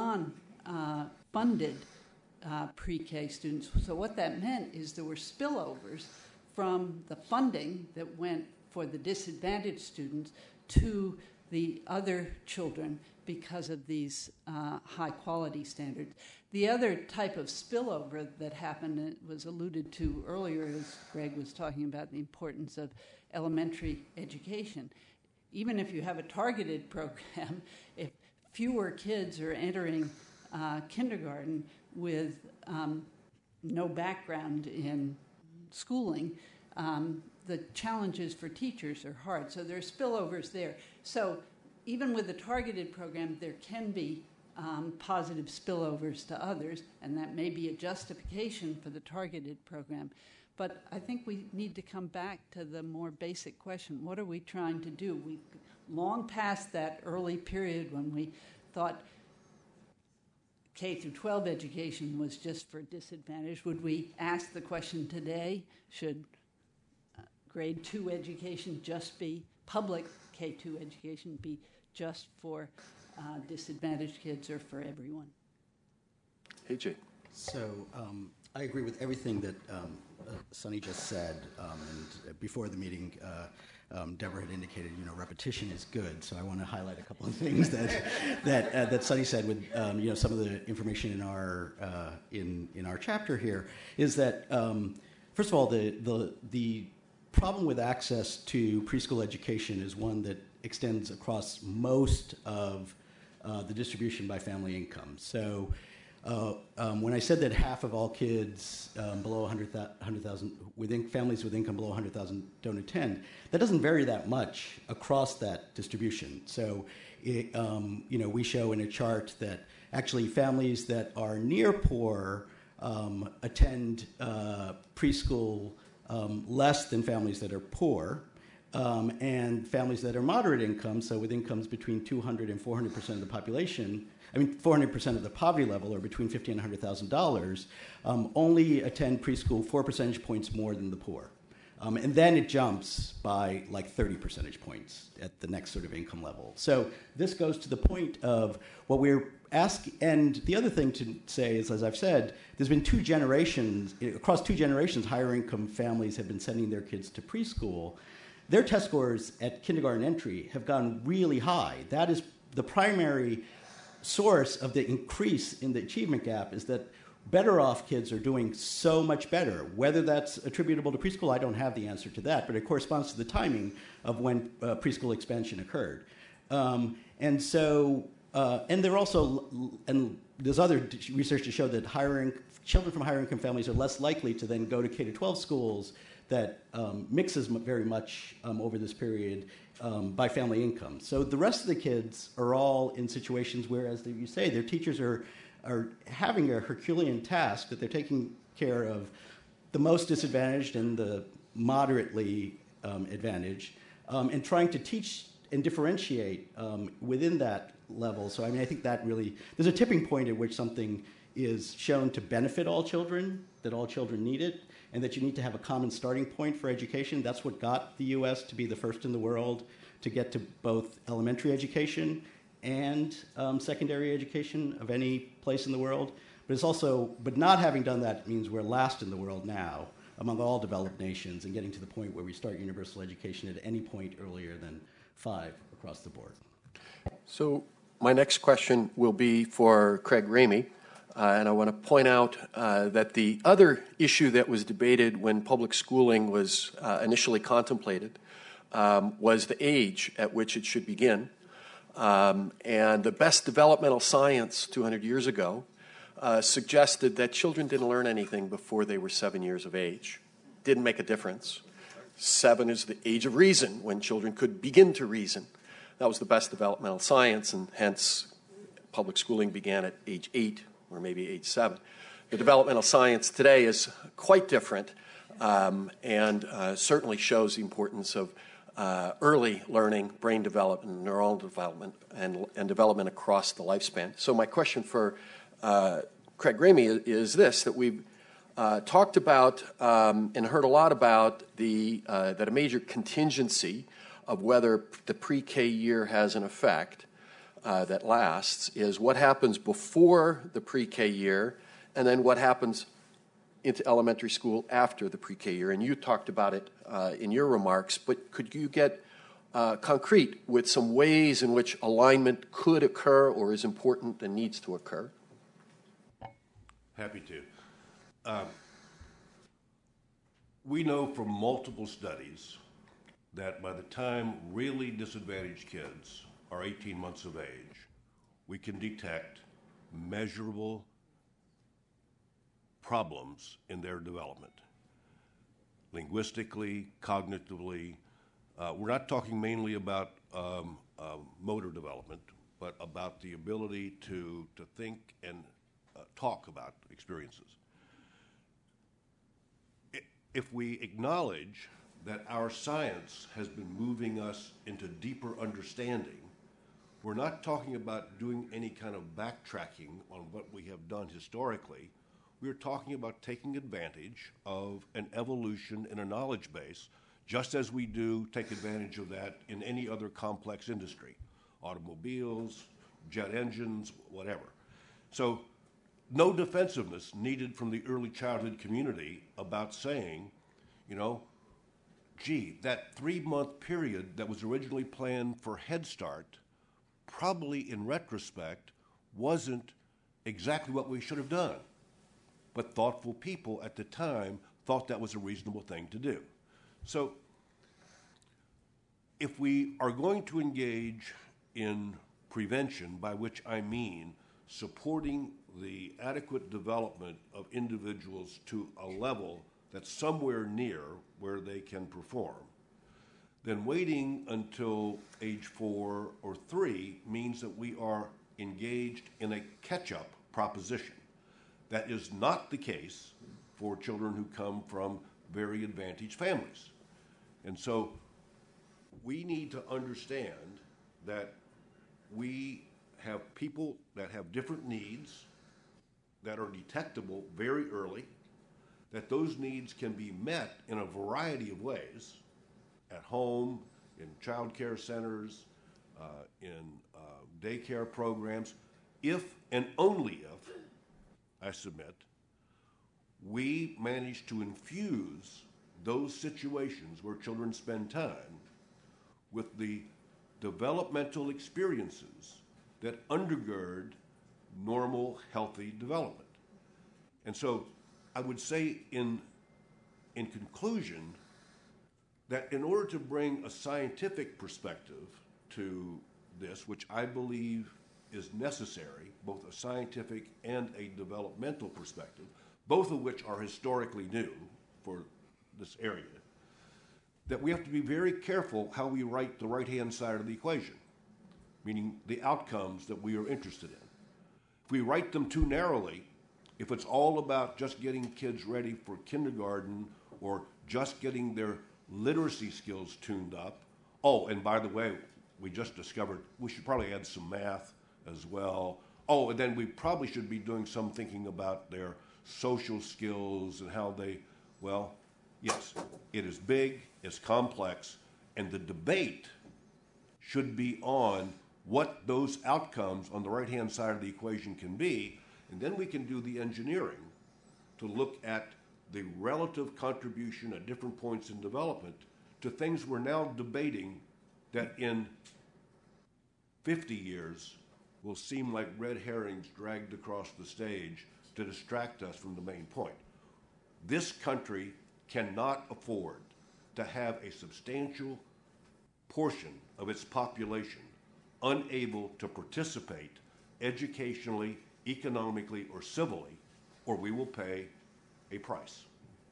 non-funded uh, uh, pre-K students. So what that meant is there were spillovers from the funding that went for the disadvantaged students to the other children because of these uh, high-quality standards. The other type of spillover that happened, it was alluded to earlier as Greg was talking about the importance of elementary education. Even if you have a targeted program, if fewer kids are entering uh, kindergarten with um, no background in schooling, um, the challenges for teachers are hard. So there are spillovers there. So even with a targeted program, there can be um, positive spillovers to others, and that may be a justification for the targeted program. But I think we need to come back to the more basic question. What are we trying to do? We've long past that early period when we thought K through twelve education was just for disadvantaged. Would we ask the question today, should uh, grade two education just be, public K two education be just for uh, disadvantaged kids or for everyone? A J. So um, I agree with everything that um, uh, Sonny just said. Um, and before the meeting, uh, um, Deborah had indicated, you know, repetition is good. So I want to highlight a couple of things that that uh, that Sonny said with, um, you know, some of the information in our uh, in in our chapter here is that um, first of all, the the the problem with access to preschool education is one that extends across most of uh, the distribution by family income. So Uh, um, when I said that half of all kids um, below one hundred thousand, within families with income below one hundred thousand don't attend, that doesn't vary that much across that distribution. So, it, um, you know, we show in a chart that actually families that are near poor um, attend uh, preschool um, less than families that are poor. Um, and families that are moderate income, so with incomes between two hundred and four hundred percent of the population, I mean four hundred percent of the poverty level, or between fifty and one hundred thousand dollars, um, only attend preschool four percentage points more than the poor. Um, and then it jumps by like thirty percentage points at the next sort of income level. So this goes to the point of what we're asking. And the other thing to say is, as I've said, there's been two generations, across two generations, higher income families have been sending their kids to preschool. Their test scores at kindergarten entry have gone really high. That is the primary source of the increase in the achievement gap, is that better off kids are doing so much better. Whether that's attributable to preschool, I don't have the answer to that, but it corresponds to the timing of when uh, preschool expansion occurred. Um, and so, uh, and there also, and there's other research to show that higher in, children from higher income families are less likely to then go to K to twelve schools that um, mixes very much um, over this period um, by family income. So the rest of the kids are all in situations where, as you say, their teachers are are having a Herculean task, that they're taking care of the most disadvantaged and the moderately um, advantaged, um, and trying to teach and differentiate um, within that level. So I mean, I think that really, there's a tipping point at which something is shown to benefit all children, that all children need it, and that you need to have a common starting point for education. That's what got the U S to be the first in the world to get to both elementary education and um, secondary education of any place in the world. But it's also, but not having done that means we're last in the world now among all developed nations, and getting to the point where we start universal education at any point earlier than five across the board. So my next question will be for Craig Ramey. Uh, and I want to point out uh, that the other issue that was debated when public schooling was uh, initially contemplated um, was the age at which it should begin. Um, and the best developmental science two hundred years ago uh, suggested that children didn't learn anything before they were seven years of age. Didn't make a difference. Seven is the age of reason, when children could begin to reason. That was the best developmental science, and hence public schooling began at age eight, or maybe age seven. The developmental science today is quite different, um, and uh, certainly shows the importance of uh, early learning, brain development, neuronal development, and, and development across the lifespan. So my question for uh, Craig Ramey is, is this, that we've uh, talked about um, and heard a lot about the uh, that a major contingency of whether the pre-K year has an effect Uh, that lasts is what happens before the pre-K year, and then what happens into elementary school after the pre-K year. And you talked about it uh, in your remarks, but could you get uh, concrete with some ways in which alignment could occur or is important and needs to occur? Happy to. Um, we know from multiple studies that by the time really disadvantaged kids are eighteen months of age, we can detect measurable problems in their development. Linguistically, cognitively, uh, we're not talking mainly about um, uh, motor development, but about the ability to, to think and uh, talk about experiences. If we acknowledge that our science has been moving us into deeper understanding, we're not talking about doing any kind of backtracking on what we have done historically. We're talking about taking advantage of an evolution in a knowledge base, just as we do take advantage of that in any other complex industry, automobiles, jet engines, whatever. So no defensiveness needed from the early childhood community about saying, you know, gee, that three-month period that was originally planned for Head Start probably in retrospect wasn't exactly what we should have done. But thoughtful people at the time thought that was a reasonable thing to do. So if we are going to engage in prevention, by which I mean supporting the adequate development of individuals to a level that's somewhere near where they can perform, then waiting until age four or three means that we are engaged in a catch-up proposition. That is not the case for children who come from very advantaged families. And so we need to understand that we have people that have different needs that are detectable very early, that those needs can be met in a variety of ways, at home, in child care centers, uh, in uh, daycare programs, if and only if, I submit, we manage to infuse those situations where children spend time with the developmental experiences that undergird normal, healthy development. And so I would say in, in conclusion that in order to bring a scientific perspective to this, which I believe is necessary, both a scientific and a developmental perspective, both of which are historically new for this area, that we have to be very careful how we write the right-hand side of the equation, meaning the outcomes that we are interested in. If we write them too narrowly, if it's all about just getting kids ready for kindergarten or just getting their literacy skills tuned up, oh, and by the way, we just discovered we should probably add some math as well. Oh, and then we probably should be doing some thinking about their social skills and how they, well, yes, it is big, it's complex, and the debate should be on what those outcomes on the right-hand side of the equation can be, and then we can do the engineering to look at the relative contribution at different points in development to things we're now debating that in fifty years will seem like red herrings dragged across the stage to distract us from the main point. This country cannot afford to have a substantial portion of its population unable to participate educationally, economically, or civilly, or we will pay a price.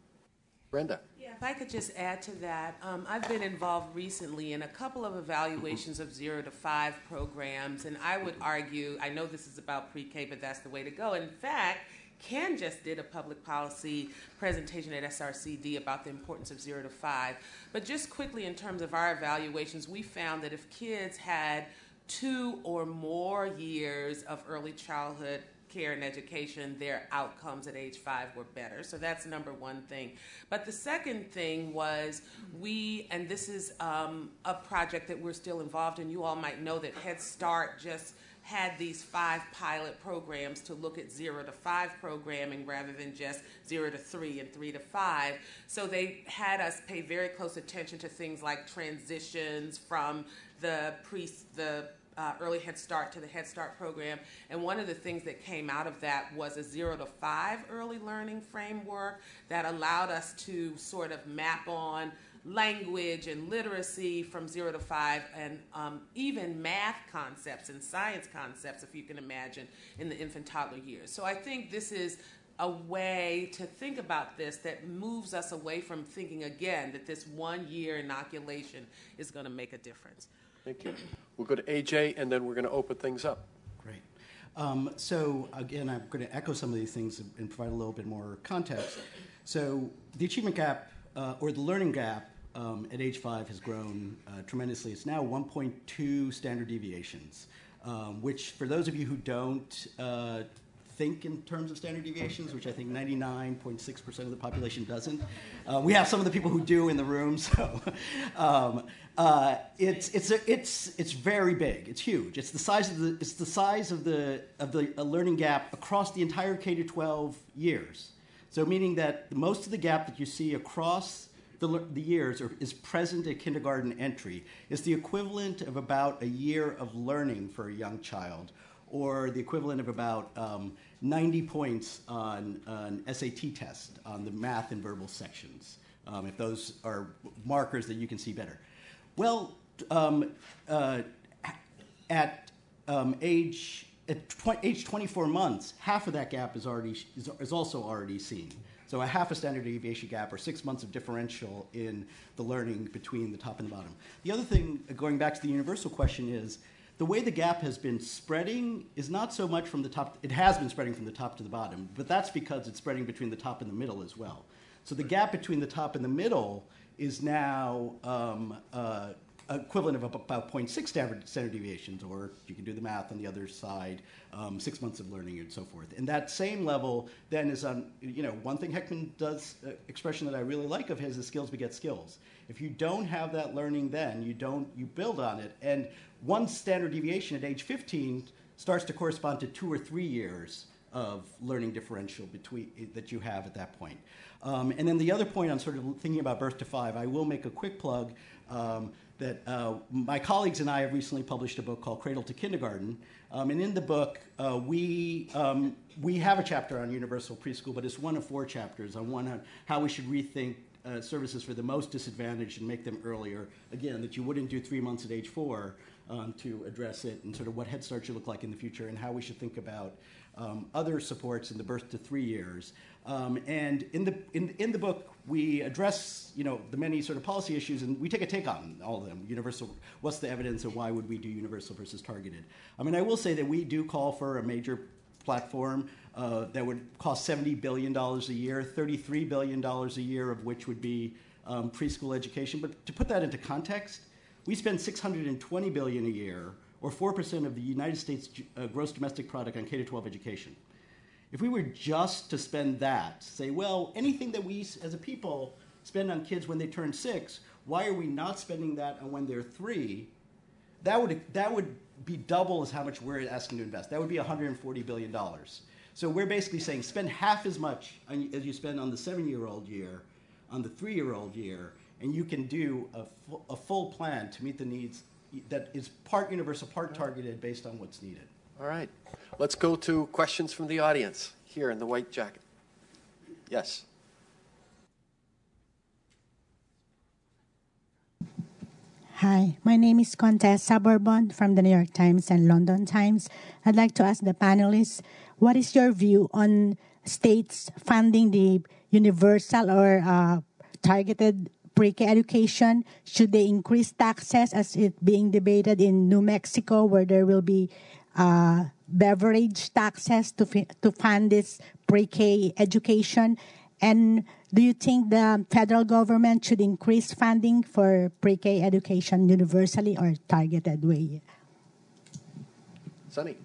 Brenda. Yeah, if I could just add to that, um, I've been involved recently in a couple of evaluations of zero to five programs, and I would argue, I know this is about pre-K, but that's the way to go. In fact, Ken just did a public policy presentation at S R C D about the importance of zero to five. But just quickly, in terms of our evaluations, we found that if kids had two or more years of early childhood care and education, their outcomes at age five were better. So that's number one thing. But the second thing was we, and this is um, a project that we're still involved in, you all might know that Head Start just had these five pilot programs to look at zero to five programming rather than just zero to three and three to five. So they had us pay very close attention to things like transitions from the pre, the Uh, early Head Start to the Head Start program. And one of the things that came out of that was a zero to five early learning framework that allowed us to sort of map on language and literacy from zero to five, and um, even math concepts and science concepts, if you can imagine, in the infant toddler years. So I think this is a way to think about this that moves us away from thinking again that this one year inoculation is going to make a difference. Thank you. We'll go to A J, and then we're going to open things up. Great. Um, so, again, I'm going to echo some of these things and provide a little bit more context. So, the achievement gap, uh, or the learning gap, um, at age five has grown uh, tremendously. It's now one point two standard deviations, um, which, for those of you who don't uh, think in terms of standard deviations, which I think ninety-nine point six percent of the population doesn't. Uh, we have some of the people who do in the room, so um, uh, it's it's a, it's it's very big. It's huge. It's the size of the it's the size of the of the uh, learning gap across the entire K to twelve years. So meaning that most of the gap that you see across the the years or is present at kindergarten entry is the equivalent of about a year of learning for a young child, or the equivalent of about um, ninety points on an S A T test on the math and verbal sections, um, if those are markers that you can see better. Well, um, uh, at um, age at tw- age twenty-four months, half of that gap is already is, is also already seen. So a half a standard deviation gap, or six months of differential in the learning between the top and the bottom. The other thing, going back to the universal question, is the way the gap has been spreading is not so much from the top. It has been spreading from the top to the bottom, but that's because it's spreading between the top and the middle as well. So the gap between the top and the middle is now um, uh, equivalent of about zero point six standard, standard deviations, or you can do the math on the other side, um, six months of learning and so forth. And that same level then is on, you know, one thing Heckman does, uh, expression that I really like of his is skills beget skills. If you don't have that learning then, you don't, you build on it. And one standard deviation at age fifteen starts to correspond to two or three years of learning differential between that you have at that point. Um, and then the other point on sort of thinking about birth to five, I will make a quick plug um, that uh, my colleagues and I have recently published a book called Cradle to Kindergarten. Um, and in the book, uh, we, um, we have a chapter on universal preschool, but it's one of four chapters on one on how we should rethink uh, services for the most disadvantaged and make them earlier. Again, that you wouldn't do three months at age four um, to address it, and sort of what Head Start should look like in the future, and how we should think about um, other supports in the birth to three years. Um, and in the in, in the book, we address, you know, the many sort of policy issues, and we take a take on all of them. Universal, what's the evidence, and why would we do universal versus targeted? I mean, I will say that we do call for a major platform uh, that would cost seventy billion dollars a year, thirty-three billion dollars a year of which would be um, preschool education. But to put that into context, we spend six hundred twenty billion dollars a year, or four percent of the United States uh, gross domestic product on K to twelve education. If we were just to spend that, say, well, anything that we as a people spend on kids when they turn six, why are we not spending that on when they're three? That would, that would be double as how much we're asking to invest. That would be one hundred forty billion dollars. So we're basically saying spend half as much on, as you spend on the seven-year-old year, on the three-year-old year, and you can do a, fu- a full plan to meet the needs that is part universal, part targeted based on what's needed. All right. Let's go to questions from the audience here in the white jacket. Yes. Hi, my name is Contessa Bourbon from the New York Times and London Times. I'd like to ask the panelists, what is your view on states funding the universal or uh, targeted pre-K education? Should they increase taxes as it being debated in New Mexico, where there will be uh, beverage taxes to, fi- to fund this pre-K education? And do you think the federal government should increase funding for pre-K education universally or targeted way? Sunny.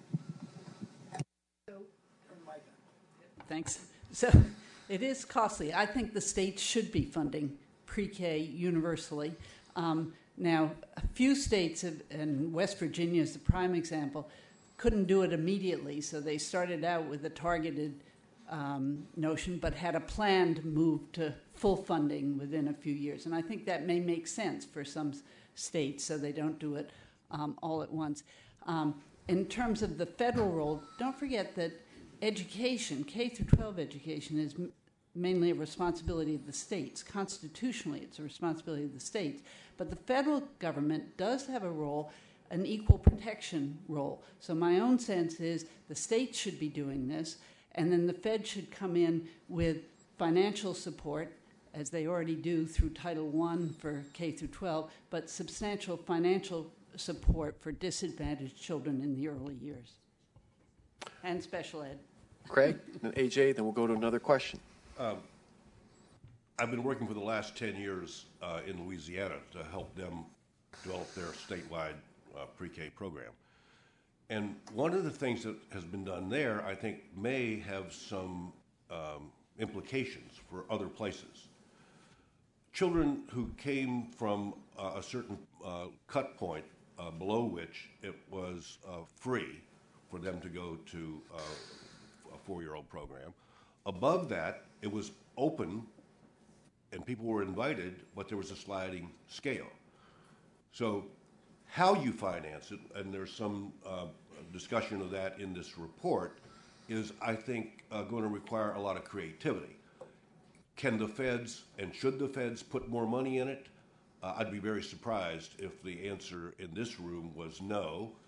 Thanks. So it is costly. I think the states should be funding pre-K universally. Um, now, a few states, have, and West Virginia is the prime example, couldn't do it immediately, so they started out with a targeted um, notion, but had a planned move to full funding within a few years. And I think that may make sense for some states, so they don't do it um, all at once. Um, in terms of the federal role, don't forget that education, K through twelve education, is m- mainly a responsibility of the states. Constitutionally, it's a responsibility of the states. But the federal government does have a role, an equal protection role. So my own sense is the states should be doing this, and then the Fed should come in with financial support, as they already do through Title one for K through twelve, but substantial financial support for disadvantaged children in the early years. And special ed. Craig, and A J, then we'll go to another question. Um, I've been working for the last ten years uh, in Louisiana to help them develop their statewide uh, pre-K program. And one of the things that has been done there, I think, may have some um, implications for other places. Children who came from uh, a certain uh, cut point uh, below which it was uh, free for them to go to uh, a four-year-old program. Above that, it was open and people were invited, but there was a sliding scale. So how you finance it, and there's some uh, discussion of that in this report, is, I think, uh, going to require a lot of creativity. Can the feds and should the feds put more money in it? Uh, I'd be very surprised if the answer in this room was no.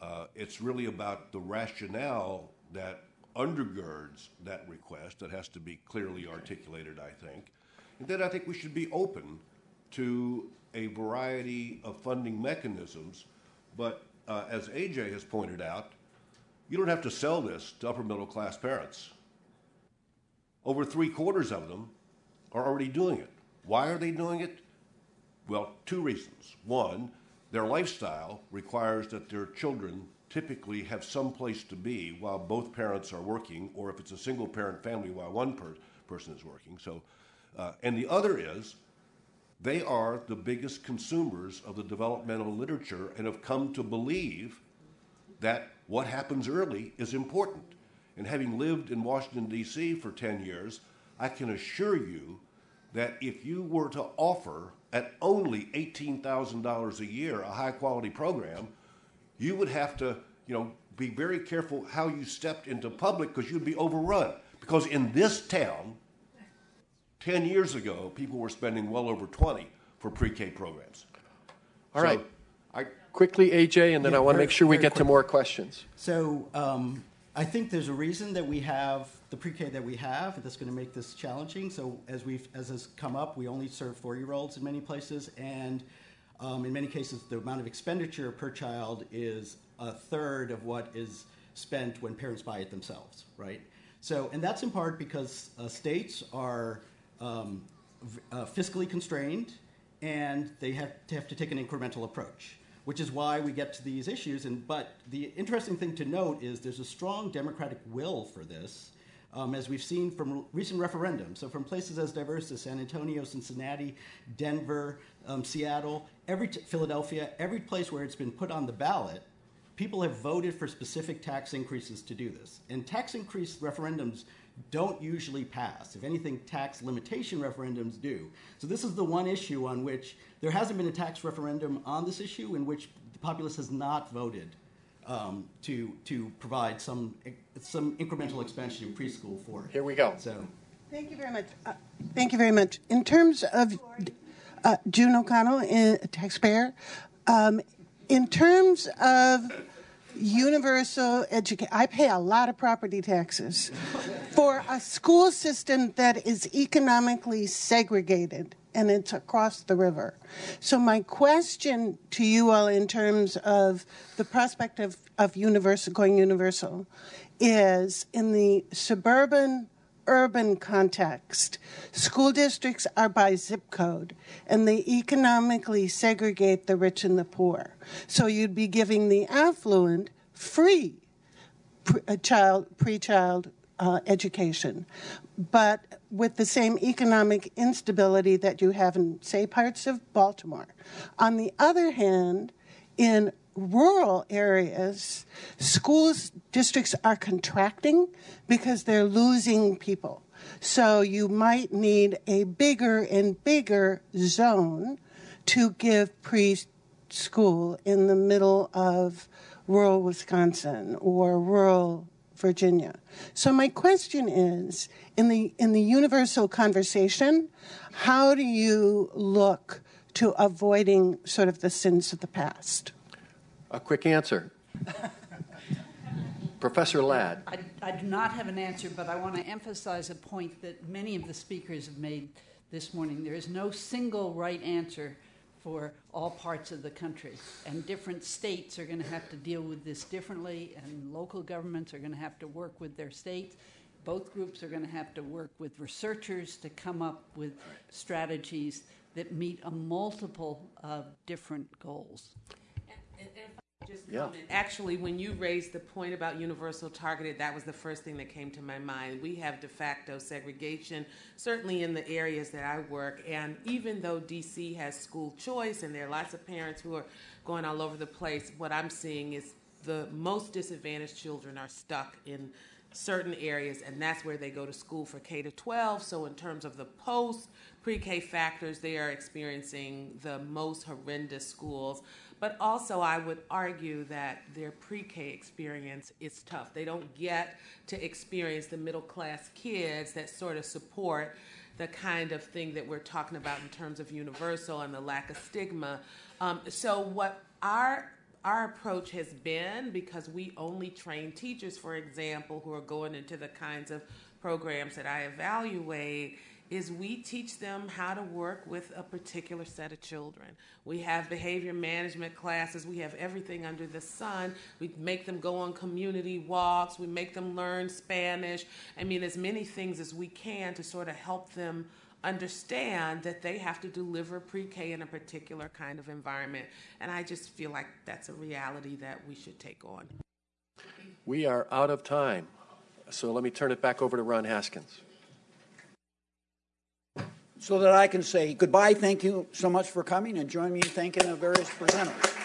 Uh, it's really about the rationale that undergirds that request that has to be clearly articulated, I think. And then I think we should be open to a variety of funding mechanisms. But uh, as A J has pointed out, you don't have to sell this to upper middle class parents. Over three quarters of them are already doing it. Why are they doing it? Well, two reasons. One, their lifestyle requires that their children typically have some place to be while both parents are working, or if it's a single parent family, while one per- person is working. So, uh, and the other is they are the biggest consumers of the developmental literature and have come to believe that what happens early is important. And having lived in Washington, D C for ten years, I can assure you that if you were to offer at only eighteen thousand dollars a year a high-quality program, you would have to, you know, be very careful how you stepped into public because you'd be overrun. Because in this town, ten years ago, people were spending well over twenty for pre-K programs. All so right. I, Quickly, A J, and then Yeah, I want to very- make sure we very get to quick. more questions. So um, I think there's a reason that we have the pre-K that we have that's going to make this challenging. So as we've as has come up, we only serve four-year-olds in many places, and um, in many cases, the amount of expenditure per child is a third of what is spent when parents buy it themselves, right? So, and that's in part because uh, states are um, v- uh, fiscally constrained, and they have to have to take an incremental approach, which is why we get to these issues. And but the interesting thing to note is there's a strong democratic will for this, um, as we've seen from recent referendums. So from places as diverse as San Antonio, Cincinnati, Denver, um, Seattle, every t- Philadelphia, every place where it's been put on the ballot, people have voted for specific tax increases to do this. And tax increase referendums don't usually pass. If anything, tax limitation referendums do. So this is the one issue on which there hasn't been a tax referendum on this issue in which the populace has not voted um, to to provide some some incremental expansion in preschool for it. Here we go. So, Thank you very much. Uh, thank you very much. In terms of uh, June O'Connell, a taxpayer, um, in terms of universal education, I pay a lot of property taxes for a school system that is economically segregated, and it's across the river. So my question to you all in terms of the prospect of, of universal, going universal is in the suburban urban context, school districts are by zip code, and they economically segregate the rich and the poor. So you'd be giving the affluent free pre- a child, pre-child uh, education, but with the same economic instability that you have in, say, parts of Baltimore. On the other hand, in rural areas, schools districts are contracting because they're losing people. So you might need a bigger and bigger zone to give preschool in the middle of rural Wisconsin or rural Virginia. So my question is, in the in the universal conversation, how do you look to avoiding sort of the sins of the past? A quick answer. Professor Ladd. I, I do not have an answer, but I want to emphasize a point that many of the speakers have made this morning. There is no single right answer for all parts of the country, and different states are going to have to deal with this differently, and local governments are going to have to work with their states. Both groups are going to have to work with researchers to come up with strategies that meet a multiple of different goals. And, and if I just Yeah. comment, actually, when you raised the point about universal targeted, that was the first thing that came to my mind. We have de facto segregation, certainly in the areas that I work, and even though D C has school choice and there are lots of parents who are going all over the place, what I'm seeing is the most disadvantaged children are stuck in certain areas, and that's where they go to school for K to twelve. So in terms of the post pre-K factors, they are experiencing the most horrendous schools. But also I would argue that their pre-K experience is tough. They don't get to experience the middle class kids that sort of support the kind of thing that we're talking about in terms of universal and the lack of stigma. Um, so what our our approach has been, because we only train teachers, for example, who are going into the kinds of programs that I evaluate, is we teach them how to work with a particular set of children. We have behavior management classes. We have everything under the sun. We make them go on community walks. We make them learn Spanish. I mean, as many things as we can to sort of help them understand that they have to deliver pre-K in a particular kind of environment. And I just feel like that's a reality that we should take on. We are out of time, so let me turn it back over to Ron Haskins. So that I can say goodbye, thank you so much for coming, and join me in thanking the various presenters.